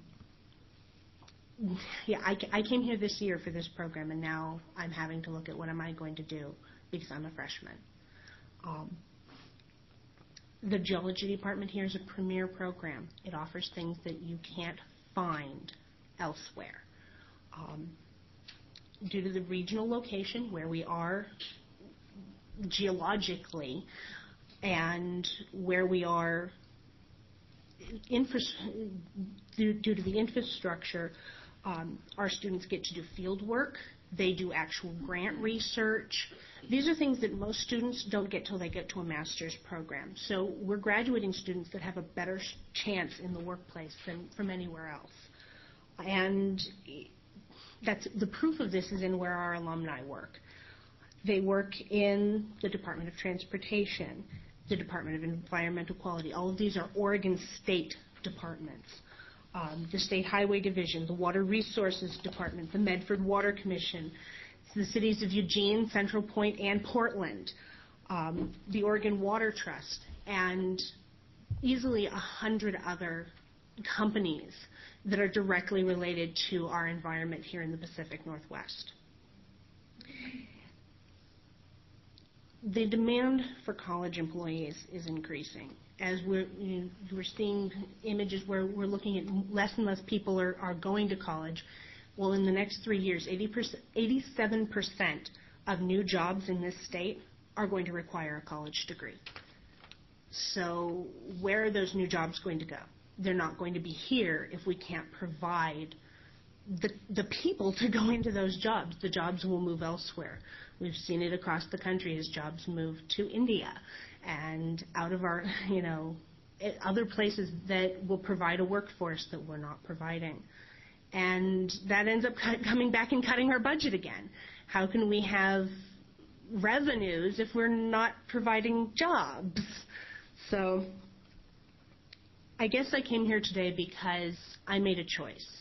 yeah, I, I came here this year for this program, and now I'm having to look at what am I going to do because I'm a freshman. Um, the geology department here is a premier program. It offers things that you can't find elsewhere. Um, due to the regional location where we are geologically and where we are infra- due, due to the infrastructure, um, our students get to do field work. They do actual grant research. These are things that most students don't get till they get to a master's program. So we're graduating students that have a better chance in the workplace than from anywhere else. And that's the proof of this is in where our alumni work. They work in the Department of Transportation, the Department of Environmental Quality. All of these are Oregon State departments. Um, the State Highway Division, the Water Resources Department, the Medford Water Commission, the cities of Eugene, Central Point, and Portland, um, the Oregon Water Trust, and easily a hundred other companies that are directly related to our environment here in the Pacific Northwest. The demand for college employees is increasing. As we're, you know, we're seeing images where we're looking at less and less people are, are going to college. Well, in the next three years, eighty percent, eighty-seven percent of new jobs in this state are going to require a college degree. So where are those new jobs going to go? They're not going to be here if we can't provide the, the people to go into those jobs. The jobs will move elsewhere. We've seen it across the country as jobs move to India and out of our, you know, other places that will provide a workforce that we're not providing. And that ends up cut, coming back and cutting our budget again. How can we have revenues if we're not providing jobs? So I guess I came here today because I made a choice.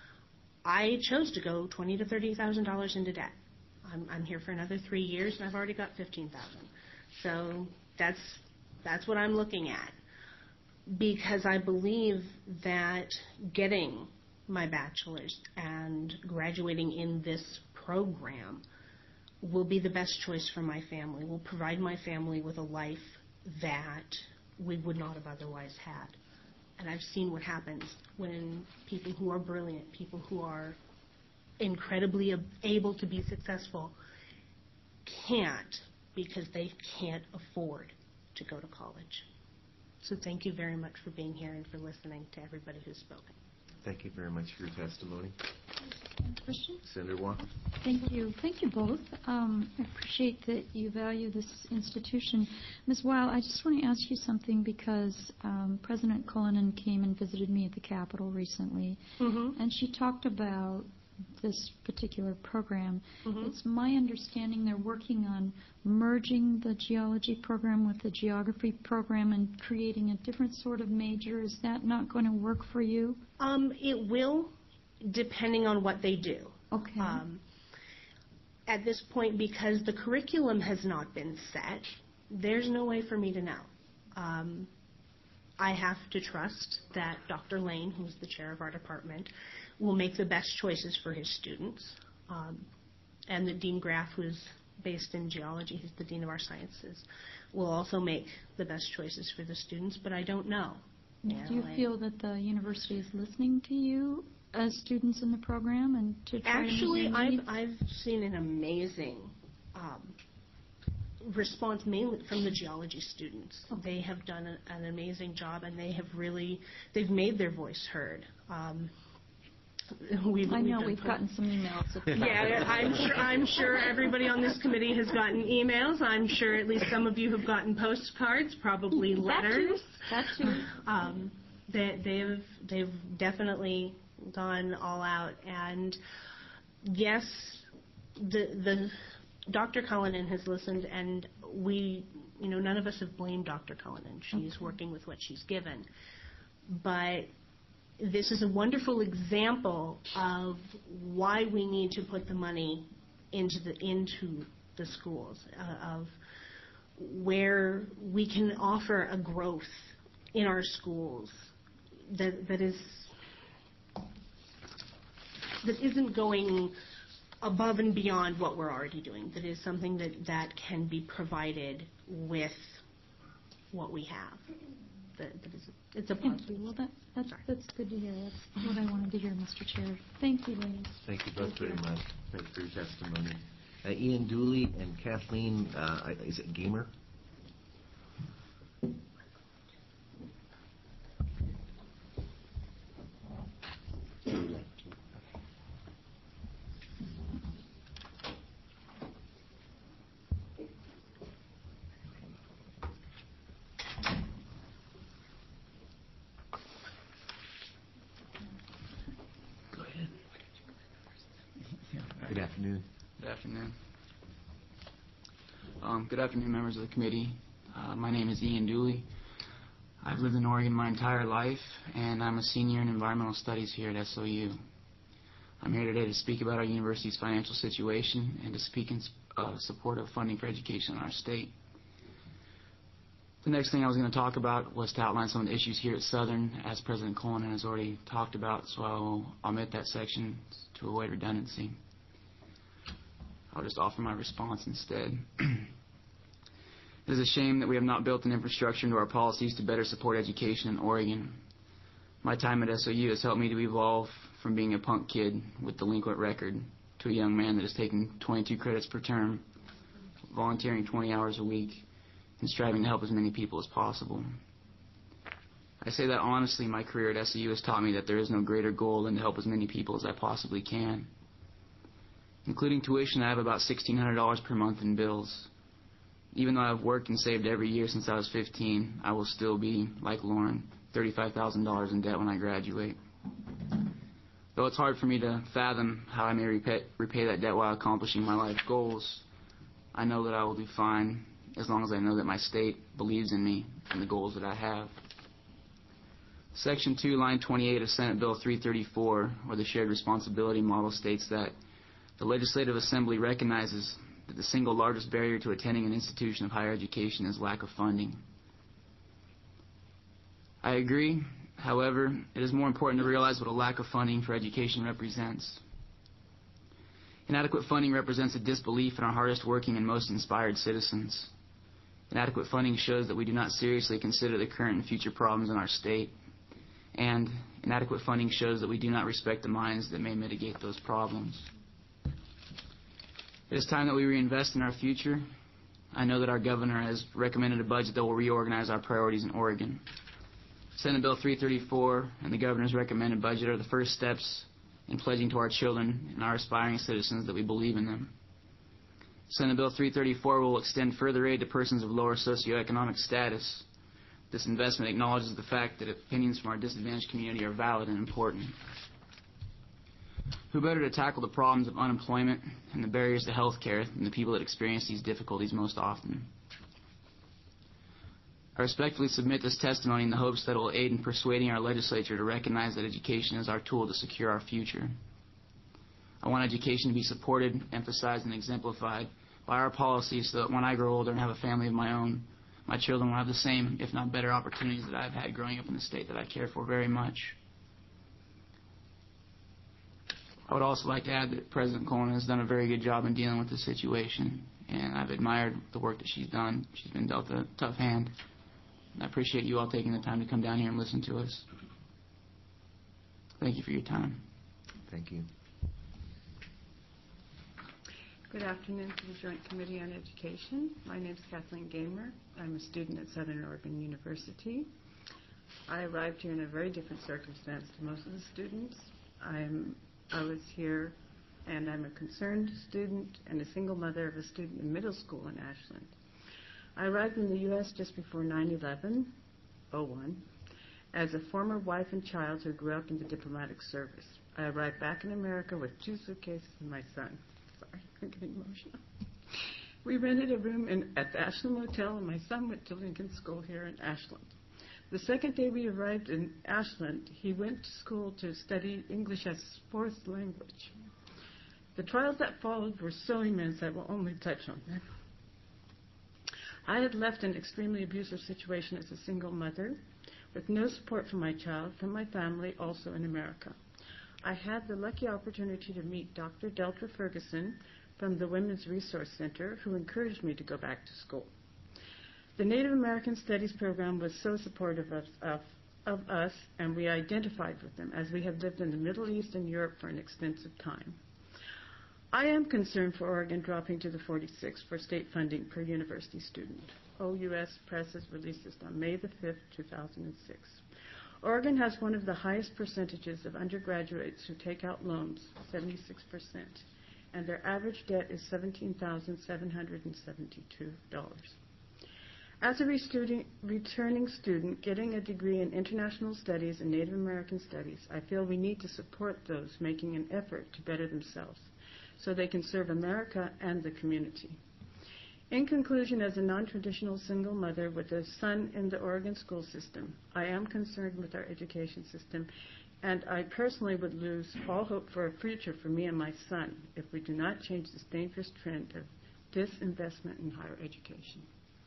I chose to go twenty to thirty thousand dollars into debt. I'm, I'm here for another three years, and I've already got fifteen thousand. So that's that's what I'm looking at, because I believe that getting my bachelor's and graduating in this program will be the best choice for my family, will provide my family with a life that we would not have otherwise had. And I've seen what happens when people who are brilliant, people who are incredibly able to be successful, can't because they can't afford to go to college. So thank you very much for being here and for listening to everybody who's spoken. Thank you very much for your testimony. Question? Senator Walker. Thank you. Thank you both. Um, I appreciate that you value this institution. Miz Weil, I just want to ask you something because um, President Cullinan came and visited me at the Capitol recently, Mm-hmm. and she talked about this particular program. Mm-hmm. It's my understanding they're working on merging the geology program with the geography program and creating a different sort of major. Is that not going to work for you? Um, it will, depending on what they do. Okay. Um, at this point, because the curriculum has not been set, there's no way for me to know. Um, I have to trust that Doctor Lane, who's the chair of our department, will make the best choices for his students. Um, and that Dean Graff, who's based in geology, he's the dean of our sciences, will also make the best choices for the students, but I don't know. Do you I- feel that the university is listening to you as students in the program and to try Actually, to meet your I've, needs? I've seen an amazing um, response, mainly from the geology students. They have done a, an amazing job, and they have really, they've made their voice heard. Um, we've, I know we've, we've put, gotten some emails. Yeah, I'm sure, I'm sure everybody on this committee has gotten emails. I'm sure at least some of you have gotten postcards, probably letters. That too. That too. Um, they, they've they've definitely gone all out, and yes, the the Doctor Cullinan has listened, and we, you know, none of us have blamed Doctor Cullinan. She's Okay. working with what she's given, but this is a wonderful example of why we need to put the money into the into the schools, uh, of where we can offer a growth in our schools that that is that isn't going above and beyond what we're already doing. That is something that that can be provided with what we have. That, that is, it's a Thank you. Well, that, that's, that's good to hear. That's what I wanted to hear, Mister Chair. Thank you, ladies. Thank you both very much. Thanks for your testimony. Uh, Ian Dooley and Kathleen, uh, is it Gamer? Go ahead. Good afternoon. Good afternoon. Um, good afternoon, members of the committee. Uh, my name is Ian Dooley. I've lived in Oregon my entire life, and I'm a senior in environmental studies here at S O U. I'm here today to speak about our university's financial situation and to speak in uh, support of funding for education in our state. The next thing I was going to talk about was to outline some of the issues here at Southern, as President Cullinan has already talked about, so I will omit that section to avoid redundancy. I'll just offer my response instead. It is a shame that we have not built an infrastructure into our policies to better support education in Oregon. My time at S O U has helped me to evolve from being a punk kid with delinquent record to a young man that is taking twenty-two credits per term, volunteering twenty hours a week, and striving to help as many people as possible. I say that honestly, my career at S O U has taught me that there is no greater goal than to help as many people as I possibly can. Including tuition, I have about sixteen hundred dollars per month in bills. Even though I've worked and saved every year since I was fifteen, I will still be, like Lauren, thirty-five thousand dollars in debt when I graduate. Though it's hard for me to fathom how I may repay, repay that debt while accomplishing my life goals, I know that I will do fine as long as I know that my state believes in me and the goals that I have. Section two, line twenty-eight of Senate Bill three thirty-four, or the shared responsibility model, states that the Legislative Assembly recognizes that the single largest barrier to attending an institution of higher education is lack of funding. I agree. However, it is more important to realize what a lack of funding for education represents. Inadequate funding represents a disbelief in our hardest working and most inspired citizens. Inadequate funding shows that we do not seriously consider the current and future problems in our state. And inadequate funding shows that we do not respect the minds that may mitigate those problems. It is time that we reinvest in our future. I know that our governor has recommended a budget that will reorganize our priorities in Oregon. Senate Bill three thirty-four and the governor's recommended budget are the first steps in pledging to our children and our aspiring citizens that we believe in them. Senate Bill three thirty-four will extend further aid to persons of lower socioeconomic status. This investment acknowledges the fact that opinions from our disadvantaged community are valid and important. Who better to tackle the problems of unemployment and the barriers to health care than the people that experience these difficulties most often? I respectfully submit this testimony in the hopes that it will aid in persuading our legislature to recognize that education is our tool to secure our future. I want education to be supported, emphasized, and exemplified by our policies so that when I grow older and have a family of my own, my children will have the same, if not better, opportunities that I've had growing up in the state that I care for very much. I would also like to add that President Coleman has done a very good job in dealing with this situation, and I've admired the work that she's done. She's been dealt a tough hand. And I appreciate you all taking the time to come down here and listen to us. Thank you for your time. Thank you. Good afternoon to the Joint Committee on Education. My name is Kathleen Gamer. I'm a student at Southern Oregon University. I arrived here in a very different circumstance to most of the students. I'm, I was here, and I'm a concerned student and a single mother of a student in middle school in Ashland. I arrived in the U S just before nine eleven oh one as a former wife and child who grew up in the diplomatic service. I arrived back in America with two suitcases and my son. Sorry, I'm getting emotional. We rented a room in, at the Ashland Motel, and my son went to Lincoln School here in Ashland. The second day we arrived in Ashland, he went to school to study English as fourth language. The trials that followed were so immense I will only touch on them. I had left an extremely abusive situation as a single mother with no support from my child, from my family, also in America. I had the lucky opportunity to meet Doctor Delta Ferguson from the Women's Resource Center, who encouraged me to go back to school. The Native American Studies program was so supportive of, of, of us, and we identified with them, as we have lived in the Middle East and Europe for an extensive time. I am concerned for Oregon dropping to the forty-sixth for state funding per university student. O U S Press has released this on May the fifth, two thousand six. Oregon has one of the highest percentages of undergraduates who take out loans, seventy-six percent, and their average debt is seventeen thousand seven hundred seventy-two dollars. As a returning student getting a degree in international studies and Native American studies, I feel we need to support those making an effort to better themselves, so they can serve America and the community. In conclusion, as a non-traditional single mother with a son in the Oregon school system, I am concerned with our education system, and I personally would lose all hope for a future for me and my son if we do not change this dangerous trend of disinvestment in higher education.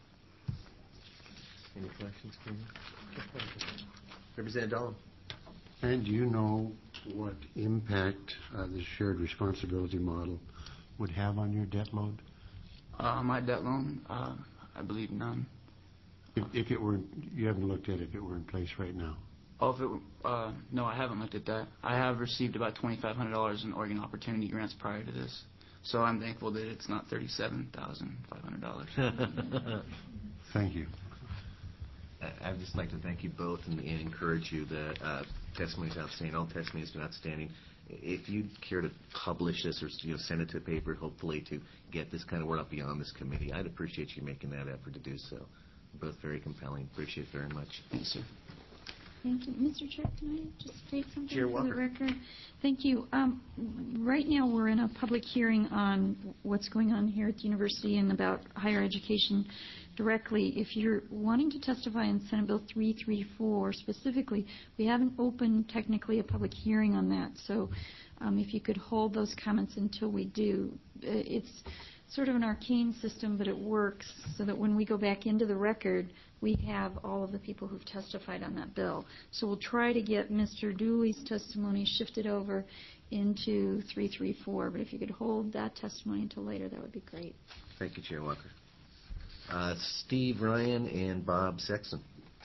Any questions, Kim? Representative Dahlem. And do you know what impact uh, the shared responsibility model would have on your debt load? Uh, my debt loan, uh, I believe none. If, if it were, you haven't looked at it if it were in place right now. Oh, if it were, uh, no, I haven't looked at that. I have received about twenty-five hundred dollars in Oregon Opportunity Grants prior to this, so I'm thankful that it's not thirty-seven thousand five hundred dollars. Thank you. I'd just like to thank you both and, and encourage you. The uh, testimony is outstanding. All testimony has been outstanding. If you'd care to publish this or you know, send it to a paper, hopefully to get this kind of word out beyond this committee, I'd appreciate you making that effort to do so. Both very compelling. Appreciate it very much. Thanks, sir. Thank you. Mister Chair, can I just state something Chair for Walker. the record? Thank you. Um, right now we're in a public hearing on what's going on here at the university and about higher education directly. If you're wanting to testify on Senate Bill three thirty-four specifically, we haven't opened technically a public hearing on that. So um, if you could hold those comments until we do. It's sort of an arcane system, but it works so that when we go back into the record, we have all of the people who've testified on that bill. So we'll try to get Mister Dooley's testimony shifted over into three thirty-four, but if you could hold that testimony until later, that would be great. Thank you, Chair Walker. Uh, Steve Ryan and Bob Sexton.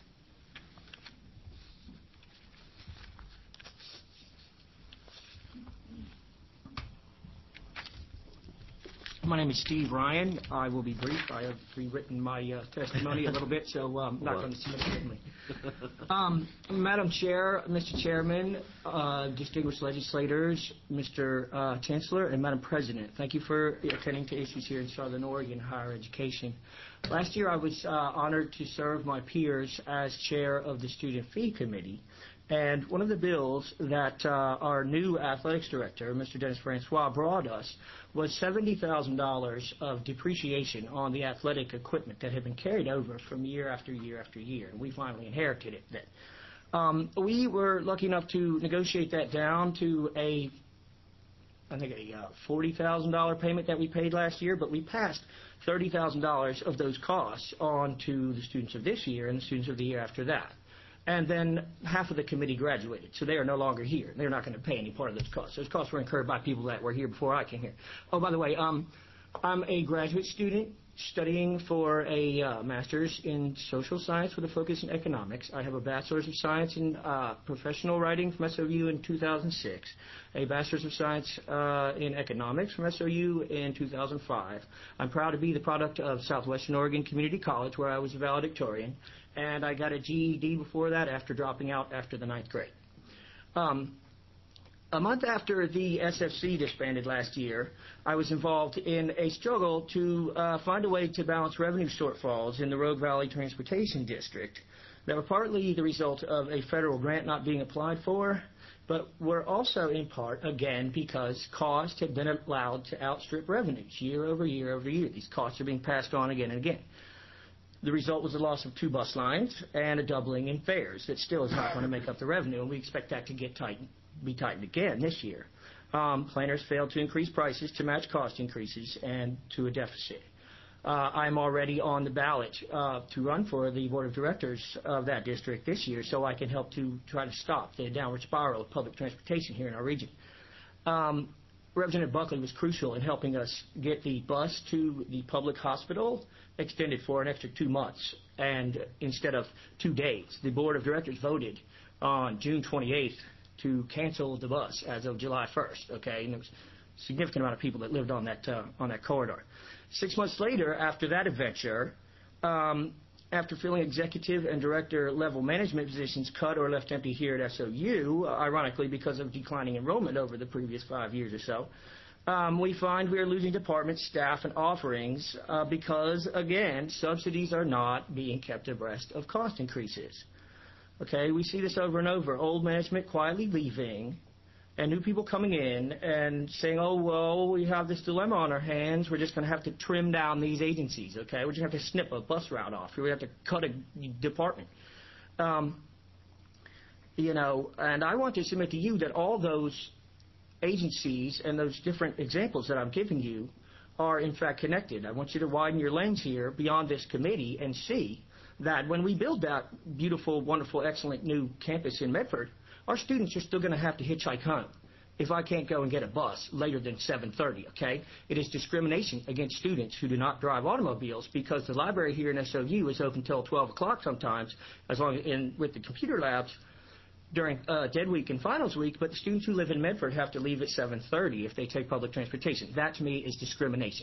My name is Steve Ryan. I will be brief. I have rewritten my uh, testimony a little bit, so I'm not going to submit it quickly. Um, Madam Chair, Mister Chairman, uh, distinguished legislators, Mister Uh, Chancellor, and Madam President, thank you for attending to issues here in Southern Oregon higher education. Last year, I was uh, honored to serve my peers as chair of the Student Fee Committee. And one of the bills that uh, our new athletics director, Mister Dennis Francois, brought us was seventy thousand dollars of depreciation on the athletic equipment that had been carried over from year after year after year. And we finally inherited it then. Um, we were lucky enough to negotiate that down to a, I think, a uh, forty thousand dollars payment that we paid last year, but we passed thirty thousand dollars of those costs on to the students of this year and the students of the year after that. And then half of the committee graduated, so they are no longer here. They're not going to pay any part of those costs. Those costs were incurred by people that were here before I came here. Oh, by the way, um, I'm a graduate student studying for a uh, master's in social science with a focus in economics. I have a bachelor's of science in uh, professional writing from S O U in two thousand six, a bachelor's of science uh, in economics from S O U in two thousand five. I'm proud to be the product of Southwestern Oregon Community College, where I was a valedictorian, and I got a G E D before that after dropping out after the ninth grade. Um, A month after the S F C disbanded last year, I was involved in a struggle to uh, find a way to balance revenue shortfalls in the Rogue Valley Transportation District that were partly the result of a federal grant not being applied for, but were also in part, again, because costs had been allowed to outstrip revenues year over year over year. These costs are being passed on again and again. The result was the loss of two bus lines and a doubling in fares that still is not going to make up the revenue, and we expect that to get tightened. be tightened again this year. Um, planners failed to increase prices to match cost increases and to a deficit. Uh, I'm already on the ballot uh, to run for the board of directors of that district this year, so I can help to try to stop the downward spiral of public transportation here in our region. Um, Representative Buckley was crucial in helping us get the bus to the public hospital extended for an extra two months, and instead of two days. The board of directors voted on June twenty-eighth to cancel the bus as of July first, okay? And there was a significant amount of people that lived on that uh, on that corridor. Six months later, after that adventure, um, after filling executive and director level management positions cut or left empty here at S O U, uh, ironically because of declining enrollment over the previous five years or so, um, we find we are losing department staff and offerings uh, because, again, subsidies are not being kept abreast of cost increases. Okay, we see this over and over. Old management quietly leaving and new people coming in and saying, oh, well, we have this dilemma on our hands. We're just going to have to trim down these agencies, okay? We're just going to have to snip a bus route off. We have to cut a department. Um, you know, and I want to submit to you that all those agencies and those different examples that I'm giving you are, in fact, connected. I want you to widen your lens here beyond this committee and see that when we build that beautiful, wonderful, excellent new campus in Medford, our students are still going to have to hitchhike home if I can't go and get a bus later than seven thirty, okay? It is discrimination against students who do not drive automobiles because the library here in S O U is open until twelve o'clock sometimes, as long as in with the computer labs during uh, dead week and finals week, but the students who live in Medford have to leave at seven thirty if they take public transportation. That, to me, is discrimination.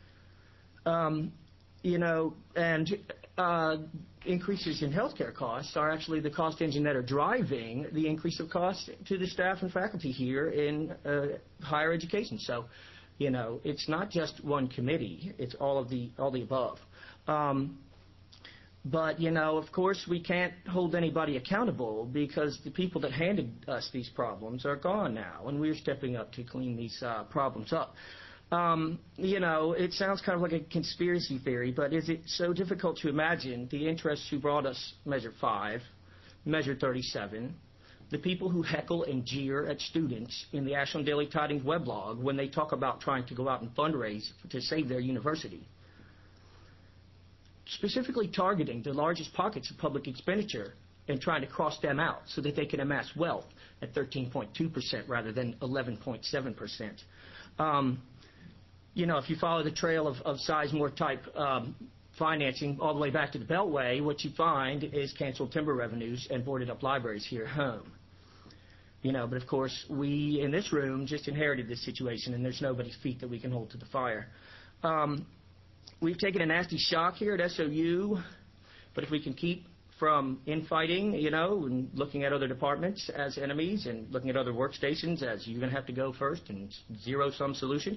Um, you know, and uh, increases in healthcare costs are actually the cost engine that are driving the increase of costs to the staff and faculty here in uh, higher education. So, you know, it's not just one committee; it's all of the all the above. Um, But, you know, of course, we can't hold anybody accountable because the people that handed us these problems are gone now, and we're stepping up to clean these uh, problems up. Um, you know, it sounds kind of like a conspiracy theory, but is it so difficult to imagine the interests who brought us Measure five, Measure thirty-seven, the people who heckle and jeer at students in the Ashland Daily Tidings weblog when they talk about trying to go out and fundraise to save their university? Specifically targeting the largest pockets of public expenditure and trying to cross them out so that they can amass wealth at thirteen point two percent rather than eleven point seven percent. Um, you know, if you follow the trail of, of Sizemore type um, financing all the way back to the Beltway, what you find is canceled timber revenues and boarded up libraries here at home. You know, but of course, we in this room just inherited this situation, and there's nobody's feet that we can hold to the fire. Um, We've taken a nasty shock here at S O U, but if we can keep from infighting, you know, and looking at other departments as enemies and looking at other workstations as you're going to have to go first and zero-sum solution,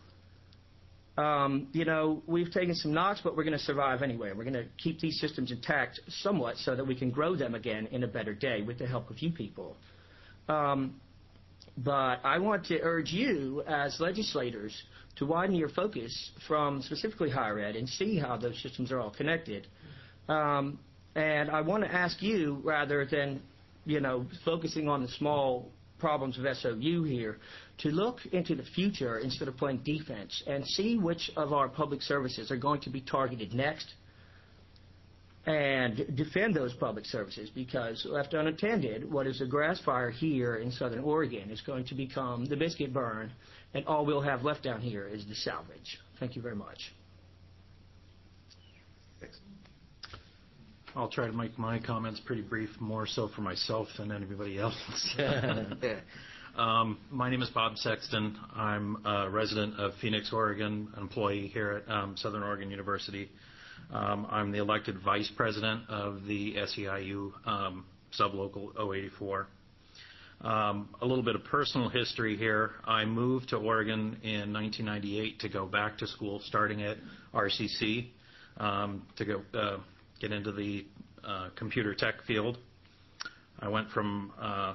um, you know, we've taken some knocks, but we're going to survive anyway. We're going to keep these systems intact somewhat so that we can grow them again in a better day with the help of you people. Um, but I want to urge you as legislators to widen your focus from specifically higher ed and see how those systems are all connected. Um, and I want to ask you, rather than, you know, focusing on the small problems of S O U here, to look into the future instead of playing defense and see which of our public services are going to be targeted next and defend those public services, because left unattended, what is a grass fire here in Southern Oregon is going to become the biscuit burn, and all we'll have left down here is the salvage. Thank you very much. I'll try to make my comments pretty brief, more so for myself than anybody else. um, my name is Bob Sexton. I'm a resident of Phoenix, Oregon, an employee here at um, Southern Oregon University. Um, I'm the elected vice president of the S E I U um, sublocal zero eighty-four. Um, a little bit of personal history here. I moved to Oregon in nineteen ninety-eight to go back to school, starting at R C C, um, to go uh, get into the uh, computer tech field. I went from uh,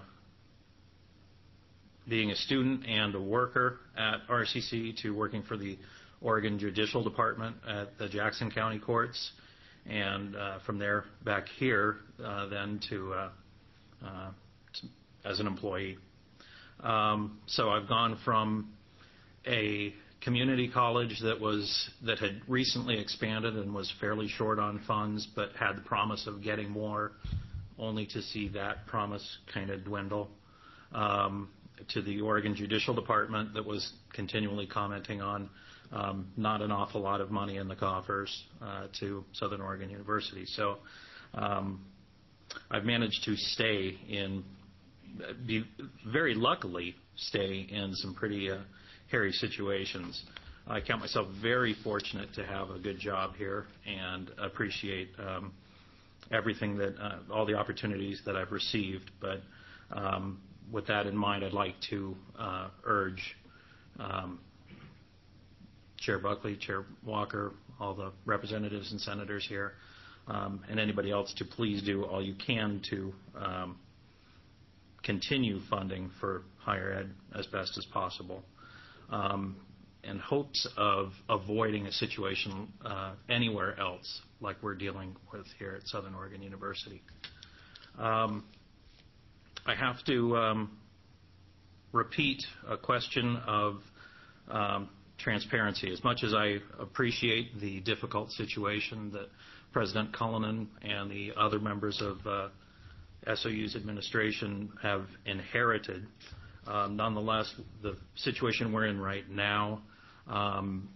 being a student and a worker at R C C to working for the Oregon Judicial Department at the Jackson County Courts, and uh, from there back here uh, then to, uh, uh, to as an employee. Um, so I've gone from a community college that was that had recently expanded and was fairly short on funds, but had the promise of getting more, only to see that promise kind of dwindle, um, to the Oregon Judicial Department that was continually commenting on um, not an awful lot of money in the coffers, uh, to Southern Oregon University. So um, I've managed to stay in, be, very luckily stay in some pretty uh, hairy situations. I count myself very fortunate to have a good job here and appreciate um, everything that, uh, all the opportunities that I've received. But um, with that in mind, I'd like to uh, urge um, Chair Buckley, Chair Walker, all the representatives and senators here, um, and anybody else to please do all you can to um, continue funding for higher ed as best as possible, um, in hopes of avoiding a situation uh, anywhere else like we're dealing with here at Southern Oregon University. Um, I have to um, repeat a question of um, transparency. As much as I appreciate the difficult situation that President Cullinan and the other members of uh, S O U's administration have inherited, um, nonetheless, the situation we're in right now um,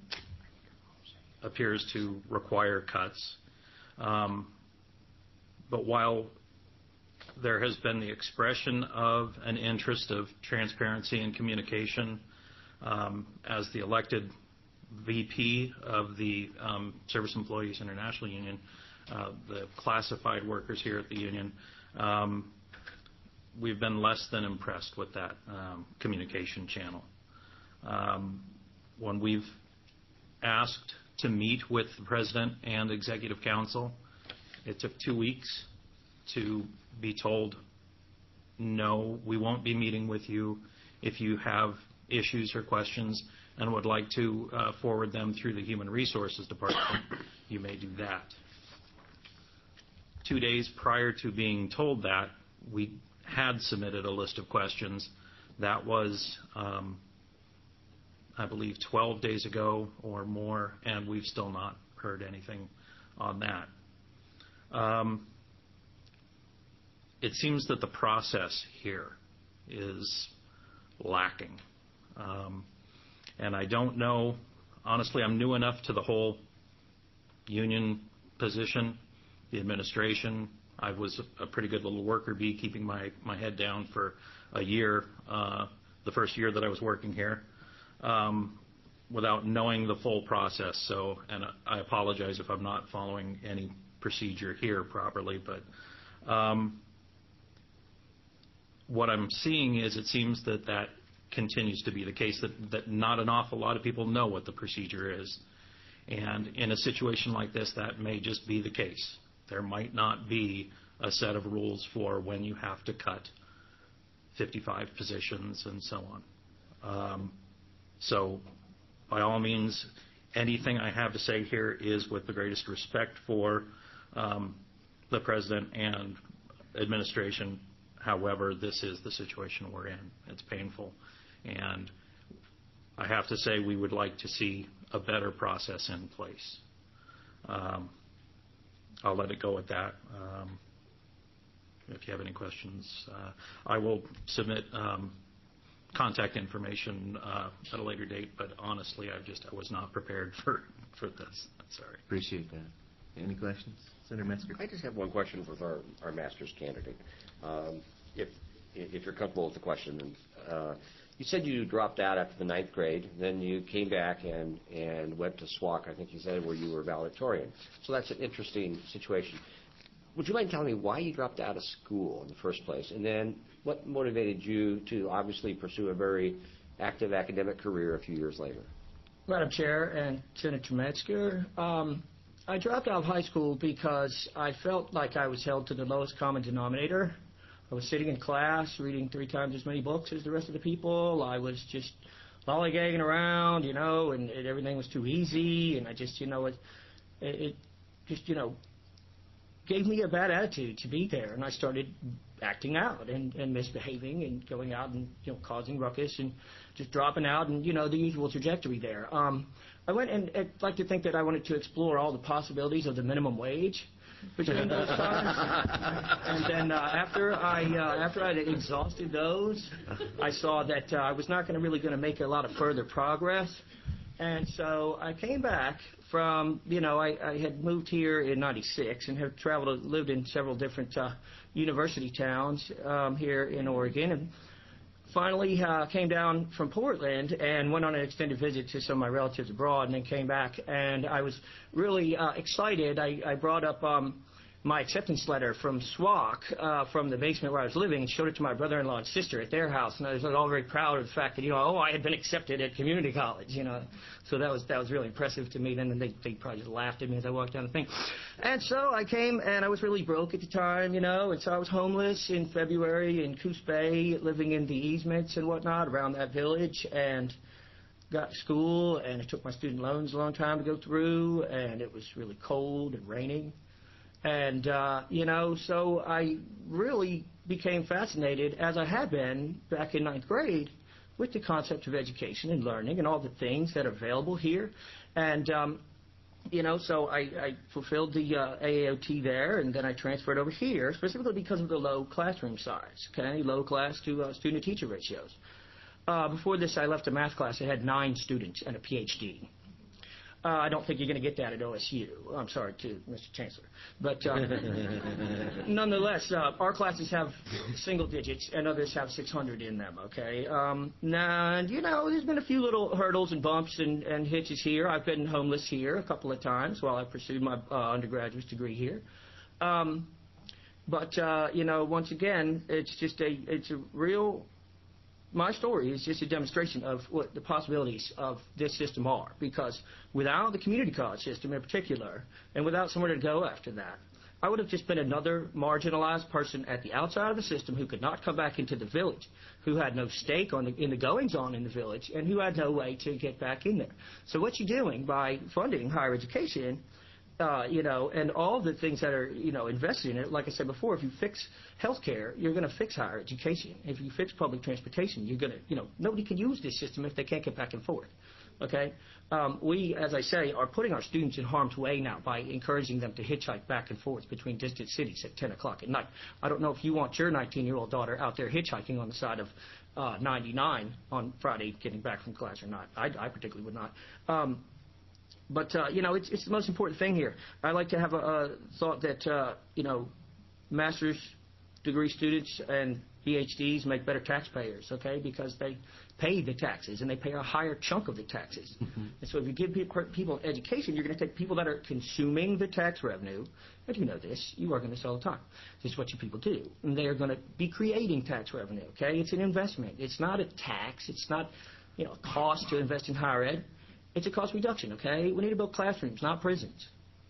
appears to require cuts. Um, but while there has been the expression of an interest of transparency and communication, um, as the elected V P of the um, Service Employees International Union, uh, the classified workers here at the union, um, we've been less than impressed with that um, communication channel. Um, when we've asked to meet with the President and Executive Council it took two weeks to be told, no, we won't be meeting with you. If you have issues or questions and would like to uh, forward them through the Human Resources Department, you may do that. Two days prior to being told that, we had submitted a list of questions. That was, um, I believe, twelve days ago or more, and we've still not heard anything on that. Um, it seems that the process here is lacking. Um, and I don't know, honestly, I'm new enough to the whole union position, the administration. I was a, a pretty good little worker bee, keeping my, my head down for a year, uh, the first year that I was working here, um, without knowing the full process. So, and I apologize if I'm not following any procedure here properly, but um, what I'm seeing is it seems that that continues to be the case, that, that not an awful lot of people know what the procedure is. And in a situation like this, that may just be the case. There might not be a set of rules for when you have to cut fifty-five positions and so on. Um, so by all means, anything I have to say here is with the greatest respect for um, the President and administration. However, this is the situation we're in. It's painful. And I have to say we would like to see a better process in place. Um, I'll let it go at that. Um, if you have any questions, uh, I will submit um, contact information uh, at a later date, but honestly, I just I was not prepared for, for this. Sorry. Appreciate that. Any questions? Senator Metzger? I just have one question with our, our master's candidate. Um, if, if you're comfortable with the question. Uh, you said you dropped out after the ninth grade, then you came back and, and went to S W A C, I think you said, where you were valedictorian. So that's an interesting situation. Would you mind telling me why you dropped out of school in the first place? And then what motivated you to obviously pursue a very active academic career a few years later? Madam Chair and Senator Metzger, um, I dropped out of high school because I felt like I was held to the lowest common denominator. I was sitting in class reading three times as many books as the rest of the people. I was just lollygagging around, you know, and, and everything was too easy. And I just, you know, it, it just, you know, gave me a bad attitude to be there. And I started acting out and, and misbehaving and going out and, you know, causing ruckus and just dropping out and, you know, the usual trajectory there. Um, I went and I'd like to think that I wanted to explore all the possibilities of the minimum wage between those times. And then uh, after I uh, after I had exhausted those, I saw that uh, I was not going to really going to make a lot of further progress. And so I came back from, you know, I, I had moved here in ninety-six and have traveled, lived in several different uh, university towns um, here in Oregon. And finally uh, came down from Portland and went on an extended visit to some of my relatives abroad and then came back. And I was really uh, excited. I, I brought up um, my acceptance letter from S W A C uh, from the basement where I was living and showed it to my brother-in-law and sister at their house. And I was all very proud of the fact that, you know, oh, I had been accepted at community college, you know. So that was that was really impressive to me. Then they, they probably just laughed at me as I walked down the thing. And so I came, and I was really broke at the time, you know. And so I was homeless in February in Coos Bay, living in the easements and whatnot around that village. And got to school, and it took my student loans a long time to go through. And it was really cold and raining. And, uh, you know, so I really became fascinated, as I had been back in ninth grade, with the concept of education and learning and all the things that are available here. And, um, you know, so I, I fulfilled the uh, A A O T there, and then I transferred over here, specifically because of the low classroom size, okay, low class to uh, student-teacher ratios. Uh, before this, I left a math class that had nine students and a P H D. Uh, I don't think you're going to get that at O S U. I'm sorry to Mister Chancellor. But um, nonetheless, uh, our classes have single digits and others have six hundred in them, okay? Um, and, you know, there's been a few little hurdles and bumps and, and hitches here. I've been homeless here a couple of times while I pursued my uh, undergraduate degree here. Um, but, uh, you know, once again, it's just a, it's a real... My story is just a demonstration of what the possibilities of this system are, because without the community college system in particular, and without somewhere to go after that, I would have just been another marginalized person at the outside of the system who could not come back into the village, who had no stake on the, in the goings-on in the village, and who had no way to get back in there. So what you're doing by funding higher education, uh, you know, and all the things that are, you know, invested in it, like I said before, if you fix health care, you're going to fix higher education. If you fix public transportation, you're going to, you know, nobody can use this system if they can't get back and forth. Okay? Um, we, as I say, are putting our students in harm's way now by encouraging them to hitchhike back and forth between distant cities at ten o'clock at night. I don't know if you want your nineteen-year-old daughter out there hitchhiking on the side of uh, ninety-nine on Friday getting back from class or not. I, I particularly would not. Um, but, uh, you know, it's, it's the most important thing here. I like to have a, a thought that, uh, you know, master's degree students and P H Ds make better taxpayers, okay, because they pay the taxes and they pay a higher chunk of the taxes. Mm-hmm. And so if you give people, people education, you're going to take people that are consuming the tax revenue, and you know this, you argue this all the time. This is what you people do. And they are going to be creating tax revenue, okay? It's an investment. It's not a tax. It's not, you know, a cost to invest in higher ed. It's a cost reduction, okay? We need to build classrooms, not prisons.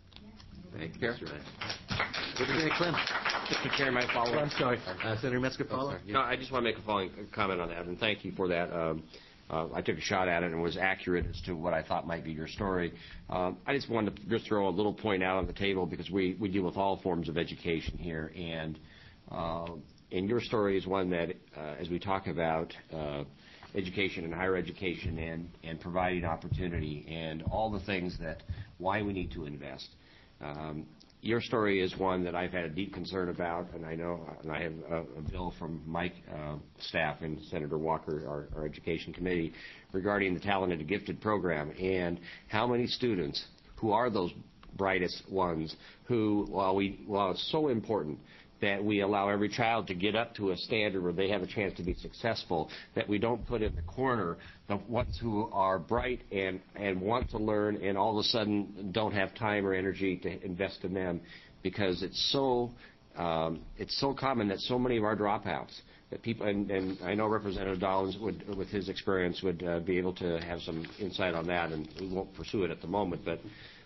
Thank you, Mister Representative Clem. Mister Chair, my follow-up. I'm sorry. Uh, Senator Metzger, follow-up? Oh, no, I just want to make a following comment on that, and thank you for that. Um, uh, I took a shot at it and was accurate as to what I thought might be your story. Um, I just wanted to just throw a little point out on the table because we, we deal with all forms of education here, and uh, and your story is one that, uh, as we talk about uh, education and higher education and, and providing opportunity and all the things that why we need to invest. Um, your story is one that I've had a deep concern about, and I know, and I have a, a bill from my uh, staff and Senator Walker, our, our Education Committee, regarding the Talented and Gifted program and how many students who are those brightest ones who, while we, while it's so important that we allow every child to get up to a standard where they have a chance to be successful, that we don't put in the corner the ones who are bright and, and want to learn and all of a sudden don't have time or energy to invest in them, because it's so um, it's so common that so many of our dropouts that people, and, and I know Representative Dollins would, with his experience, would uh, be able to have some insight on that, and we won't pursue it at the moment, but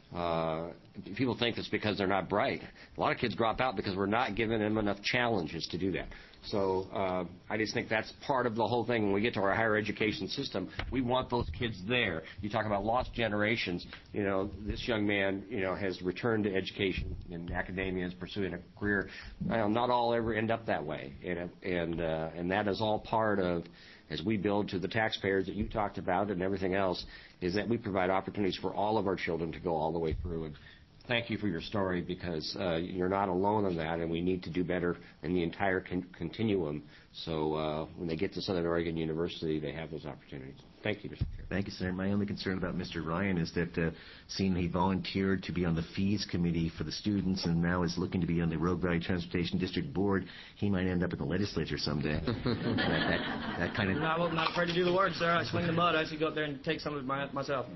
Uh, people think it's because they're not bright. A lot of kids drop out because we're not giving them enough challenges to do that. So uh, I just think that's part of the whole thing. When we get to our higher education system, we want those kids there. You talk about lost generations. You know, this young man, you know, has returned to education in academia, is pursuing a career. Well, not all ever end up that way, and and uh, and that is all part of, as we build to the taxpayers that you talked about and everything else, is that we provide opportunities for all of our children to go all the way through. And thank you for your story, because uh, you're not alone on that, and we need to do better in the entire con- continuum. So uh, when they get to Southern Oregon University, they have those opportunities. Thank you, Mister Chair. Thank you, Senator. My only concern about Mister Ryan is that, uh, seeing he volunteered to be on the fees committee for the students and now is looking to be on the Rogue Valley Transportation District Board, he might end up in the legislature someday. that, that, that kind of. No, I'm not afraid to do the work, sir. I swing the mud. I actually go up there and take some of it my, myself.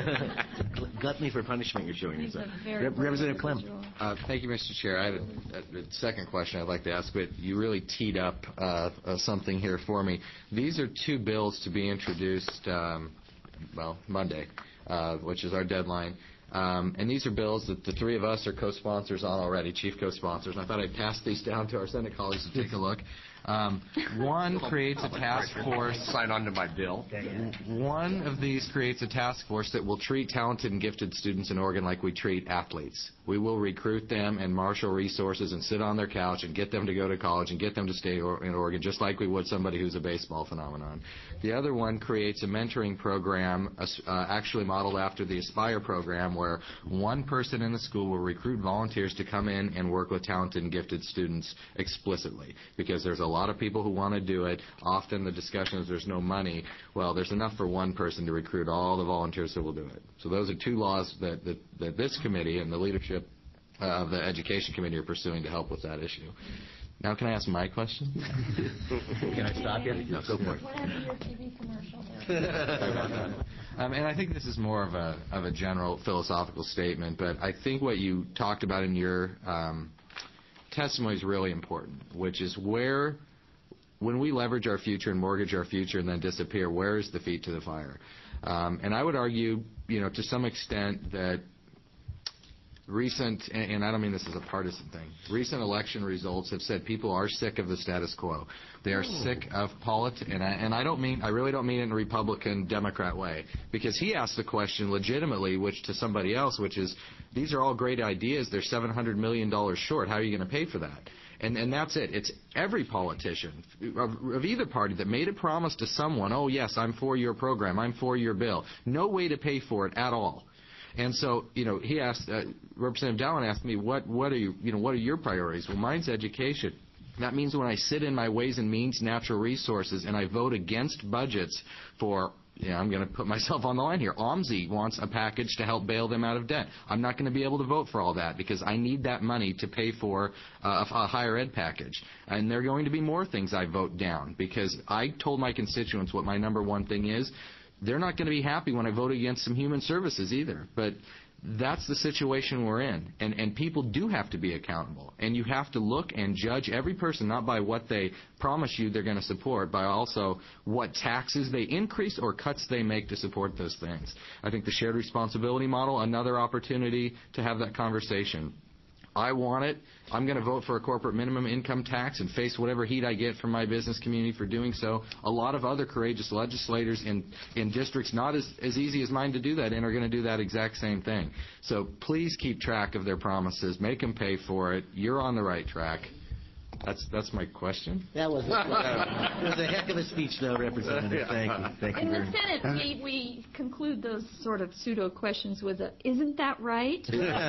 Gluttony for punishment, you're showing He's yourself. Rep- Representative Clem. Uh, thank you, Mister Chair. I had a, a, a second question I'd like to ask, but you really teed up uh, uh, something here for me. These are two bills to be introduced, um, well, Monday, uh, which is our deadline. Um, and these are bills that the three of us are co-sponsors on already, chief co-sponsors. And I thought I'd pass these down to our Senate colleagues to take a look. Um, one creates a task force. Sign on to my bill. One of these creates a task force that will treat talented and gifted students in Oregon like we treat athletes. We will recruit them and marshal resources and sit on their couch and get them to go to college and get them to stay in Oregon just like we would somebody who's a baseball phenomenon. The other one creates a mentoring program uh, actually modeled after the Aspire program, where one person in the school will recruit volunteers to come in and work with talented and gifted students explicitly, because there's a lot of people who want to do it. Often the discussion is there's no money. Well, there's enough for one person to recruit all the volunteers who will do it. So those are two laws that, that, that this committee and the leadership of the Education Committee are pursuing to help with that issue. Now can I ask my question? Can I stop you? No, go for it. What happened to your T V commercial? um, and I think this is more of a of a general philosophical statement, but I think what you talked about in your um, testimony is really important, which is where, when we leverage our future and mortgage our future and then disappear, where is the feet to the fire? Um, and I would argue, you know, to some extent that recent, and, and I don't mean this as a partisan thing, recent election results have said people are sick of the status quo. They are Ooh. sick of politics, and I, and I don't mean, I really don't mean it in a Republican, Democrat way, because he asked the question legitimately, which to somebody else, which is, these are all great ideas, they're seven hundred million dollars short, how are you going to pay for that? And, and that's it. It's every politician of, of either party that made a promise to someone, oh, yes, I'm for your program, I'm for your bill. No way to pay for it at all. And so, you know, he asked, uh, Representative Dallin asked me, what, what are you, you know, what are your priorities? Well, mine's education. That means when I sit in my Ways and Means Natural Resources and I vote against budgets for, yeah, I'm going to put myself on the line here. O M S I wants a package to help bail them out of debt. I'm not going to be able to vote for all that because I need that money to pay for uh, a higher ed package. And there are going to be more things I vote down because I told my constituents what my number one thing is. They're not going to be happy when I vote against some human services either. But that's the situation we're in. And, and people do have to be accountable. And you have to look and judge every person not by what they promise you they're going to support, but also what taxes they increase or cuts they make to support those things. I think the shared responsibility model, another opportunity to have that conversation. I want it. I'm going to vote for a corporate minimum income tax and face whatever heat I get from my business community for doing so. A lot of other courageous legislators in, in districts not as, as easy as mine to do that in are going to do that exact same thing. So please keep track of their promises. Make them pay for it. You're on the right track. That's that's my question. That was a, uh, it was a heck of a speech, though, Representative. Thank you. Thank you In very the much. Senate, we, we conclude those sort of pseudo questions with a, isn't that right?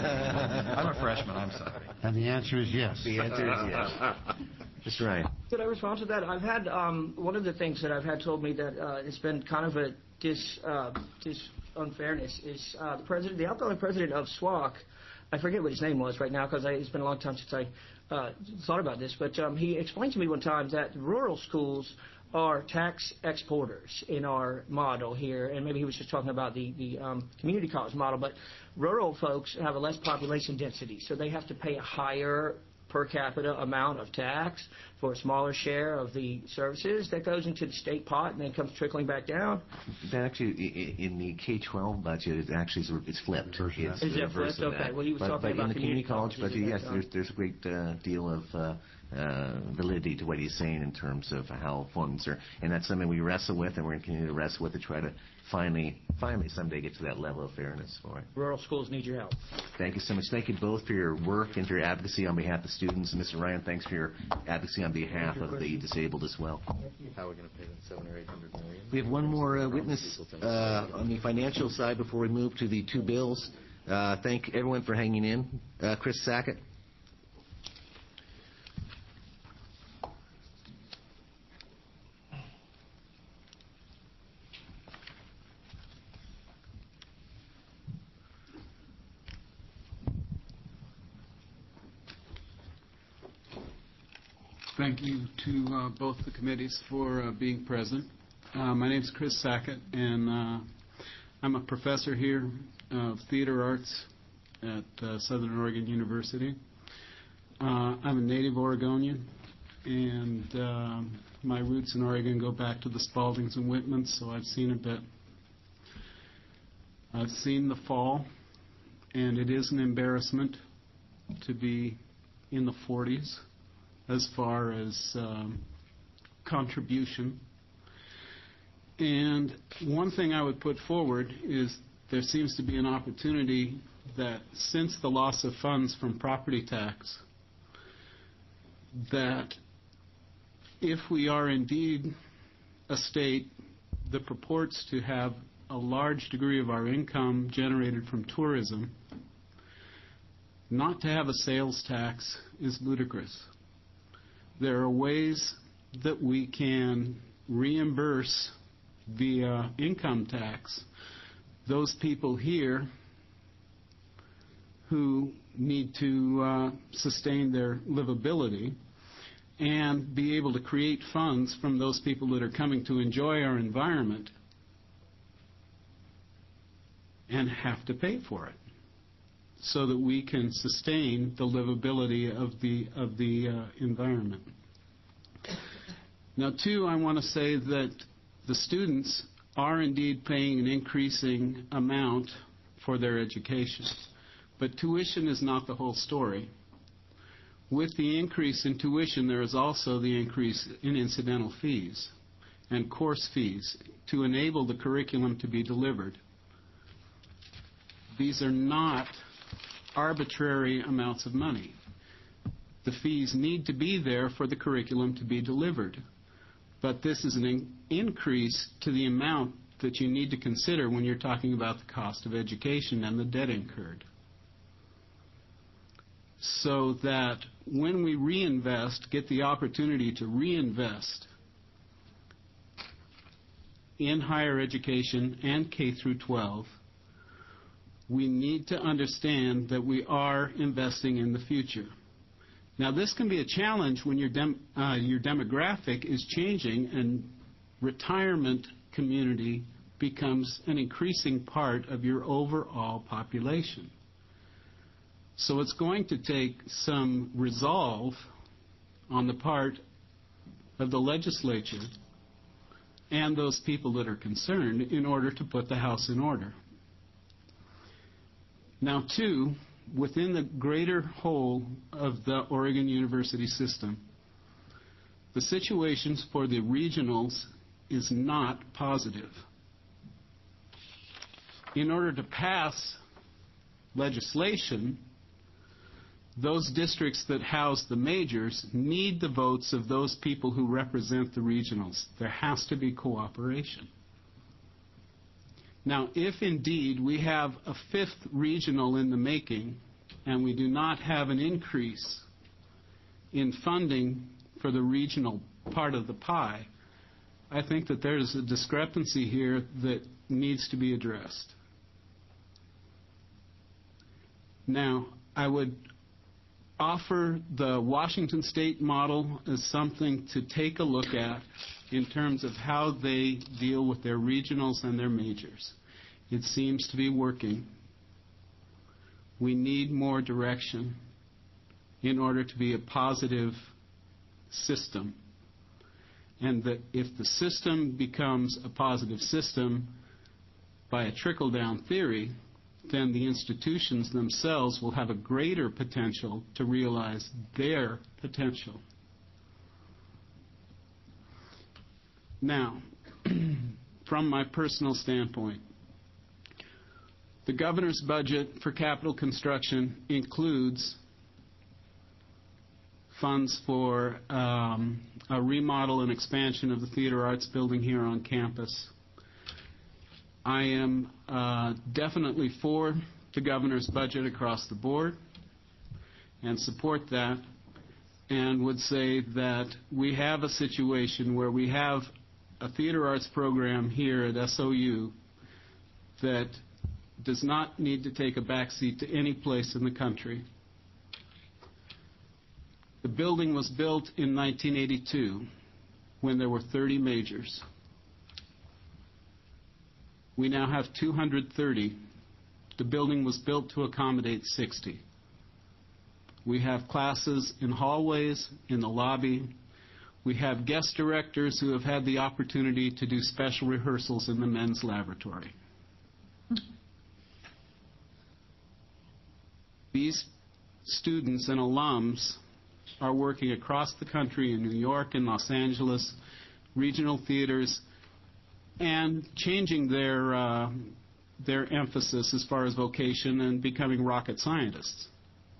I'm a freshman. I'm sorry. And the answer is yes. The answer is yes. That's right. Could I respond to that? I've had um, one of the things that I've had told me that uh, it's been kind of a dis, uh, dis unfairness is uh, the president, the outgoing president of S W A C. I forget what his name was right now because it's been a long time since I uh, thought about this, but um, he explained to me one time that rural schools are tax exporters in our model here, and maybe he was just talking about the, the um, community college model, but rural folks have a less population density, so they have to pay a higher per capita amount of tax for a smaller share of the services that goes into the state pot and then comes trickling back down. That actually, i- in the K twelve budget, it actually is, it's flipped. It's Is the it reverse flipped? of that. Okay. Well, he was but, talking but about in the community college colleges budget, at yes, that there's, time. there's a great uh, deal of uh, uh, validity to what he's saying in terms of how funds are, and that's something we wrestle with, and we're going to continue to wrestle with to try to finally, finally someday get to that level of fairness for it. Rural schools need your help. Thank you so much. Thank you both for your work and for your advocacy on behalf of students. And Mister Ryan, thanks for your advocacy on behalf of the disabled as well. How are we going to pay them seven or eight hundred million? We have one more uh, witness uh, on the financial side before we move to the two bills. Uh, thank everyone for hanging in. Uh, Chris Sackett. Thank you to uh, both the committees for uh, being present. Uh, my name is Chris Sackett, and uh, I'm a professor here of theater arts at uh, Southern Oregon University. Uh, I'm a native Oregonian, and uh, my roots in Oregon go back to the Spaldings and Whitmans, so I've seen a bit. I've seen the fall, and it is an embarrassment to be in the forties. As far as um, contribution. And one thing I would put forward is there seems to be an opportunity that since the loss of funds from property tax, that if we are indeed a state that purports to have a large degree of our income generated from tourism, not to have a sales tax is ludicrous. There are ways that we can reimburse via income tax those people here who need to uh, sustain their livability and be able to create funds from those people that are coming to enjoy our environment and have to pay for it, so that we can sustain the livability of the of the uh, environment. Now, two, I want to say that the students are indeed paying an increasing amount for their education. But tuition is not the whole story. With the increase in tuition, there is also the increase in incidental fees and course fees to enable the curriculum to be delivered. These are not arbitrary amounts of money. The fees need to be there for the curriculum to be delivered. But this is an in- increase to the amount that you need to consider when you're talking about the cost of education and the debt incurred. So that when we reinvest, get the opportunity to reinvest in higher education and K through twelve, we need to understand that we are investing in the future. Now, this can be a challenge when your, dem- uh, your demographic is changing and retirement community becomes an increasing part of your overall population. So it's going to take some resolve on the part of the legislature and those people that are concerned in order to put the house in order. Now, two, within the greater whole of the Oregon University system, the situations for the regionals is not positive. In order to pass legislation, those districts that house the majors need the votes of those people who represent the regionals. There has to be cooperation. Now, if indeed we have a fifth regional in the making and we do not have an increase in funding for the regional part of the pie, I think that there's a discrepancy here that needs to be addressed. Now, I would offer the Washington State model as something to take a look at in terms of how they deal with their regionals and their majors. It seems to be working. We need more direction in order to be a positive system. And that if the system becomes a positive system by a trickle-down theory, then the institutions themselves will have a greater potential to realize their potential. Now, from my personal standpoint, the governor's budget for capital construction includes funds for um, a remodel and expansion of the theater arts building here on campus. I am uh, definitely for the governor's budget across the board and support that, and would say that we have a situation where we have a theater arts program here at S O U that does not need to take a backseat to any place in the country. The building was built in nineteen eighty-two when there were thirty majors. We now have two hundred thirty. The building was built to accommodate sixty. We have classes in hallways, in the lobby. We have guest directors who have had the opportunity to do special rehearsals in the men's laboratory. These students and alums are working across the country in New York and Los Angeles, regional theaters, and changing their uh, their emphasis as far as vocation and becoming rocket scientists.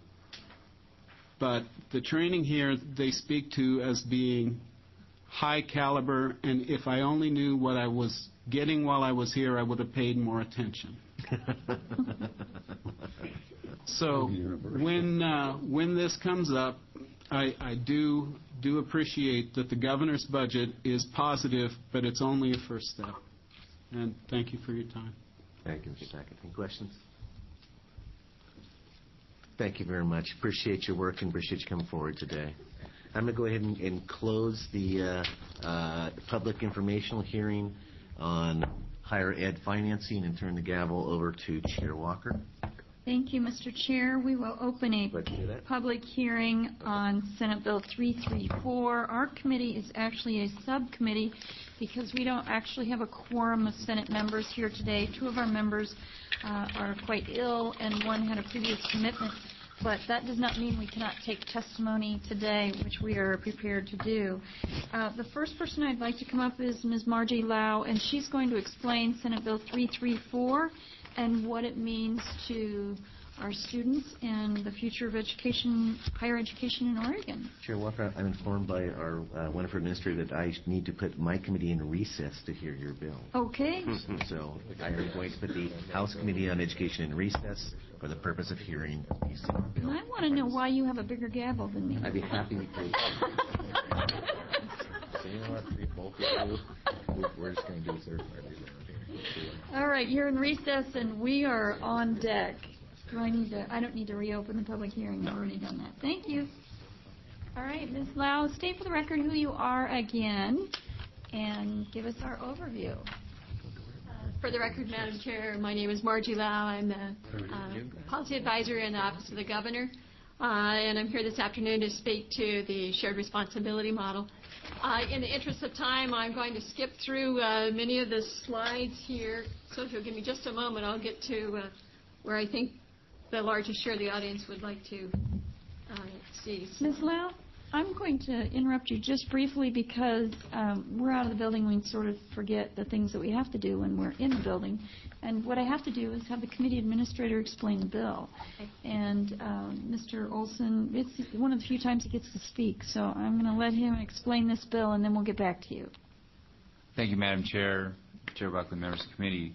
But the training here they speak to as being high caliber, and if I only knew what I was getting while I was here, I would have paid more attention. So when uh, when this comes up, I, I do do appreciate that the governor's budget is positive, but it's only a first step. And thank you for your time. Thank you, Mister Sackett. Any questions? Thank you very much. Appreciate your work and appreciate you coming forward today. I'm going to go ahead and, and close the uh, uh, public informational hearing on higher ed financing and turn the gavel over to Chair Walker. Thank you, Mister Chair. We will open a public hearing on Senate Bill three thirty-four. Our committee is actually a subcommittee because we don't actually have a quorum of Senate members here today. Two of our members uh, are quite ill, and one had a previous commitment. But that does not mean we cannot take testimony today, which we are prepared to do. Uh, the first person I'd like to come up is Miz Margie Lau, and she's going to explain Senate Bill three thirty-four and what it means to our students and the future of education, higher education in Oregon. Chair Walker, I'm informed by our uh, wonderful administrator that I need to put my committee in recess to hear your bill. Okay. So I am going to put the House Committee on Education in recess for the purpose of hearing the Senate bill. I want to know why you have a bigger gavel than me. I'd be happy to. So you know what, both of you, we're just going to do third party around here. All right, you're in recess and we are on deck. Do I need to? I don't need to reopen the public hearing. I've already done that. Thank you. All right, Miz Lau, state for the record who you are again and give us our overview. Uh, for the record, Madam Chair, my name is Margie Lau. I'm the uh, policy advisor in the Office of the Governor, uh, and I'm here this afternoon to speak to the shared responsibility model. Uh, in the interest of time, I'm going to skip through uh, many of the slides here, so if you'll give me just a moment, I'll get to uh, where I think the largest share of the audience would like to uh, see. Miz Lau, I'm going to interrupt you just briefly because um, we're out of the building. We sort of forget the things that we have to do when we're in the building. And what I have to do is have the committee administrator explain the bill. Okay. And um, Mister Olson, it's one of the few times he gets to speak. So I'm going to let him explain this bill, and then we'll get back to you. Thank you, Madam Chair, Chair Buckley, members of the committee.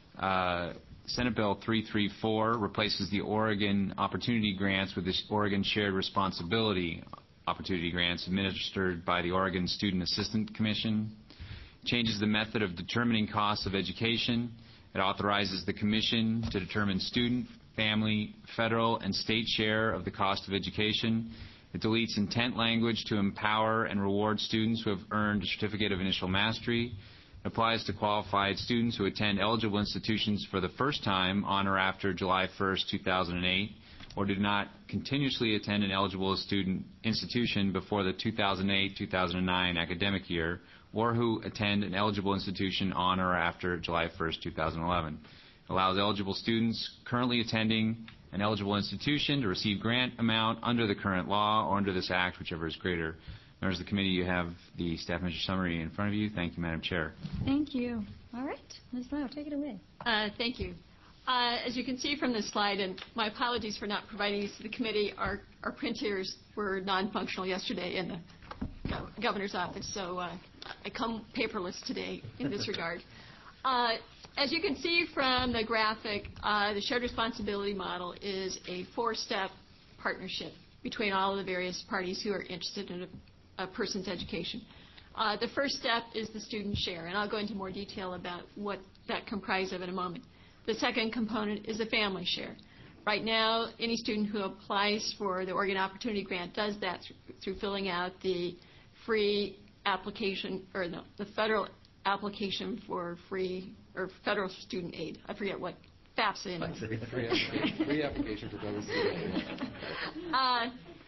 Uh, Senate Bill three thirty-four replaces the Oregon Opportunity Grants with the Oregon Shared Responsibility Opportunity Grants administered by the Oregon Student Assistance Commission. It changes the method of determining costs of education. It authorizes the Commission to determine student, family, federal, and state share of the cost of education. It deletes intent language to empower and reward students who have earned a Certificate of Initial Mastery. Applies to qualified students who attend eligible institutions for the first time on or after July first, two thousand eight, or do not continuously attend an eligible student institution before the two thousand eight two thousand nine academic year, or who attend an eligible institution on or after July first, two thousand eleven. It allows eligible students currently attending an eligible institution to receive grant amount under the current law or under this act, whichever is greater. Members of the committee, you have the staff measure summary in front of you. Thank you, Madam Chair. Thank you. All right. Miz Lau, take it away. Uh, thank you. Uh, as you can see from this slide, and my apologies for not providing these to the committee, our, our printers were non-functional yesterday in the go- governor's office, so uh, I come paperless today in this regard. Uh, as you can see from the graphic, uh, the shared responsibility model is a four-step partnership between all of the various parties who are interested in a a person's education. Uh, the first step is the student share, and I'll go into more detail about what that comprises of in a moment. The second component is the family share. Right now, any student who applies for the Oregon Opportunity Grant does that through, through filling out the free application, or no, the federal application for free, or federal student aid. I forget what FAFSA is. Free application, free application for federal student aid. Uh,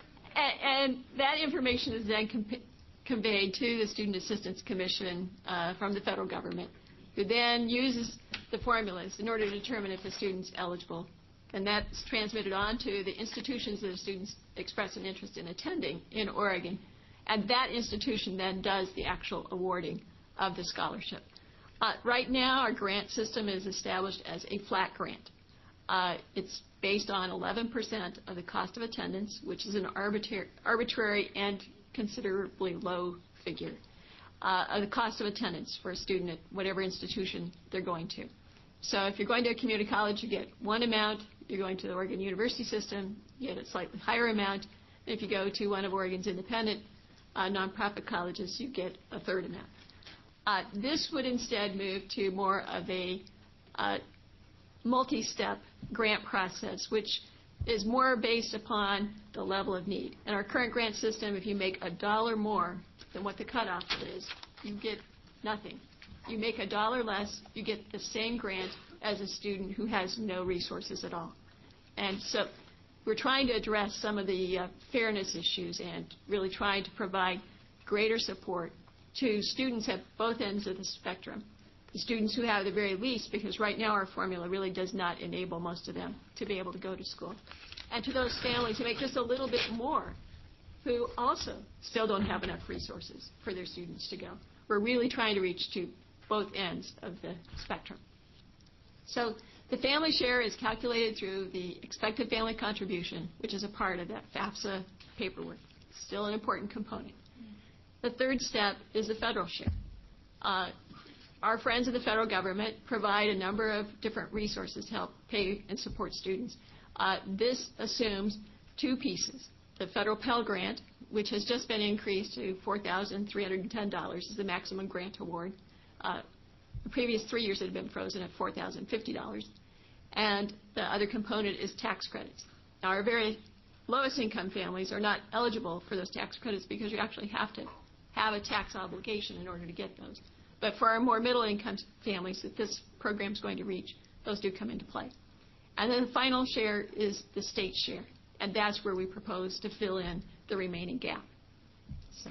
And that information is then com- conveyed to the Student Assistance Commission uh, from the federal government, who then uses the formulas in order to determine if a student's eligible. And that's transmitted on to the institutions that the students express an interest in attending in Oregon. And that institution then does the actual awarding of the scholarship. Uh, right now, our grant system is established as a flat grant. Uh, it's based on eleven percent of the cost of attendance, which is an arbitrary, arbitrary and considerably low figure uh, of the cost of attendance for a student at whatever institution they're going to. So if you're going to a community college, you get one amount. If you're going to the Oregon University system, you get a slightly higher amount. And if you go to one of Oregon's independent uh, nonprofit colleges, you get a third amount. Uh, this would instead move to more of a uh, multi-step grant process, which is more based upon the level of need. In our current grant system, if you make a dollar more than what the cutoff is, you get nothing. You make a dollar less, you get the same grant as a student who has no resources at all. And so we're trying to address some of the uh, fairness issues and really trying to provide greater support to students at both ends of the spectrum. The students who have the very least, because right now our formula really does not enable most of them to be able to go to school. And to those families who make just a little bit more, who also still don't have enough resources for their students to go. We're really trying to reach to both ends of the spectrum. So the family share is calculated through the expected family contribution, which is a part of that FAFSA paperwork. Still an important component. The third step is the federal share. Uh, our friends of the federal government provide a number of different resources to help pay and support students. Uh, this assumes two pieces. The federal Pell Grant, which has just been increased to four thousand three hundred ten dollars, is the maximum grant award. Uh, the previous three years it had been frozen at four thousand fifty dollars. And the other component is tax credits. Now, our very lowest income families are not eligible for those tax credits because you actually have to have a tax obligation in order to get those. But for our more middle income families that this program is going to reach, those do come into play. And then the final share is the state share. And that's where we propose to fill in the remaining gap. So,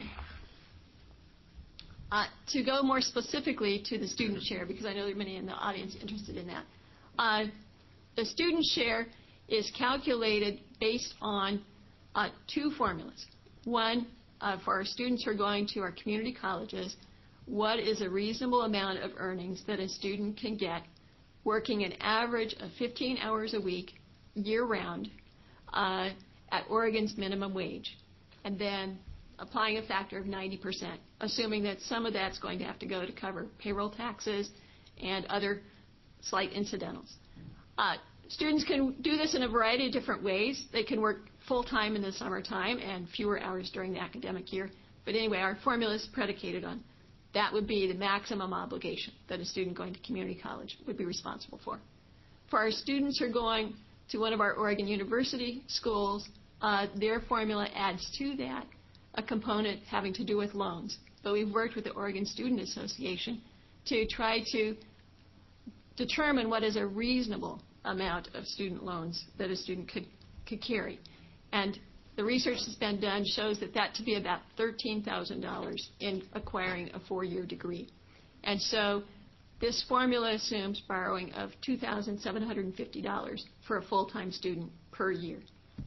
uh, to go more specifically to the student share, because I know there are many in the audience interested in that. Uh, the student share is calculated based on uh, two formulas. One, uh, for our students who are going to our community colleges, what is a reasonable amount of earnings that a student can get working an average of fifteen hours a week, year-round, Uh, at Oregon's minimum wage, and then applying a factor of ninety percent, assuming that some of that's going to have to go to cover payroll taxes and other slight incidentals. Uh, students can do this in a variety of different ways. They can work full-time in the summertime and fewer hours during the academic year. But anyway, our formula is predicated on that would be the maximum obligation that a student going to community college would be responsible for. For our students who are going to one of our Oregon University schools, uh, their formula adds to that a component having to do with loans. But we've worked with the Oregon Student Association to try to determine what is a reasonable amount of student loans that a student could, could carry. And the research that's been done shows that that to be about thirteen thousand dollars in acquiring a four-year degree. And so this formula assumes borrowing of two thousand seven hundred fifty dollars for a full-time student per year.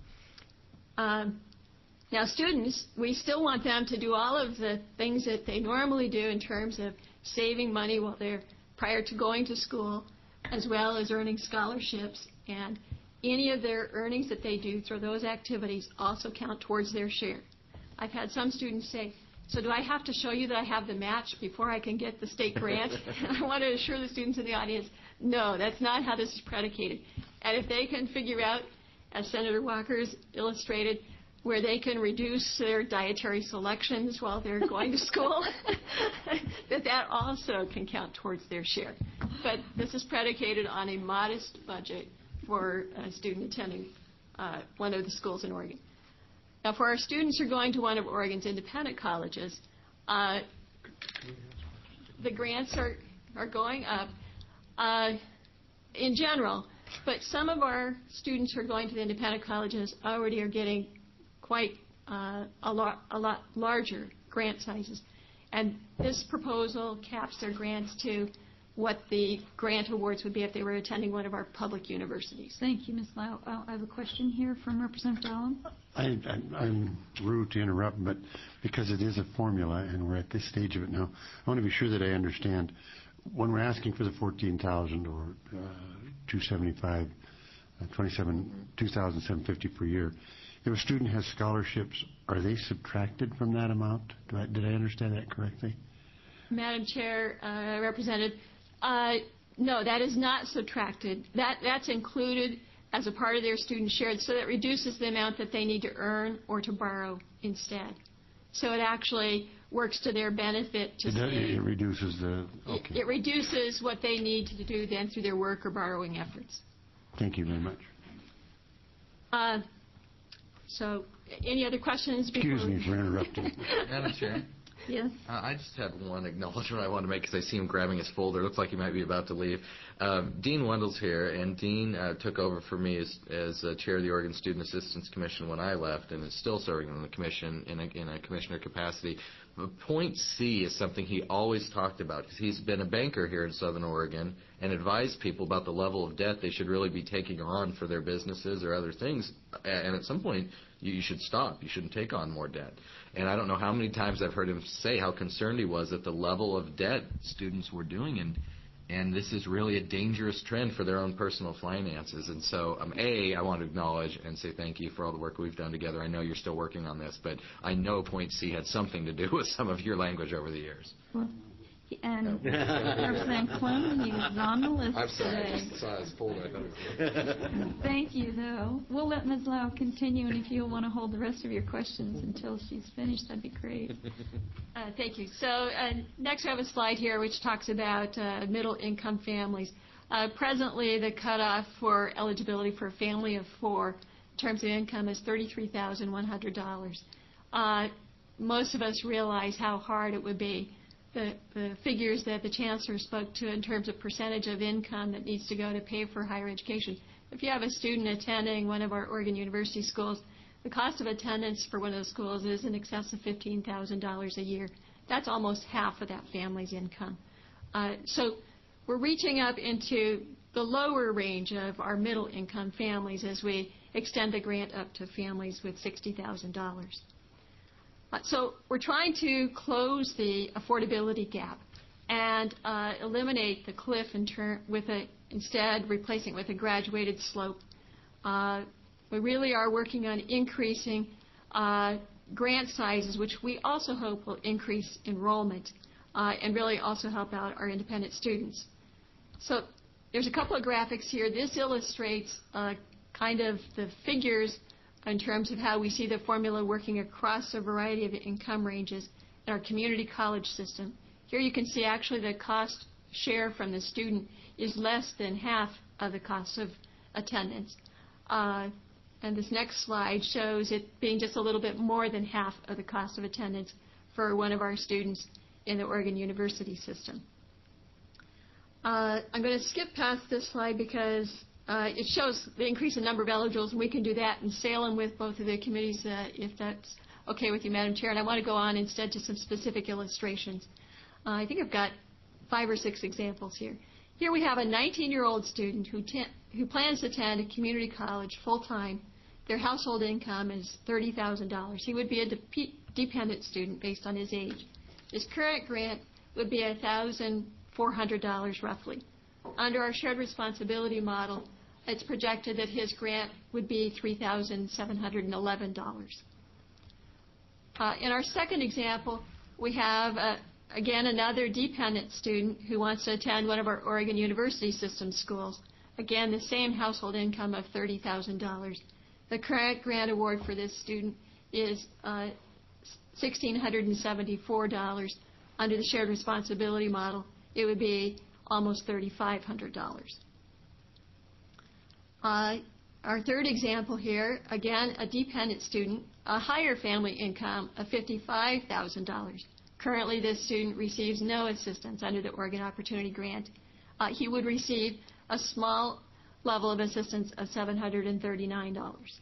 Um, now, students, we still want them to do all of the things that they normally do in terms of saving money while they're prior to going to school, as well as earning scholarships, and any of their earnings that they do through those activities also count towards their share. I've had some students say, so do I have to show you that I have the match before I can get the state grant? I want to assure the students in the audience, no, that's not how this is predicated. And if they can figure out, as Senator Walker's illustrated, where they can reduce their dietary selections while they're going to school, that that also can count towards their share. But this is predicated on a modest budget for a student attending uh, one of the schools in Oregon. Now, for our students who are going to one of Oregon's independent colleges, uh, the grants are, are going up uh, in general, but some of our students who are going to the independent colleges already are getting quite uh, a, lot, a lot larger grant sizes. And this proposal caps their grants to what the grant awards would be if they were attending one of our public universities. Thank you, Miz Lau. Uh, I have a question here from Representative Allen. I, I, I'm rude to interrupt, but because it is a formula and we're at this stage of it now, I want to be sure that I understand. When we're asking for the fourteen thousand or uh, two seventy-five, uh, twenty-seven, two thousand seven hundred fifty per year, if a student has scholarships, are they subtracted from that amount? Do I, did I understand that correctly? Madam Chair, uh, Representative, uh, no, that is not subtracted. That that's included as a part of their student share, so that reduces the amount that they need to earn or to borrow instead. So it actually works to their benefit to it, does, save. It reduces the... Okay. It, it reduces what they need to do then through their work or borrowing efforts. Thank you very much. Uh, so any other questions? Excuse me for interrupting. Madam Chair. Yes. Uh, I just had one acknowledgement I wanted to make because I see him grabbing his folder. It looks like he might be about to leave. Um, Dean Wendell's here, and Dean uh, took over for me as, as uh, chair of the Oregon Student Assistance Commission when I left, and is still serving on the commission in a, in a commissioner capacity. But Point C is something he always talked about because he's been a banker here in Southern Oregon and advised people about the level of debt they should really be taking on for their businesses or other things. And at some point, you, you should stop. You shouldn't take on more debt. And I don't know how many times I've heard him say how concerned he was at the level of debt students were doing, and and this is really a dangerous trend for their own personal finances. And so, um, A, I want to acknowledge and say thank you for all the work we've done together. I know you're still working on this, but I know Point C had something to do with some of your language over the years. Well, and Representative Clem, he's on the list I'm sorry, today. I just saw his folder. I thought it was Thank you, though. We'll let Miz Lau continue, and if you want to hold the rest of your questions until she's finished, that'd be great. Uh, thank you. So uh, next I have a slide here which talks about uh, middle-income families. Uh, presently, the cutoff for eligibility for a family of four in terms of income is thirty-three thousand one hundred dollars. Uh, most of us realize how hard it would be. The, the figures that the chancellor spoke to in terms of percentage of income that needs to go to pay for higher education. If you have a student attending one of our Oregon University schools, the cost of attendance for one of those schools is in excess of fifteen thousand dollars a year. That's almost half of that family's income. Uh, so we're reaching up into the lower range of our middle income families as we extend the grant up to families with sixty thousand dollars. Uh, so we're trying to close the affordability gap and uh, eliminate the cliff in ter- with a, instead replacing it with a graduated slope. Uh, we really are working on increasing uh, grant sizes, which we also hope will increase enrollment uh, and really also help out our independent students. So there's a couple of graphics here. This illustrates uh, kind of the figures in terms of how we see the formula working across a variety of income ranges in our community college system. Here you can see actually the cost share from the student is less than half of the cost of attendance. Uh, and this next slide shows it being just a little bit more than half of the cost of attendance for one of our students in the Oregon University system. Uh, I'm going to skip past this slide because Uh, it shows the increase in number of eligibles, and we can do that in Salem with both of the committees, uh, if that's okay with you, Madam Chair. And I want to go on instead to some specific illustrations. Uh, I think I've got five or six examples here. Here we have a nineteen-year-old student who, te- who plans to attend a community college full-time. Their household income is thirty thousand dollars. He would be a de- dependent student based on his age. His current grant would be one thousand four hundred dollars roughly. Under our shared responsibility model, it's projected that his grant would be three thousand seven hundred eleven dollars. Uh, in our second example, we have, uh, again, another dependent student who wants to attend one of our Oregon University System schools. Again, the same household income of thirty thousand dollars. The current grant award for this student is uh, one thousand six hundred seventy-four dollars. Under the shared responsibility model, it would be almost three thousand five hundred dollars. Uh, our third example here, again, a dependent student, a higher family income of fifty-five thousand dollars. Currently, this student receives no assistance under the Oregon Opportunity Grant. Uh, he would receive a small level of assistance of seven hundred thirty-nine dollars.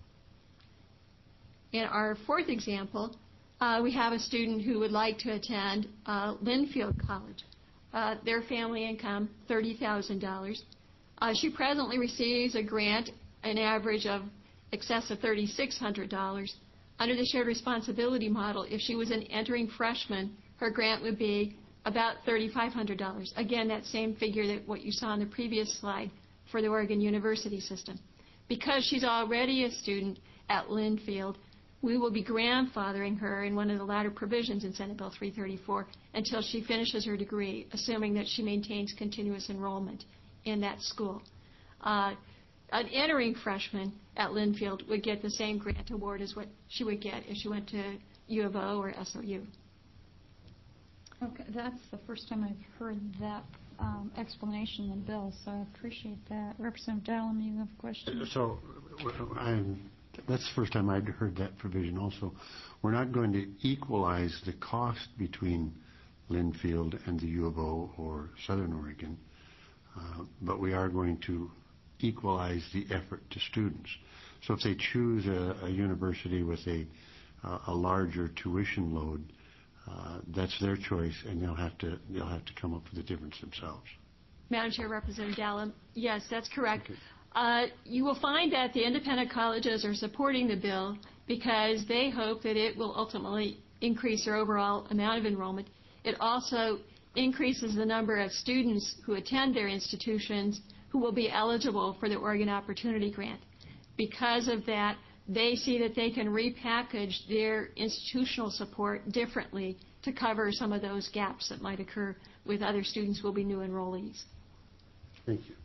In our fourth example, uh, we have a student who would like to attend uh, Linfield College. Uh, their family income, thirty thousand dollars. Uh, she presently receives a grant, an average of excess of three thousand six hundred dollars. Under the shared responsibility model, if she was an entering freshman, her grant would be about three thousand five hundred dollars. Again, that same figure that what you saw on the previous slide for the Oregon University system. Because she's already a student at Linfield, we will be grandfathering her in one of the latter provisions in Senate Bill three thirty-four until she finishes her degree, assuming that she maintains continuous enrollment in that school. Uh, an entering freshman at Linfield would get the same grant award as what she would get if she went to U of O or S O U. Okay, that's the first time I've heard that um, explanation in the bill, so I appreciate that. Representative Dallam, you have a question? So I'm That's the first time I'd heard that provision also. We're not going to equalize the cost between Linfield and the U of O or Southern Oregon, uh, but we are going to equalize the effort to students. So if they choose a, a university with a, uh, a larger tuition load, uh, that's their choice, and they'll have to they'll have to come up with the difference themselves. Madam Chair, Representative Dallin, yes, that's correct. Okay. Uh, you will find that the independent colleges are supporting the bill because they hope that it will ultimately increase their overall amount of enrollment. It also increases the number of students who attend their institutions who will be eligible for the Oregon Opportunity Grant. Because of that, they see that they can repackage their institutional support differently to cover some of those gaps that might occur with other students who will be new enrollees. Thank you.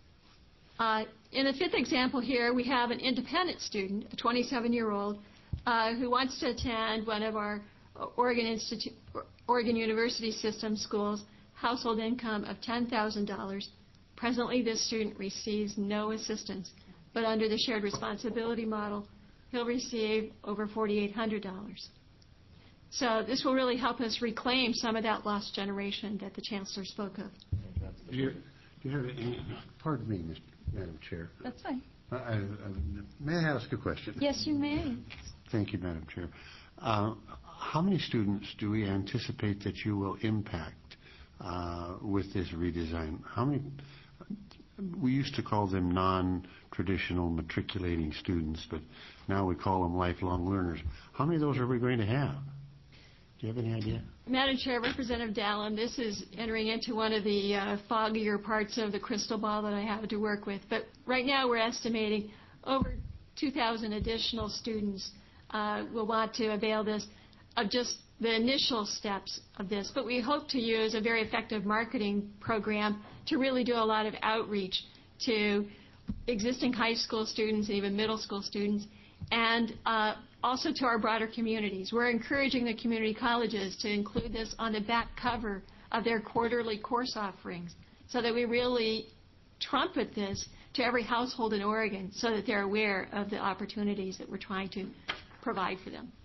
Uh, in the fifth example here, we have an independent student, a twenty-seven-year-old, uh, who wants to attend one of our Oregon, Institute, Oregon University System schools, household income of ten thousand dollars. Presently, this student receives no assistance, but under the shared responsibility model, he'll receive over four thousand eight hundred dollars. So this will really help us reclaim some of that lost generation that the Chancellor spoke of. Do you, do you have any, pardon me, Madam Chair. That's fine. I, I, may I ask a question? Yes, you may. Thank you, Madam Chair. Uh, how many students do we anticipate that you will impact uh, with this redesign? How many? We used to call them non-traditional matriculating students, but now we call them lifelong learners. How many of those are we going to have? Do you have any idea? Madam Chair, Representative Dallin, this is entering into one of the uh, foggier parts of the crystal ball that I have to work with. But right now we're estimating over two thousand additional students uh, will want to avail this of just the initial steps of this. But we hope to use a very effective marketing program to really do a lot of outreach to existing high school students and even middle school students, and uh, also to our broader communities. We're encouraging the community colleges to include this on the back cover of their quarterly course offerings so that we really trumpet this to every household in Oregon so that they're aware of the opportunities that we're trying to provide for them.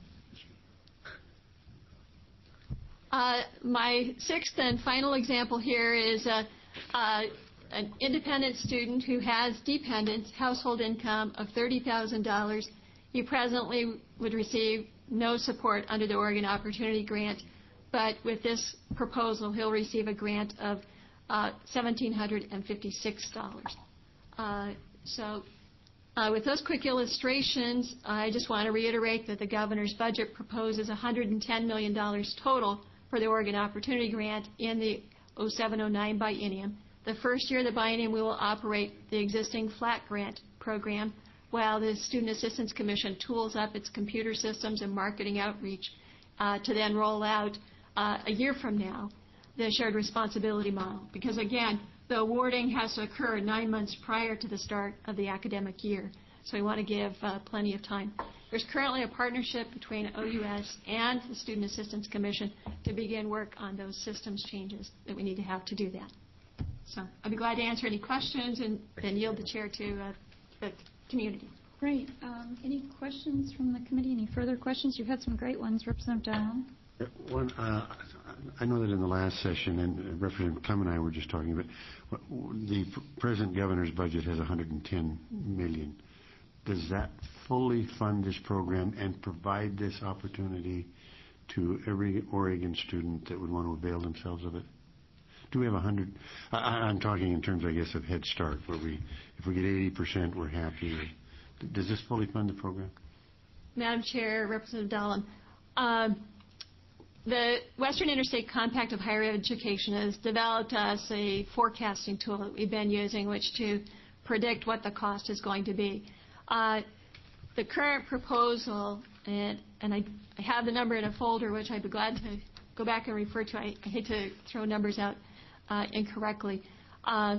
Uh, my sixth and final example here is uh, uh, an independent student who has dependents, household income of thirty thousand dollars. He presently would receive no support under the Oregon Opportunity Grant, but with this proposal, he'll receive a grant of uh, one thousand seven hundred fifty-six dollars. Uh, so uh, with those quick illustrations, I just want to reiterate that the governor's budget proposes one hundred ten million dollars total for the Oregon Opportunity Grant in the oh seven oh nine biennium. The first year of the biennium, we will operate the existing flat grant program while the Student Assistance Commission tools up its computer systems and marketing outreach uh, to then roll out uh, a year from now the shared responsibility model. Because again, the awarding has to occur nine months prior to the start of the academic year. So we want to give uh, plenty of time. There's currently a partnership between O U S and the Student Assistance Commission to begin work on those systems changes that we need to have to do that. So I'd be glad to answer any questions and then yield the chair to uh, the community. Great. Um, any questions from the committee? Any further questions? You've had some great ones, Representative Dallin. One, uh, I know that in the last session, and Representative Clem and I were just talking about, the present governor's budget has one hundred ten million dollars. Does that fully fund this program and provide this opportunity to every Oregon student that would want to avail themselves of it? Do we have one hundred? I, I'm talking in terms, I guess, of Head Start, where we, if we get eighty percent, we're happy. Does this fully fund the program? Madam Chair, Representative Dallin, um, the Western Interstate Compact of Higher Education has developed us a forecasting tool that we've been using, which to predict what the cost is going to be. Uh, the current proposal, and, and I, I have the number in a folder, which I'd be glad to go back and refer to. I, I hate to throw numbers out uh, incorrectly. Uh,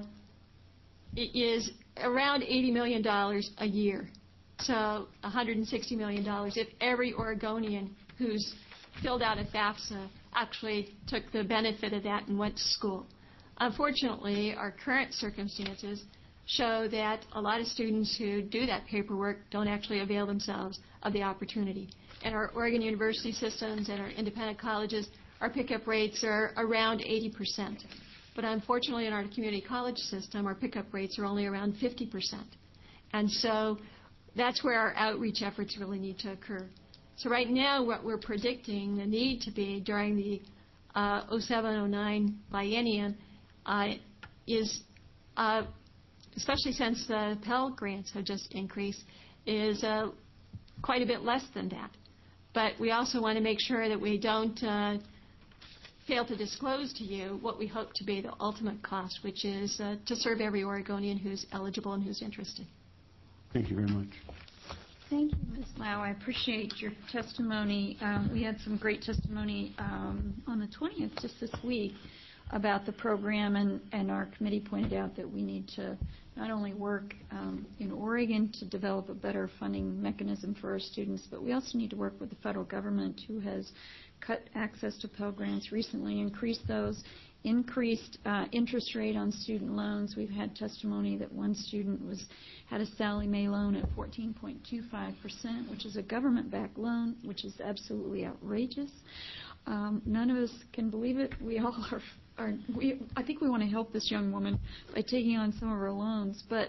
it is around eighty million dollars a year, so one hundred sixty million dollars if every Oregonian who's filled out a FAFSA actually took the benefit of that and went to school. Unfortunately, our current circumstances show that a lot of students who do that paperwork don't actually avail themselves of the opportunity. In our Oregon University systems and our independent colleges, our pickup rates are around eighty percent. But unfortunately, in our community college system, our pickup rates are only around fifty percent. And so that's where our outreach efforts really need to occur. So right now, what we're predicting the need to be during the uh, oh seven oh nine biennium uh, is, uh, especially since the Pell Grants have just increased, is uh, quite a bit less than that. But we also want to make sure that we don't uh, fail to disclose to you what we hope to be the ultimate cost, which is uh, to serve every Oregonian who's eligible and who's interested. Thank you very much. Thank you, Miz Lau. I appreciate your testimony. Um, we had some great testimony um, on the twentieth, just this week, about the program, and, and our committee pointed out that we need to not only work um, in Oregon to develop a better funding mechanism for our students, but we also need to work with the federal government, who has cut access to Pell Grants recently, increased those, increased uh, interest rate on student loans. We've had testimony that one student was had a Sallie Mae loan at fourteen point two five percent, which is a government-backed loan, which is absolutely outrageous. Um, none of us can believe it. We all are. are we, I think we want to help this young woman by taking on some of her loans, but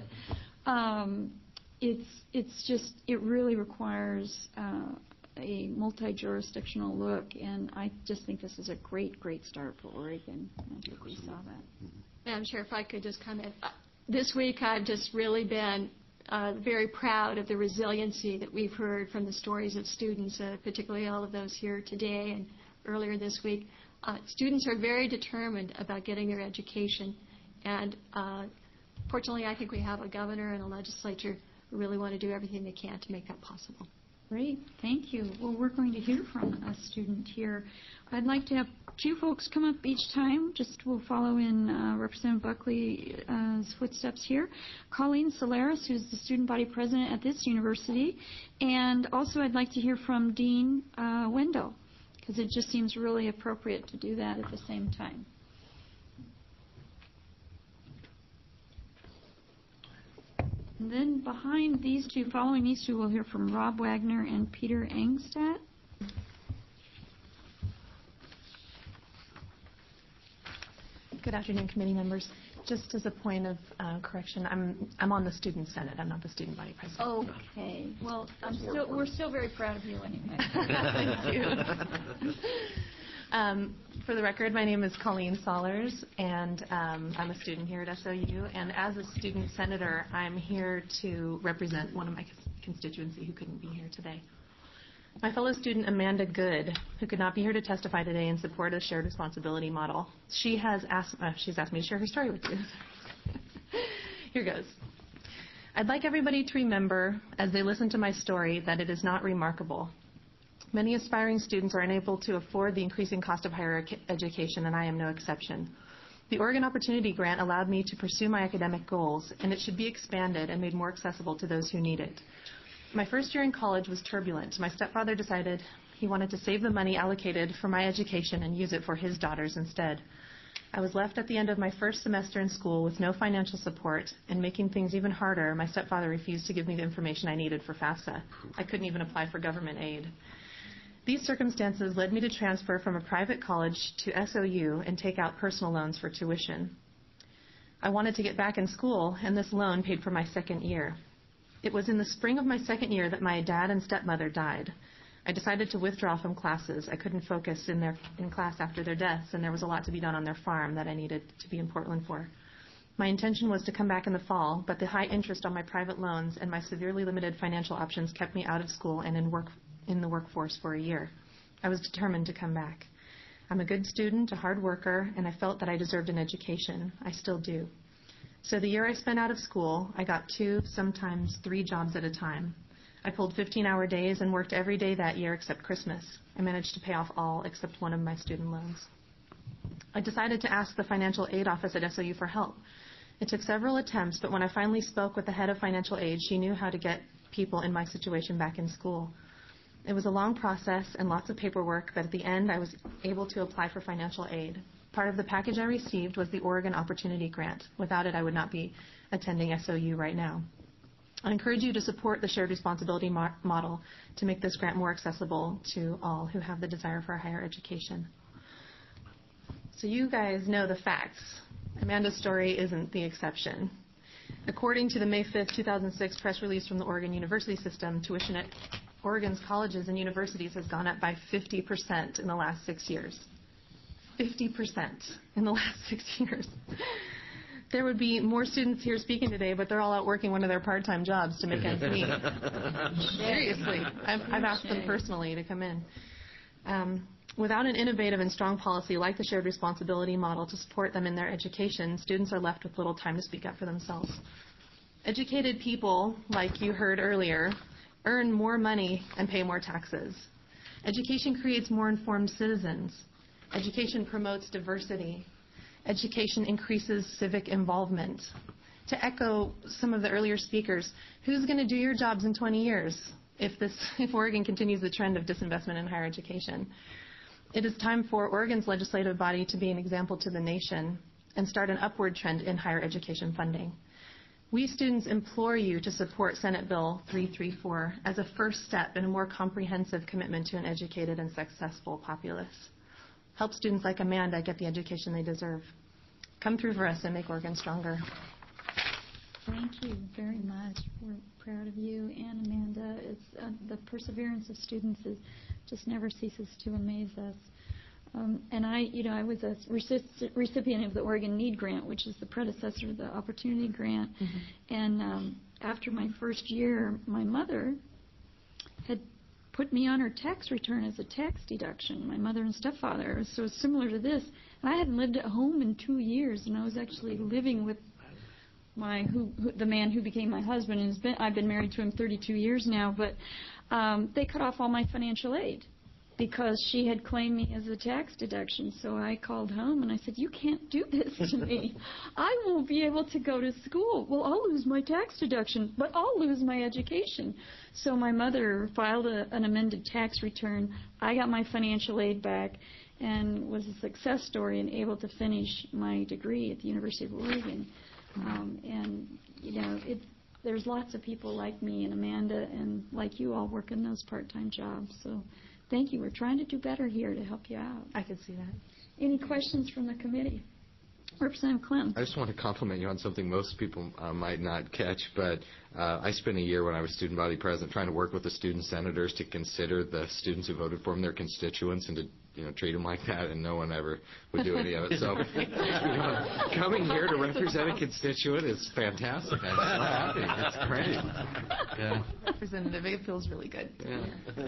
um, it's it's just it really requires uh, a multi-jurisdictional look, and I just think this is a great, great start for Oregon. I think we saw that. Madam Chair, if I could just comment. This week I've just really been uh, very proud of the resiliency that we've heard from the stories of students, uh, particularly all of those here today and earlier this week. Uh, students are very determined about getting their education, and uh, fortunately I think we have a governor and a legislature who really want to do everything they can to make that possible. Great, thank you. Well, we're going to hear from a student here. I'd like to have two folks come up each time. Just we'll follow in uh, Representative Buckley's footsteps here. Colleen Solaris, who's the student body president at this university, and also I'd like to hear from Dean uh, Wendell, because it just seems really appropriate to do that at the same time. And then behind these two, following these two, we'll hear from Rob Wagner and Peter Engstadt. Good afternoon, committee members. Just as a point of uh, correction, I'm I'm on the student senate. I'm not the student body president. Okay. Well, I'm still, we're still very proud of you anyway. Thank you. Um, for the record, my name is Colleen Solers, and um, I'm a student here at S O U. And as a student senator, I'm here to represent one of my constituency who couldn't be here today. My fellow student Amanda Good, who could not be here to testify today in support of the shared responsibility model, she has asked, uh, she's asked me to share her story with you. Here goes. I'd like everybody to remember, as they listen to my story, that it is not remarkable. Many aspiring students are unable to afford the increasing cost of higher education, and I am no exception. The Oregon Opportunity Grant allowed me to pursue my academic goals, and it should be expanded and made more accessible to those who need it. My first year in college was turbulent. My stepfather decided he wanted to save the money allocated for my education and use it for his daughters instead. I was left at the end of my first semester in school with no financial support, and making things even harder, my stepfather refused to give me the information I needed for FAFSA. I couldn't even apply for government aid. These circumstances led me to transfer from a private college to S O U and take out personal loans for tuition. I wanted to get back in school, and this loan paid for my second year. It was in the spring of my second year that my dad and stepmother died. I decided to withdraw from classes. I couldn't focus in their in class after their deaths, and there was a lot to be done on their farm that I needed to be in Portland for. My intention was to come back in the fall, but the high interest on my private loans and my severely limited financial options kept me out of school and in work in the workforce for a year. I was determined to come back. I'm a good student, a hard worker, and I felt that I deserved an education. I still do. So the year I spent out of school, I got two, sometimes three jobs at a time. I pulled fifteen-hour days and worked every day that year except Christmas. I managed to pay off all except one of my student loans. I decided to ask the financial aid office at S O U for help. It took several attempts, but when I finally spoke with the head of financial aid, she knew how to get people in my situation back in school. It was a long process and lots of paperwork, but at the end I was able to apply for financial aid. Part of the package I received was the Oregon Opportunity Grant. Without it, I would not be attending S O U right now. I encourage you to support the shared responsibility mo- model to make this grant more accessible to all who have the desire for a higher education. So you guys know the facts. Amanda's story isn't the exception. According to the May fifth, two thousand six press release from the Oregon University System, tuition at Oregon's colleges and universities has gone up by fifty percent in the last six years. fifty percent in the last six years. There would be more students here speaking today, but they're all out working one of their part-time jobs to make ends meet. Seriously. I've, I've asked them personally to come in. Um, without an innovative and strong policy like the shared responsibility model to support them in their education, students are left with little time to speak up for themselves. Educated people, like you heard earlier, earn more money and pay more taxes. Education creates more informed citizens. Education promotes diversity. Education increases civic involvement. To echo some of the earlier speakers, who's going to do your jobs in twenty years if, this, if Oregon continues the trend of disinvestment in higher education? It is time for Oregon's legislative body to be an example to the nation and start an upward trend in higher education funding. We students implore you to support Senate Bill three thirty-four as a first step in a more comprehensive commitment to an educated and successful populace. Help students like Amanda get the education they deserve. Come through for us and make Oregon stronger. Thank you very much. We're proud of you and Amanda. It's uh, the perseverance of students is just never ceases to amaze us. Um, and I, you know, I was a recipient of the Oregon Need Grant, which is the predecessor of the Opportunity Grant. Mm-hmm. And um, after my first year, my mother had put me on her tax return as a tax deduction, my mother and stepfather. So it's similar to this. And I hadn't lived at home in two years, and I was actually living with my who, who the man who became my husband. And has been, I've been married to him thirty-two years now, but um, they cut off all my financial aid because she had claimed me as a tax deduction. So I called home and I said, you can't do this to me. I won't be able to go to school. Well, I'll lose my tax deduction, but I'll lose my education. So my mother filed a, an amended tax return. I got my financial aid back and was a success story and able to finish my degree at the University of Oregon. Um, and, you know, it, there's lots of people like me and Amanda and like you all working those part-time jobs. So thank you. We're trying to do better here to help you out. I can see that. Any questions from the committee? Representative Clem. I just want to compliment you on something most people uh, might not catch, but uh, I spent a year when I was student body president trying to work with the student senators to consider the students who voted for them their constituents and to you know treat them like that, and no one ever would do any of it. So you know, coming here to represent a constituent is fantastic. I'm so happy. It's great. Yeah. Representative, it feels really good. Yeah.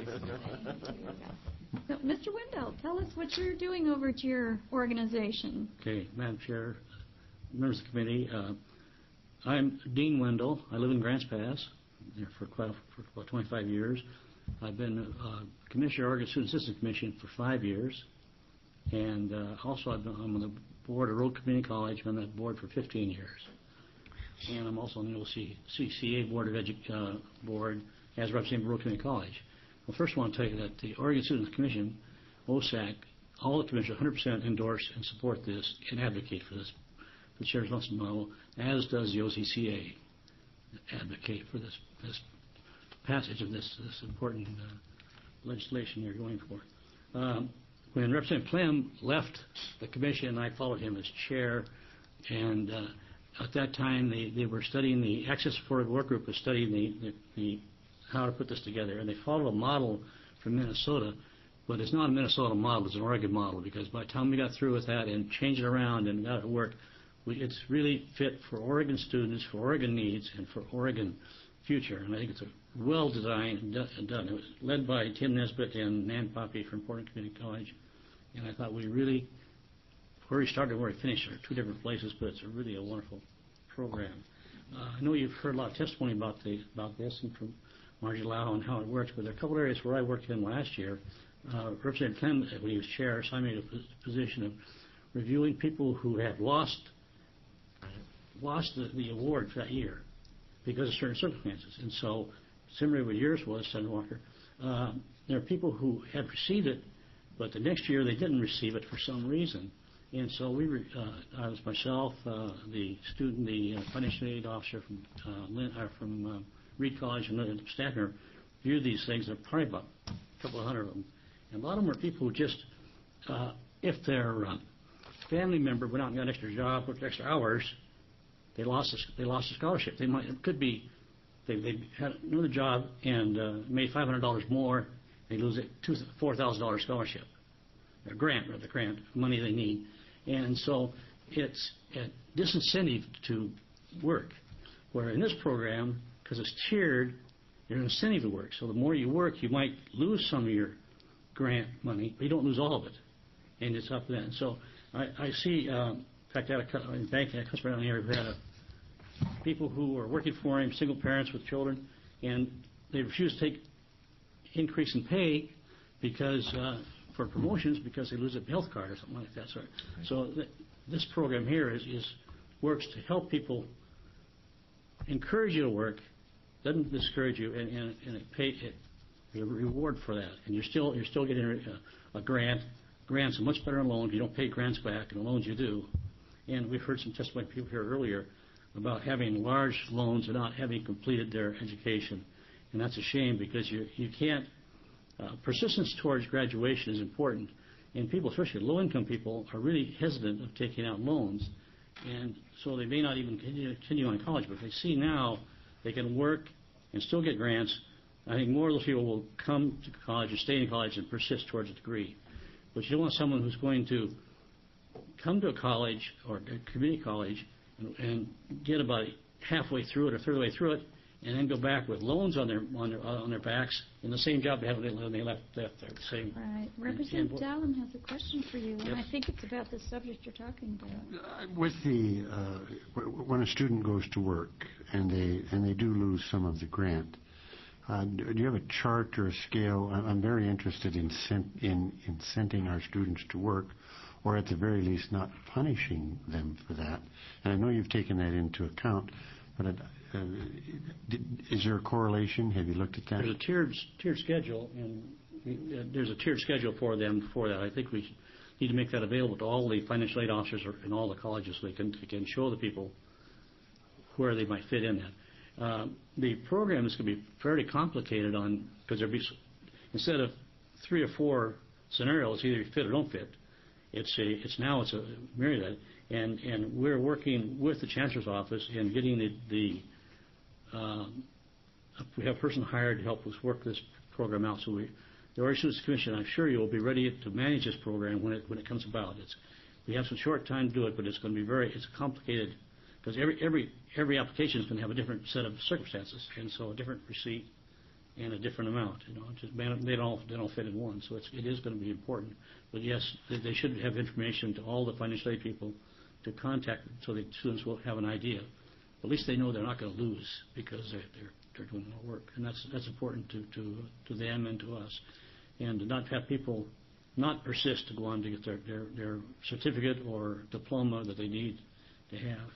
So, Mister Wendell, tell us what you're doing over at your organization. Okay, Madam Chair, members of the committee, uh, I'm Dean Wendell. I live in Grants Pass there for, quite, for about twenty-five years. I've been uh, Commissioner of Oregon Student Assistance Commission for five years, and uh, also I've been, I'm on the board of Road Community College. I've been on that board for fifteen years, and I'm also on the O C C A Board of Edu- uh, board as representative of Road Community College. Well, first I want to tell you that the Oregon Students Commission, O S A C, all the commissioners one hundred percent endorse and support this and advocate for this, for the shared responsibility model, as does the O C C A advocate for this, this passage of this, this important uh, legislation you're going for. Um, when Representative Clem left the commission, I followed him as chair, and uh, at that time they, they were studying, the Access Supported Work Group was studying the, the, the how to put this together, and they followed a model from Minnesota, but it's not a Minnesota model, it's an Oregon model, because by the time we got through with that and changed it around and got it to work, we, it's really fit for Oregon students, for Oregon needs, and for Oregon future, and I think it's a well designed and done. It was led by Tim Nesbitt and Nan Poppy from Portland Community College, and I thought we really, where we started and where we finished are two different places, but it's a really a wonderful program. Uh, I know you've heard a lot of testimony about the about this and from Margie Lau and how it works, but there are a couple areas where I worked in last year. Uh, Representative Clem, when he was chair, assigned me to a position of reviewing people who had lost lost the, the award for that year because of certain circumstances. And so, similarly what yours was, Senator Walker, uh, there are people who had received it, but the next year they didn't receive it for some reason. And so we, were, uh, I was myself, uh, the student, the uh, financial aid officer from uh, Lynn, uh, from uh, Reed College, and the staff here reviewed these things. There are probably about a couple of hundred of them. And a lot of them are people who just, uh, if their uh, family member went out and got an extra job, worked extra hours, they lost a, they lost a scholarship. They might, it could be they, they had another job and uh, made five hundred dollars more. They lose a two four thousand dollars scholarship, a grant, rather grant, money they need. And so it's a disincentive to work. Where in this program, because it's tiered, there's an incentive to work. So the more you work, you might lose some of your grant money, but you don't lose all of it. And it's up to that. So I, I see, um, in fact, I had a bank, a customer down here who had a, people who are working for him, single parents with children, and they refuse to take increase in pay because uh, for promotions because they lose a health card or something like that. So, so th- this program here is, is works to help people, encourage you to work, doesn't discourage you, and, and, and it pay it, a reward for that. And you're still you're still getting a, a grant. Grants are much better than loans. You don't pay grants back, and the loans you do. And we've heard some testimony from people here earlier about having large loans and not having completed their education. And that's a shame because you, you can't, uh, persistence towards graduation is important. And people, especially low-income people, are really hesitant of taking out loans. And so they may not even continue on college. But if they see now they can work and still get grants, I think more of those people will come to college or stay in college and persist towards a degree. But you don't want someone who's going to come to a college or a community college and, and get about halfway through it or third of the way through it, and then go back with loans on their on their, on their backs in the same job they had when they left left there. Same. Right. Representative Dallin has a question for you, and I think it's about the subject you're talking about. With the uh, when a student goes to work and they and they do lose some of the grant, uh, do you have a chart or a scale? I'm very interested in sent, in incenting our students to work, or at the very least not punishing them for that. And I know you've taken that into account, but it, uh, is there a correlation? Have you looked at that? There's a tiered tiered schedule, and uh, there's a tiered schedule for them for that. I think we need to make that available to all the financial aid officers in all the colleges so they can, they can show the people where they might fit in that. Uh, the program is going to be fairly complicated on because there'll be instead of three or four scenarios, either you fit or don't fit. It's a it's now it's a myriad of that, and and we're working with the Chancellor's office in getting the the um, we have a person hired to help us work this program out. So we the Organizations Commission, I'm sure you will be ready to manage this program when it when it comes about. It's we have some short time to do it, but it's going to be very it's complicated because every every every application is going to have a different set of circumstances, and so a different receipt and a different amount. You know, just they don't they don't fit in one, so it's, it is going to be important. But yes, they, they should have information to all the financial aid people to contact so the students will have an idea. At least they know they're not going to lose because they're, they're they're doing more work, and that's that's important to to to them and to us, and to not have people not persist to go on to get their their, their certificate or diploma that they need to have.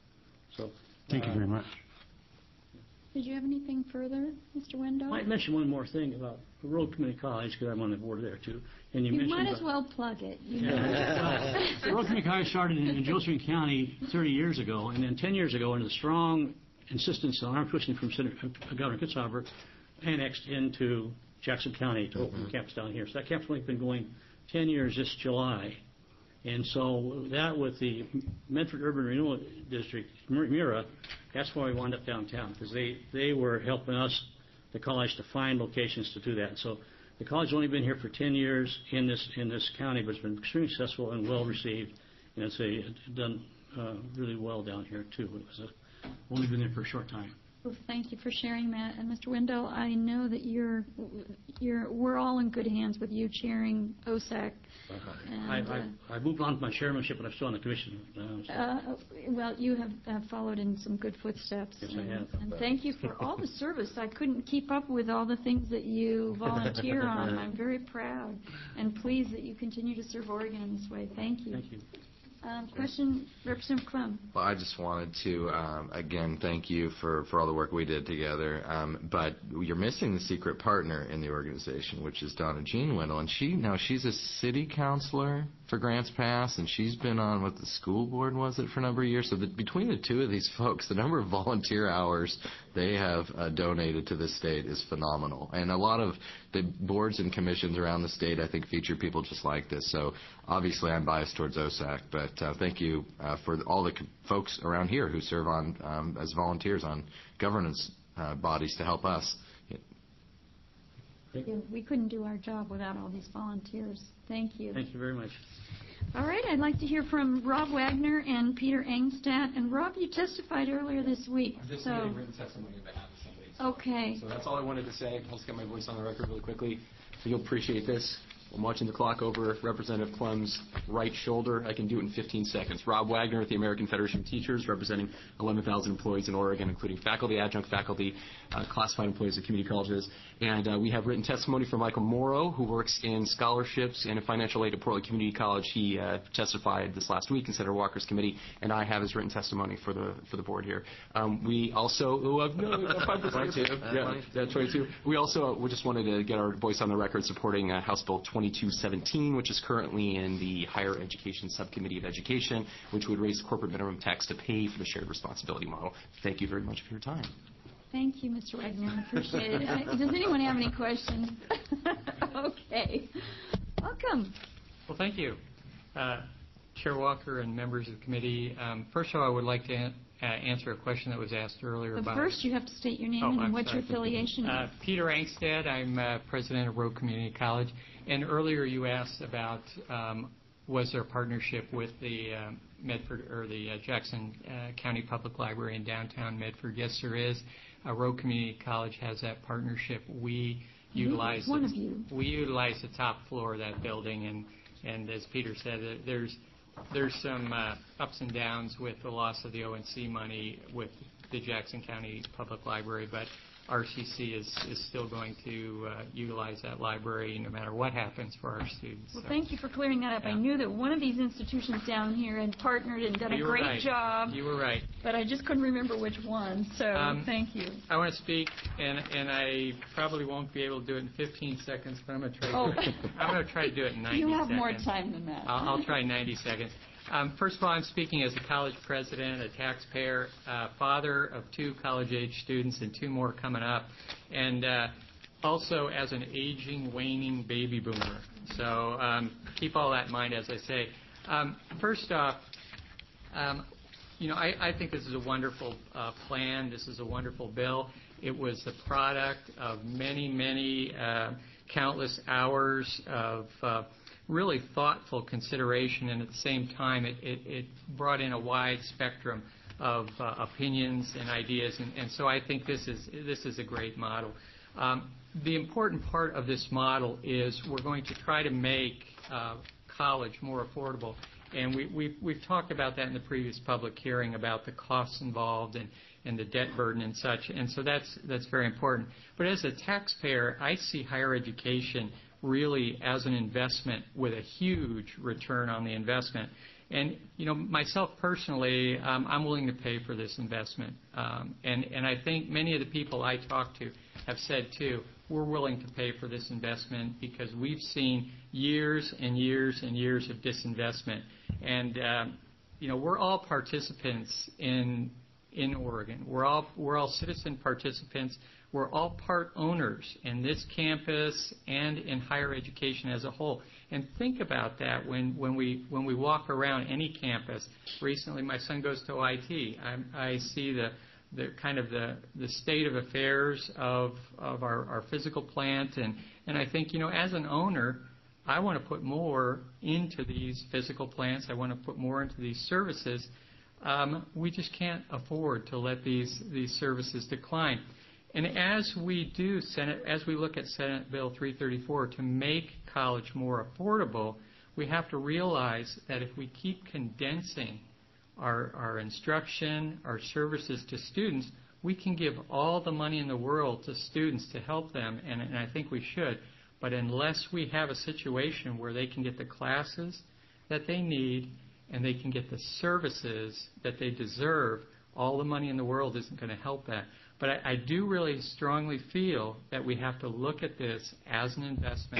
So thank uh, you very much. Did you have anything further, Mister Wendell? I might mention one more thing about Road Community College because I'm on the board there too. And you, you mentioned might as well plug it. You know. uh, Road Community College started in, in Josephine County thirty years ago, and then ten years ago, under the strong insistence on our pushing from Senator, uh, Governor Kitzhaber, annexed into Jackson County to open the campus down here. So that campus has been going ten years this July. And so that with the Medford Urban Renewal District, MURA, that's why we wound up downtown, because they, they were helping us, the college, to find locations to do that. So the college has only been here for ten years in this in this county, but it's been extremely successful and well received. And it's a, done uh, really well down here, too. It was a, only been there for a short time. Well, thank you for sharing that. And Mister Wendell, I know that you're, you're, we're all in good hands with you chairing O S A C. Uh-huh. And, I, I, I moved on to my chairmanship, but I'm still on the commission. Uh, so. uh, well, you have uh, followed in some good footsteps. Yes, and, I have. And thank you for all the service. I couldn't keep up with all the things that you volunteer on. I'm very proud and pleased that you continue to serve Oregon in this way. Thank you. Thank you. Um, question, Representative Clem. Well, I just wanted to, um, again, thank you for, for all the work we did together. Um, but you're missing the secret partner in the organization, which is Donna Jean Wendell. And she now she's a city councilor for Grants Pass, and she's been on what the school board was it for a number of years. So the, between the two of these folks, the number of volunteer hours they have uh, donated to the state is phenomenal. And a lot of the boards and commissions around the state, I think, feature people just like this. So obviously I'm biased towards O S A C, but uh, thank you uh, for all the folks around here who serve on um, as volunteers on governance uh, bodies to help us. Yeah, we couldn't do our job without all these volunteers. Thank you. Thank you very much. All right, I'd like to hear from Rob Wagner and Peter Engstad. And Rob, you testified earlier this week. I'm just so getting written testimony on behalf of somebody. So, okay. So that's all I wanted to say. I'll just get my voice on the record really quickly. You'll appreciate this. I'm watching the clock over Representative Clem's right shoulder. I can do it in fifteen seconds. Rob Wagner with the American Federation of Teachers, representing eleven thousand employees in Oregon, including faculty, adjunct faculty, uh, classified employees at community colleges. And uh, we have written testimony from Michael Morrow, who works in scholarships and in financial aid at Portland Community College. He uh, testified this last week in Senator Walker's committee, and I have his written testimony for the for the board here. Um, we also oh, I've, no, twenty-two. Yeah, yeah, twenty-two. We also uh, we just wanted to get our voice on the record supporting uh, House Bill twenty-two seventeen, which is currently in the Higher Education Subcommittee of Education, which would raise the corporate minimum tax to pay for the shared responsibility model. Thank you very much for your time. Thank you, Mister Wagner. I appreciate it. Uh, does anyone have any questions? Okay. Welcome. Well, thank you. Uh, Chair Walker and members of the committee, um, first of all, I would like to an- uh, answer a question that was asked earlier But about... first, you have to state your name Oh, and I'm what sorry. your affiliation is. Uh, Peter Angstad. I'm uh, president of Road Community College. And earlier you asked about um, was there a partnership with the um, Medford or the uh, Jackson uh, County Public Library in downtown Medford? Yes, there is. Uh, Road Community College has that partnership. We utilize one the, of you. we utilize the top floor of that building, and and as Peter said, uh, there's there's some uh, ups and downs with the loss of the O N C money with the Jackson County Public Library, but R C C is, is still going to uh, utilize that library no matter what happens for our students. Well, So- thank you for clearing that up. I knew that one of these institutions down here had partnered and done You a were great right. job, You were right. but I just couldn't remember which one. So Um, thank you. I want to speak, and and I probably won't be able to do it in fifteen seconds, but I'm going to try. Oh. To do it. I'm going to try to do it in ninety You have seconds. more time than that. I'll, I'll try ninety seconds. Um, first of all, I'm speaking as a college president, a taxpayer, uh, father of two college-age students and two more coming up, and uh, also as an aging, waning baby boomer. So um, keep all that in mind as I say. Um, first off, um, you know, I, I think this is a wonderful uh, plan. This is a wonderful bill. It was the product of many, many uh, countless hours of uh, really thoughtful consideration, and at the same time, it, it, it brought in a wide spectrum of uh, opinions and ideas, and, and so I think this is this is a great model. Um, the important part of this model is we're going to try to make uh, college more affordable. And we, we've, we've talked about that in the previous public hearing about the costs involved and, and the debt burden and such. And so that's, that's very important. But as a taxpayer, I see higher education really as an investment with a huge return on the investment. And, you know, myself personally, um, I'm willing to pay for this investment. Um, and, and I think many of the people I talk to have said, too, we're willing to pay for this investment because we've seen years and years and years of disinvestment. And, um, you know, we're all participants in in Oregon. We're all we're all citizen participants. We're all part owners in this campus and in higher education as a whole. And think about that when, when we when we walk around any campus. Recently, my son goes to O I T. I, I see the the kind of the, the state of affairs of of our, our physical plant, and, and I think, you know, as an owner, I want to put more into these physical plants. I want to put more into these services. Um, we just can't afford to let these these services decline. And as we do Senate, as we look at Senate Bill three thirty-four to make college more affordable, we have to realize that if we keep condensing our, our instruction, our services to students, we can give all the money in the world to students to help them, and, and I think we should. But unless we have a situation where they can get the classes that they need and they can get the services that they deserve, all the money in the world isn't going to help that. But I, I do really strongly feel that we have to look at this as an investment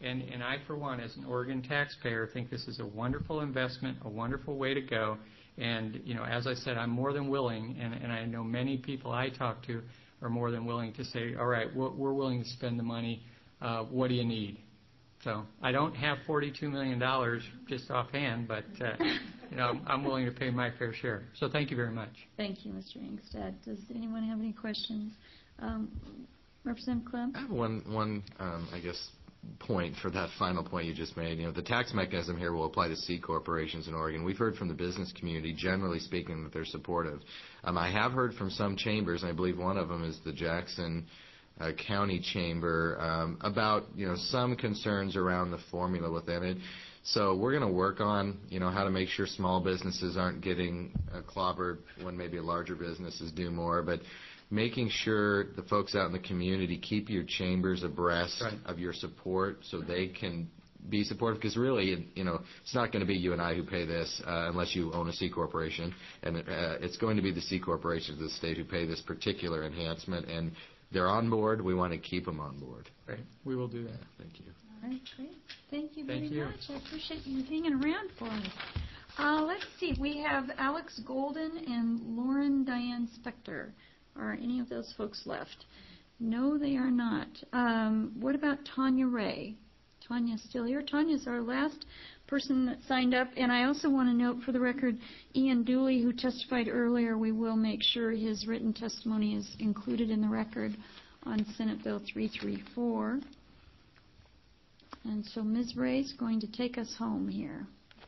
And, and I, for one, as an Oregon taxpayer, think this is a wonderful investment, a wonderful way to go. And, you know, as I said, I'm more than willing, and, and I know many people I talk to are more than willing to say, all right, we're, we're willing to spend the money. Uh, what do you need? So I don't have forty-two million dollars just offhand, but, uh, you know, I'm, I'm willing to pay my fair share. So thank you very much. Thank you, Mister Ingstad. Does anyone have any questions? Um, Representative Clem? I have one, one um, I guess, point for that final point you just made. You know, the tax mechanism here will apply to C corporations in Oregon. We've heard from the business community, generally speaking, that they're supportive. Um, I have heard from some chambers, and I believe one of them is the Jackson uh, County Chamber, um, about, you know, some concerns around the formula within it. So we're going to work on, you know, how to make sure small businesses aren't getting uh, clobbered when maybe larger businesses do more, but making sure the folks out in the community keep your chambers abreast right. of your support so they can be supportive, because really, you know, it's not going to be you and I who pay this uh, unless you own a C corporation, and uh, it's going to be the C corporations of the state who pay this particular enhancement, and they're on board. We want to keep them on board. Right. We will do that. Thank you. All right, great. Thank you very Thank you. much. I appreciate you hanging around for us. Uh, let's see. We have Alex Golden and Lauren Diane Spector. Are any of those folks left? No, they are not. Um, what about Tanya Ray? Tanya's still here. Tanya's our last person that signed up. And I also want to note for the record, Ian Dooley, who testified earlier, we will make sure his written testimony is included in the record on Senate Bill three thirty-four. And so Miz Ray is going to take us home here.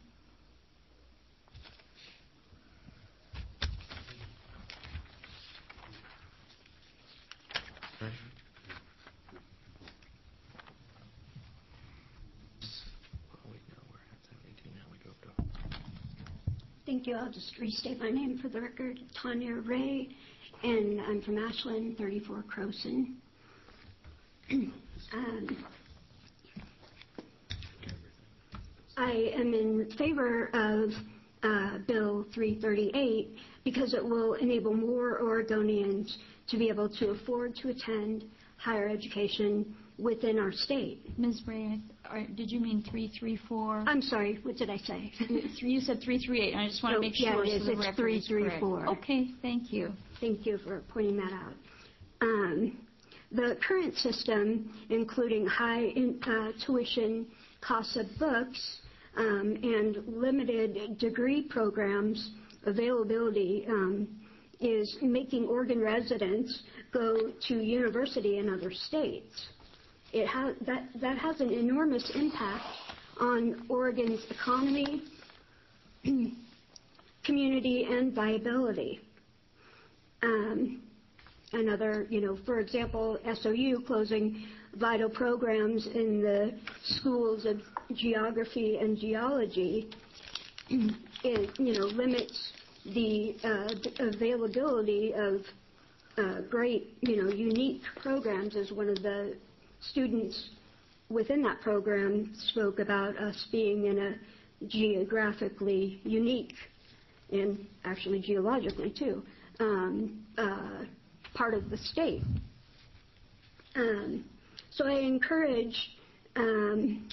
Thank you. I'll just restate my name for the record. Tanya Ray, and I'm from Ashland, thirty-four Croson. um, I am in favor of uh, Bill three thirty-eight because it will enable more Oregonians to be able to afford to attend higher education within our state. Miz Ray, did you mean three thirty-four? I'm sorry, what did I say? You said three thirty-eight, and I just want to oh, make yeah, sure it is. so the It's record three is correct. thirty-four. Okay, thank you. Thank you for pointing that out. Um, the current system, including high in, uh, tuition costs of books um, and limited degree programs availability, um, is making Oregon residents go to university in other states. It has, that, that has an enormous impact on Oregon's economy, community, and viability. Um, another, you know, for example, S O U closing vital programs in the schools of geography and geology, it, you know, limits the uh, availability of uh, great, you know, unique programs. As one of the students within that program spoke about us being in a geographically unique, and actually geologically too, um, uh, part of the state. Um, so I encourage um,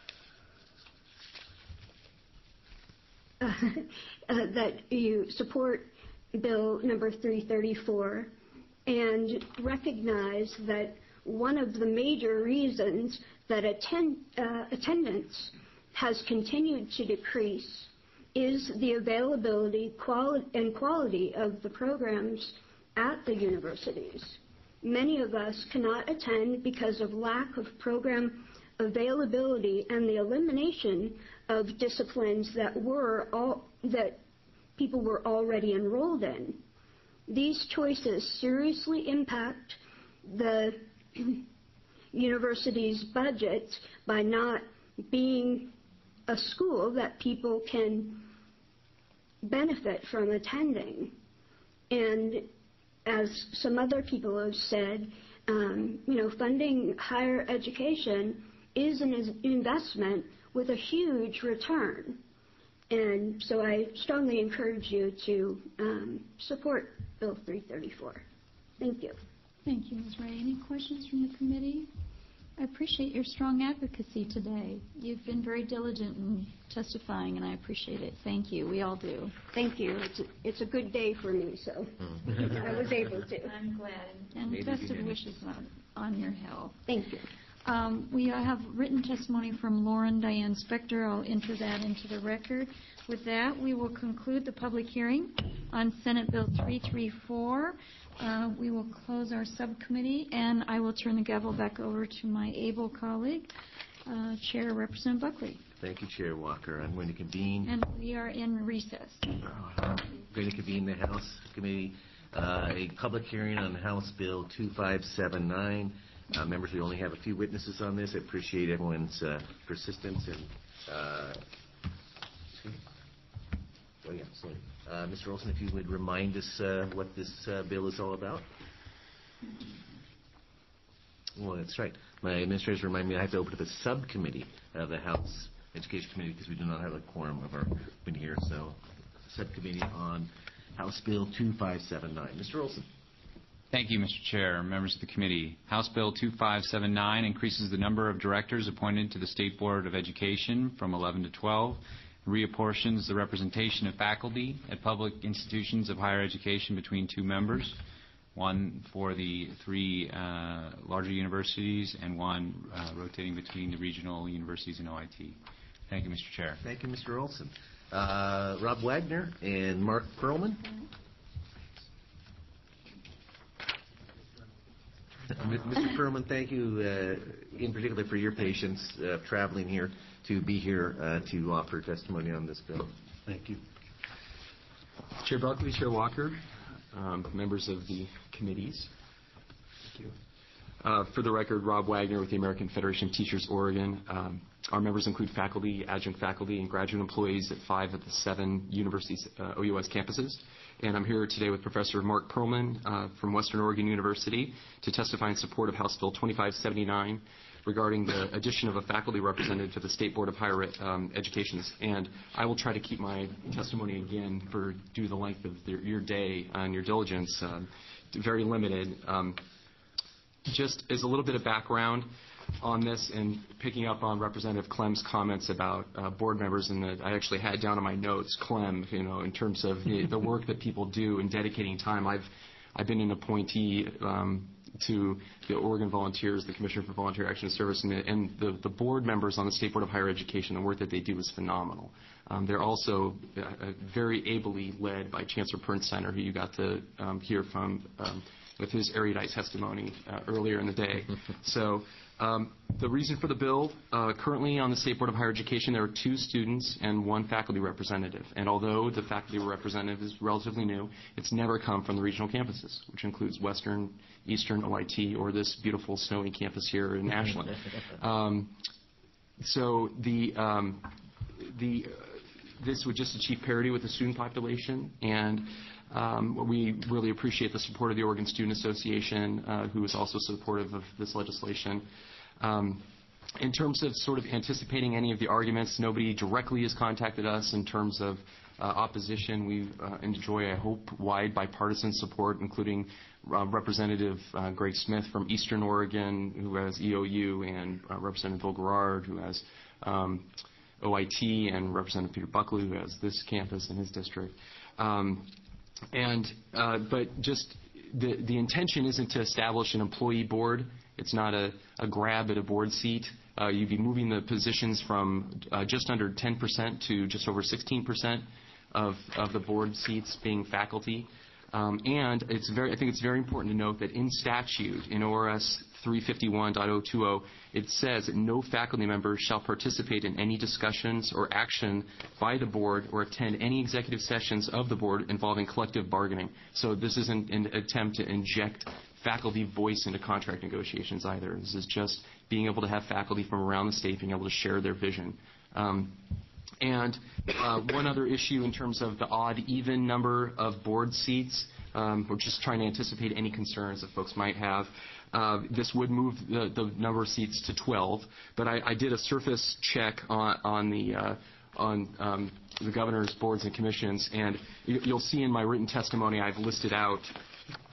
uh, uh, that you support Bill number three thirty-four and recognize that one of the major reasons that attend, uh, attendance has continued to decrease is the availability quali- and quality of the programs at the universities. Many of us cannot attend because of lack of program availability and the elimination of disciplines that were all, that people were already enrolled in. These choices seriously impact the university's budget by not being a school that people can benefit from attending. And as some other people have said, um, you know, funding higher education is an investment with a huge return. And so I strongly encourage you to um, support Bill three thirty-four. Thank you. Thank you, Miz Ray. Any questions from the committee? I appreciate your strong advocacy today. You've been very diligent in testifying, and I appreciate it. Thank you. We all do. Thank you. It's a, it's a good day for me, so I was able to. I'm glad. And Maybe best you of didn't. wishes on, on your health. Thank you. Um, we have written testimony from Lauren Diane Spector. I'll enter that into the record. With that, we will conclude the public hearing on Senate Bill three thirty-four. Uh, we will close our subcommittee, and I will turn the gavel back over to my able colleague, uh, Chair Representative Buckley. Thank you, Chair Walker. I'm going to convene. And we are in recess. I'm going to convene the House Committee, uh, a public hearing on House Bill two five seven nine. Uh, members, we only have a few witnesses on this. I appreciate everyone's uh, persistence and. Uh, oh yeah, sorry. Uh, Mister Olson, if you would remind us uh, what this uh, bill is all about. Well, that's right. My administrators remind me I have to open up a subcommittee of the House Education Committee because we do not have a quorum of our committee here. So, subcommittee on House Bill two five seven nine. Mister Olson. Thank you, Mister Chair, members of the committee. House Bill two five seven nine increases the number of directors appointed to the State Board of Education from eleven to twelve, reapportions the representation of faculty at public institutions of higher education between two members, one for the three uh, larger universities and one uh, rotating between the regional universities and O I T. Thank you, Mister Chair. Thank you, Mister Olson. Uh, Rob Wagner and Mark Perlman. Mister Perlman, thank you uh, in particular for your patience uh, traveling here to be here uh, to offer testimony on this bill. Thank you. Chair Buckley, Chair Walker, um, members of the committees. Thank you. Uh, for the record, Rob Wagner with the American Federation of Teachers, Oregon. Um, our members include faculty, adjunct faculty, and graduate employees at five of the seven universities' uh, O U S campuses. And I'm here today with Professor Mark Perlman uh, from Western Oregon University to testify in support of House Bill twenty-five seventy-nine regarding the addition of a faculty representative to the State Board of Higher um, Education. And I will try to keep my testimony, again, for due to the length of the, your day and your diligence, um, very limited. Um, just as a little bit of background on this and picking up on Representative Clem's comments about uh, board members, and that I actually had down in my notes, Clem, you know, in terms of the, the work that people do in dedicating time. I've I've been an appointee um, to the Oregon Volunteers, the Commissioner for Volunteer Action and Service, and, the, and the, the board members on the State Board of Higher Education. The work that they do is phenomenal. Um, they're also uh, very ably led by Chancellor Pernsteiner, who you got to um, hear from um, with his erudite testimony uh, earlier in the day. So. Um, the reason for the bill, uh, currently on the State Board of Higher Education, there are two students and one faculty representative. And although the faculty representative is relatively new, it's never come from the regional campuses, which includes Western, Eastern, O I T, or this beautiful snowy campus here in Ashland. Um, so the um, the uh, this would just achieve parity with the student population, and Um, we really appreciate the support of the Oregon Student Association, uh, who is also supportive of this legislation. Um, in terms of sort of anticipating any of the arguments, nobody directly has contacted us in terms of uh, opposition. We uh, enjoy, I hope, wide bipartisan support, including uh, Representative uh, Greg Smith from Eastern Oregon, who has E O U, and uh, Representative Bill Garrard, who has um, O I T, and Representative Peter Buckley, who has this campus in his district. Um, And uh, but just the the intention isn't to establish an employee board. It's not a, a grab at a board seat. Uh, you'd be moving the positions from uh, just under ten percent to just over sixteen percent of of the board seats being faculty. Um, and it's very I think it's very important to note that in statute in O R S three fifty-one point oh two oh, it says that no faculty member shall participate in any discussions or action by the board or attend any executive sessions of the board involving collective bargaining. So this isn't an attempt to inject faculty voice into contract negotiations either. This is just being able to have faculty from around the state being able to share their vision. Um, and uh, one other issue in terms of the odd even number of board seats, um, we're just trying to anticipate any concerns that folks might have. Uh, this would move the, the number of seats to twelve, but I, I did a surface check on, on the uh, on um, the governor's boards and commissions, and you, you'll see in my written testimony I've listed out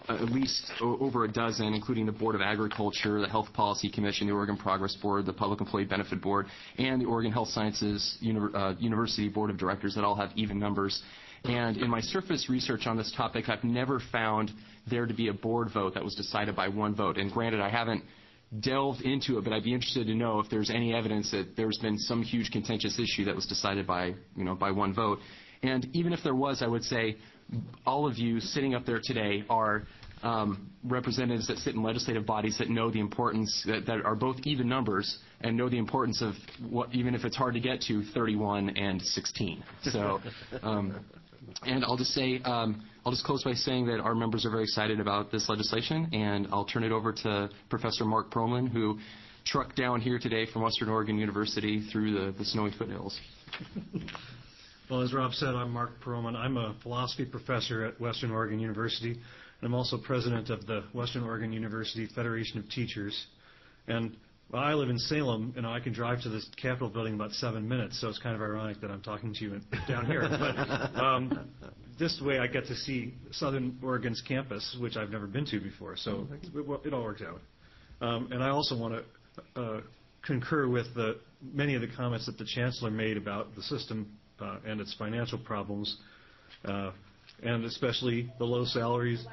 at least o- over a dozen, including the Board of Agriculture, the Health Policy Commission, the Oregon Progress Board, the Public Employee Benefit Board, and the Oregon Health Sciences Uni- uh, University Board of Directors that all have even numbers. And in my surface research on this topic, I've never found there to be a board vote that was decided by one vote. And granted, I haven't delved into it, but I'd be interested to know if there's any evidence that there's been some huge contentious issue that was decided by, you know, by one vote. And even if there was, I would say all of you sitting up there today are um, representatives that sit in legislative bodies that know the importance, that, that are both even numbers and know the importance of what, even if it's hard to get to, thirty-one and sixteen. So, um, and I'll just say, um, I'll just close by saying that our members are very excited about this legislation, and I'll turn it over to Professor Mark Perlman, who trucked down here today from Western Oregon University through the, the snowy foothills. Well, as Rob said, I'm Mark Perlman. I'm a philosophy professor at Western Oregon University, and I'm also president of the Western Oregon University Federation of Teachers. And well, I live in Salem, and I can drive to the Capitol building in about seven minutes, so it's kind of ironic that I'm talking to you down here. But um, this way I get to see Southern Oregon's campus, which I've never been to before, so it, it all works out. Um, and I also want to uh, concur with the, many of the comments that the Chancellor made about the system uh, and its financial problems, uh, and especially the low salaries.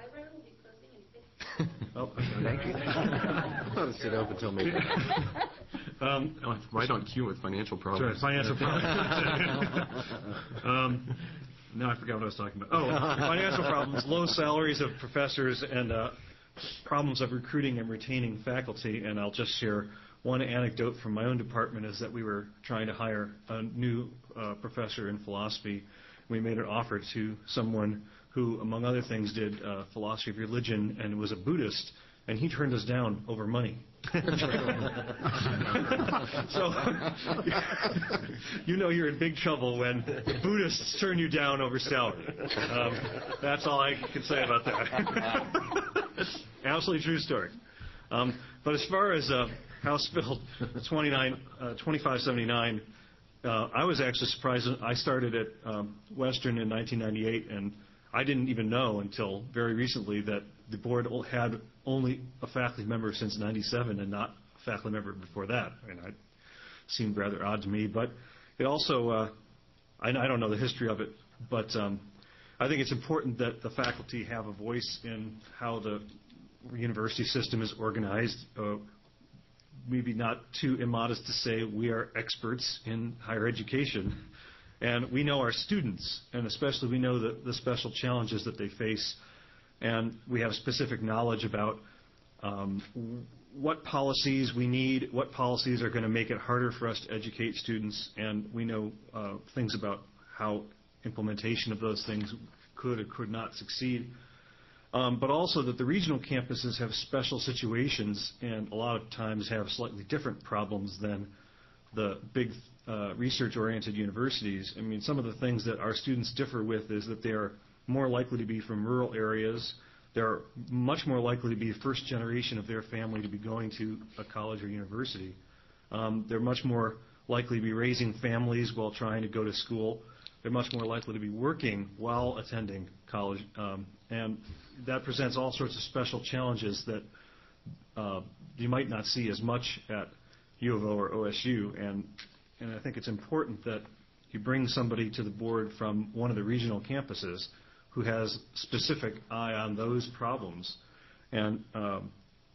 Oh, thank you. I thought it stayed open until maybe. Um, right on cue with financial problems. Sorry, financial problems. um, now I forgot what I was talking about. Oh, financial problems, low salaries of professors, and uh, problems of recruiting and retaining faculty. And I'll just share one anecdote from my own department is that we were trying to hire a new uh, professor in philosophy. We made an offer to someone who, among other things, did uh, philosophy of religion and was a Buddhist, and he turned us down over money. So you know you're in big trouble when Buddhists turn you down over salary. Um, that's all I can say about that. Absolutely true story. Um, but as far as uh, House Bill twenty-nine, uh, twenty-five seventy-nine, uh, I was actually surprised. I started at um, Western in nineteen ninety-eight, and I didn't even know until very recently that the board had only a faculty member since ninety-seven and not a faculty member before that. I mean, it seemed rather odd to me. But it also, uh, I, I don't know the history of it, but um, I think it's important that the faculty have a voice in how the university system is organized. Uh, maybe not too immodest to say we are experts in higher education. And we know our students, and especially we know the, the special challenges that they face. And we have specific knowledge about um, what policies we need, what policies are going to make it harder for us to educate students, and we know uh, things about how implementation of those things could or could not succeed. Um, but also that the regional campuses have special situations and a lot of times have slightly different problems than the big uh, research-oriented universities. I mean, some of the things that our students differ with is that they are more likely to be from rural areas. They're much more likely to be first generation of their family to be going to a college or university. Um, they're much more likely to be raising families while trying to go to school. They're much more likely to be working while attending college. Um, and that presents all sorts of special challenges that uh, you might not see as much at U of O or O S U. And, and I think it's important that you bring somebody to the board from one of the regional campuses who has specific eye on those problems. And um,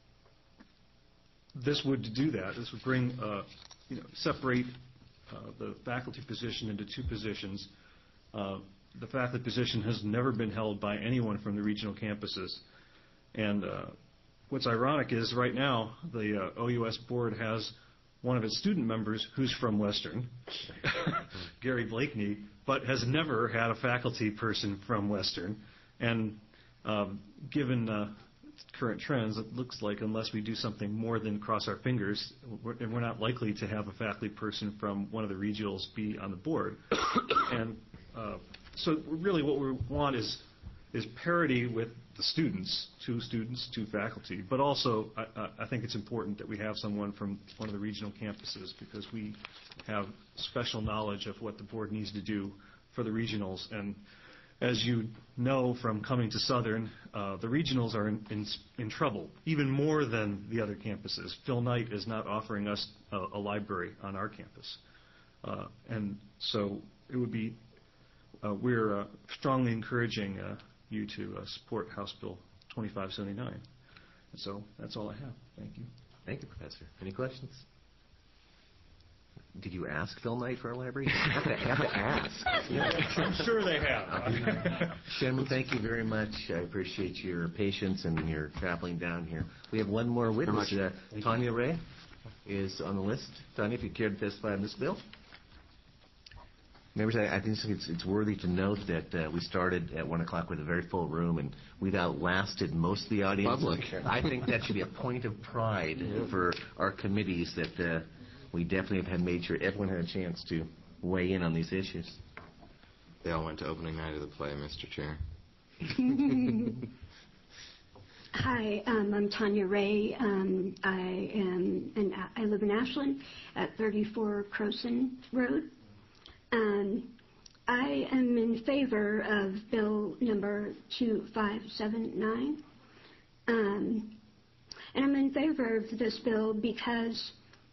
this would do that. This would bring, uh, you know, separate uh, the faculty position into two positions. Uh, the faculty position has never been held by anyone from the regional campuses. And uh, what's ironic is right now the uh, O U S board has one of its student members who's from Western, Gary Blakeney, but has never had a faculty person from Western. And um, given uh, current trends, it looks like unless we do something more than cross our fingers, we're, we're not likely to have a faculty person from one of the regionals be on the board. And uh, so really what we want is is parity with the students, two students, two faculty, but also I, I think it's important that we have someone from one of the regional campuses because we have special knowledge of what the board needs to do for the regionals. And as you know from coming to Southern, uh, the regionals are in, in, in trouble, even more than the other campuses. Phil Knight is not offering us a, a library on our campus. Uh, and so it would be, uh, we're uh, strongly encouraging uh, you to uh, support House Bill twenty-five seventy-nine. And so that's all I have. Thank you. Thank you, Professor. Any questions? Did you ask Phil Knight for a library? You have to, have to ask. I'm sure they have. Gentlemen, thank you very much. I appreciate your patience and your traveling down here. We have one more witness. Uh, Tanya Ray is on the list. Tanya, if you care to testify on this bill. Members, I, I think it's, it's worthy to note that uh, we started at one o'clock with a very full room, and we've outlasted most of the audience. Public. I think that should be a point of pride for our committees that uh, we definitely have made sure everyone had a chance to weigh in on these issues. They all went to opening night of the play, Mister Chair. Hi, um, I'm Tanya Ray. Um, I am, and I live in Ashland at thirty-four Croson Road. Um, I am in favor of Bill number two five seven nine. Um, and I'm in favor of this bill because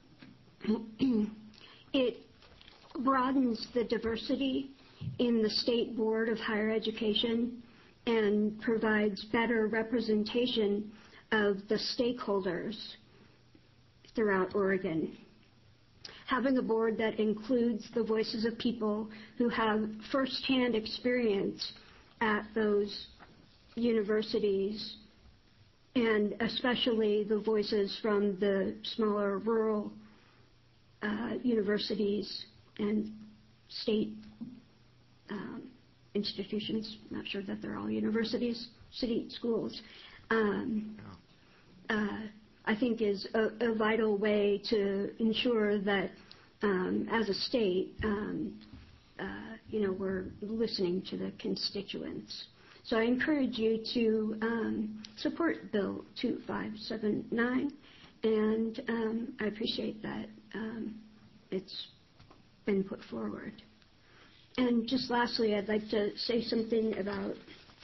it broadens the diversity in the State Board of Higher Education and provides better representation of the stakeholders throughout Oregon. Having a board that includes the voices of people who have firsthand experience at those universities, and especially the voices from the smaller rural uh, universities and state um, institutions. I'm not sure that they're all universities, city schools. Um, uh, I think is a, a vital way to ensure that um, as a state, um, uh, you know, we're listening to the constituents. So I encourage you to um, support Bill two five seven nine, and um, I appreciate that um, it's been put forward. And just lastly, I'd like to say something about,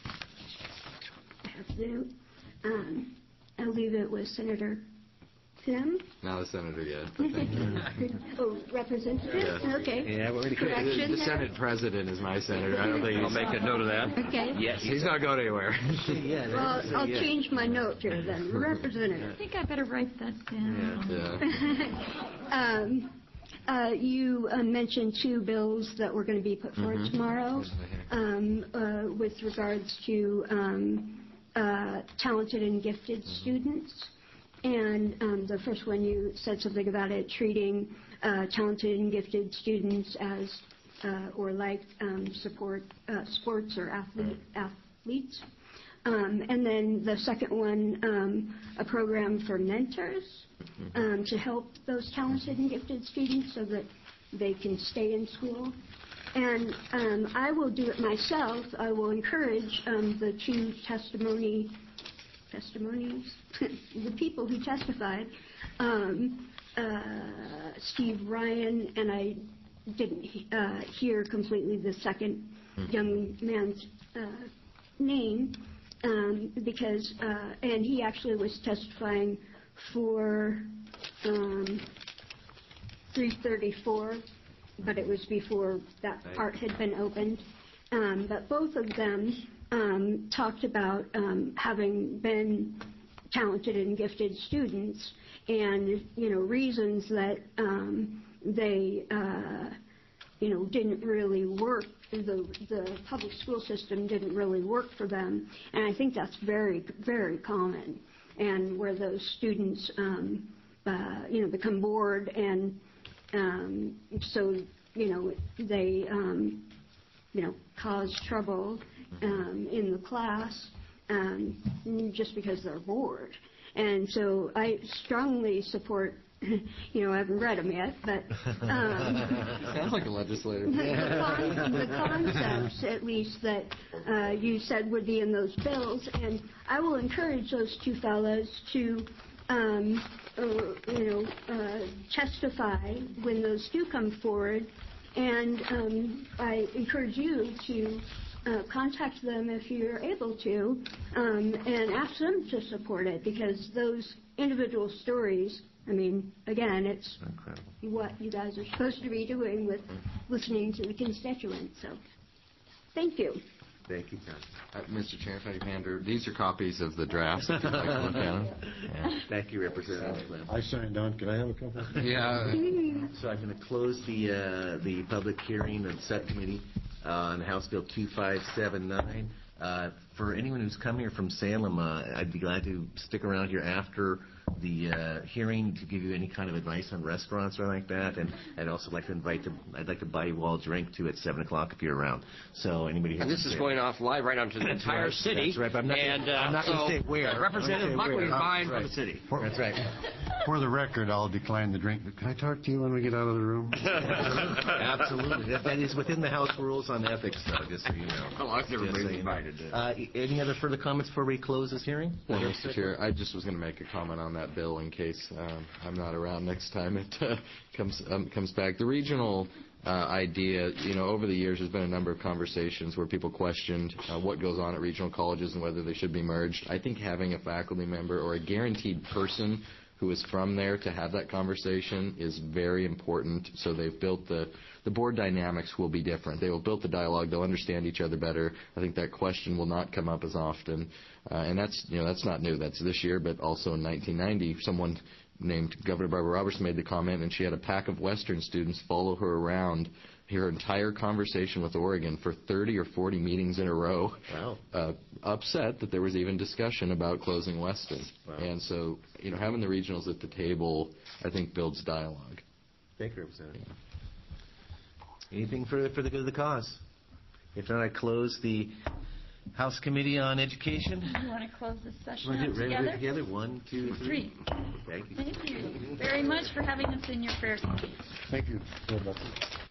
I have to, um, I'll leave it with Senator Clem. Not a senator yet, but thank you. Oh, representative? Yes. Okay. Yeah, we're Correction the, the there? Senate president is my senator. I don't think I'll he's, make a note of that. Okay. Yes, he's not going anywhere. yeah, Well, I'll yeah. change my note here then. Representative. I think I better write that down. Yeah. um, uh, you uh, mentioned two bills that were going to be put forward Mhm. tomorrow um, uh, with regards to um, uh, talented and gifted Mm-hmm. students. And um, the first one, you said something about it treating uh, talented and gifted students as uh, or like um, support uh, sports or athlete, athletes. Um, and then the second one, um, a program for mentors um, to help those talented and gifted students so that they can stay in school. And um, I will do it myself. I will encourage um, the two testimony testimonies, the people who testified, um, uh, Steve Ryan, and I didn't uh, hear completely the second young man's uh, name, um, because, uh, and he actually was testifying for um, three thirty-four, but it was before that part had been opened. Um, but both of them um, talked about um, having been talented and gifted students, and you know reasons that um, they uh, you know didn't really work. The the public school system didn't really work for them, and I think that's very very common. And where those students um, uh, you know become bored, and um, so you know they um, you know cause trouble um, in the class um, just because they're bored. And so I strongly support, you know, I haven't read them yet, but um, sounds like a legislator. the, the, con- the concepts, at least, that uh, you said would be in those bills. And I will encourage those two fellows to, um, uh, you know, uh, testify when those do come forward. And um, I encourage you to uh, contact them if you're able to, um, and ask them to support it, because those individual stories, I mean, again, it's Incredible. what you guys are supposed to be doing with listening to the constituents. So, thank you. Thank you, John. Uh, Mister Chair, if I can hand her, these are copies of the drafts. If you'd like to look at them. Yeah. Thank you, Representative Clem. I signed on. Can I have a couple? Yeah. So I'm going to close the uh, the public hearing of the subcommittee on House Bill two five seven nine. Uh, for anyone who's come here from Salem, uh, I'd be glad to stick around here after the uh, hearing to give you any kind of advice on restaurants or like that. And I'd also like to invite to, I'd like to buy you all a drink too at seven o'clock if you're around. So anybody here. And this is going off live right onto the That's entire right. city. That's right. But I'm not and gonna, I'm not uh, going to so say where. Representative Buckley is buying Right. from the city. For, That's right. For the record, I'll decline the drink, but can I talk to you when we get out of the room? Absolutely. That, that is within the House rules on ethics, though, just so you know. As long as everybody's Just so you know. invited. Uh, any other further comments before we close this hearing? Well, Mister Chair, I just was going to make a comment on that bill in case um, I'm not around next time it uh, comes um, comes back. The regional uh, idea, you know, over the years there's been a number of conversations where people questioned uh, what goes on at regional colleges and whether they should be merged. I think having a faculty member or a guaranteed person who is from there to have that conversation is very important. So they've built the the board dynamics will be different. They will build the dialogue. They'll understand each other better. I think that question will not come up as often, uh, and that's you know that's not new. That's this year, but also in nineteen ninety, someone named Governor Barbara Roberts made the comment, and she had a pack of Western students follow her around her entire conversation with Oregon for thirty or forty meetings in a row. Wow. Uh, upset that there was even discussion about closing Weston. Wow. And so, you know, having the regionals at the table, I think, builds dialogue. Thank you, Representative. Anything further for the good of the cause? If not, I close the House Committee on Education. You want to close this session Want to out do it right together? together? One, two, three. Three. Thank you. Thank you very much for having us in your prayers. Thank you.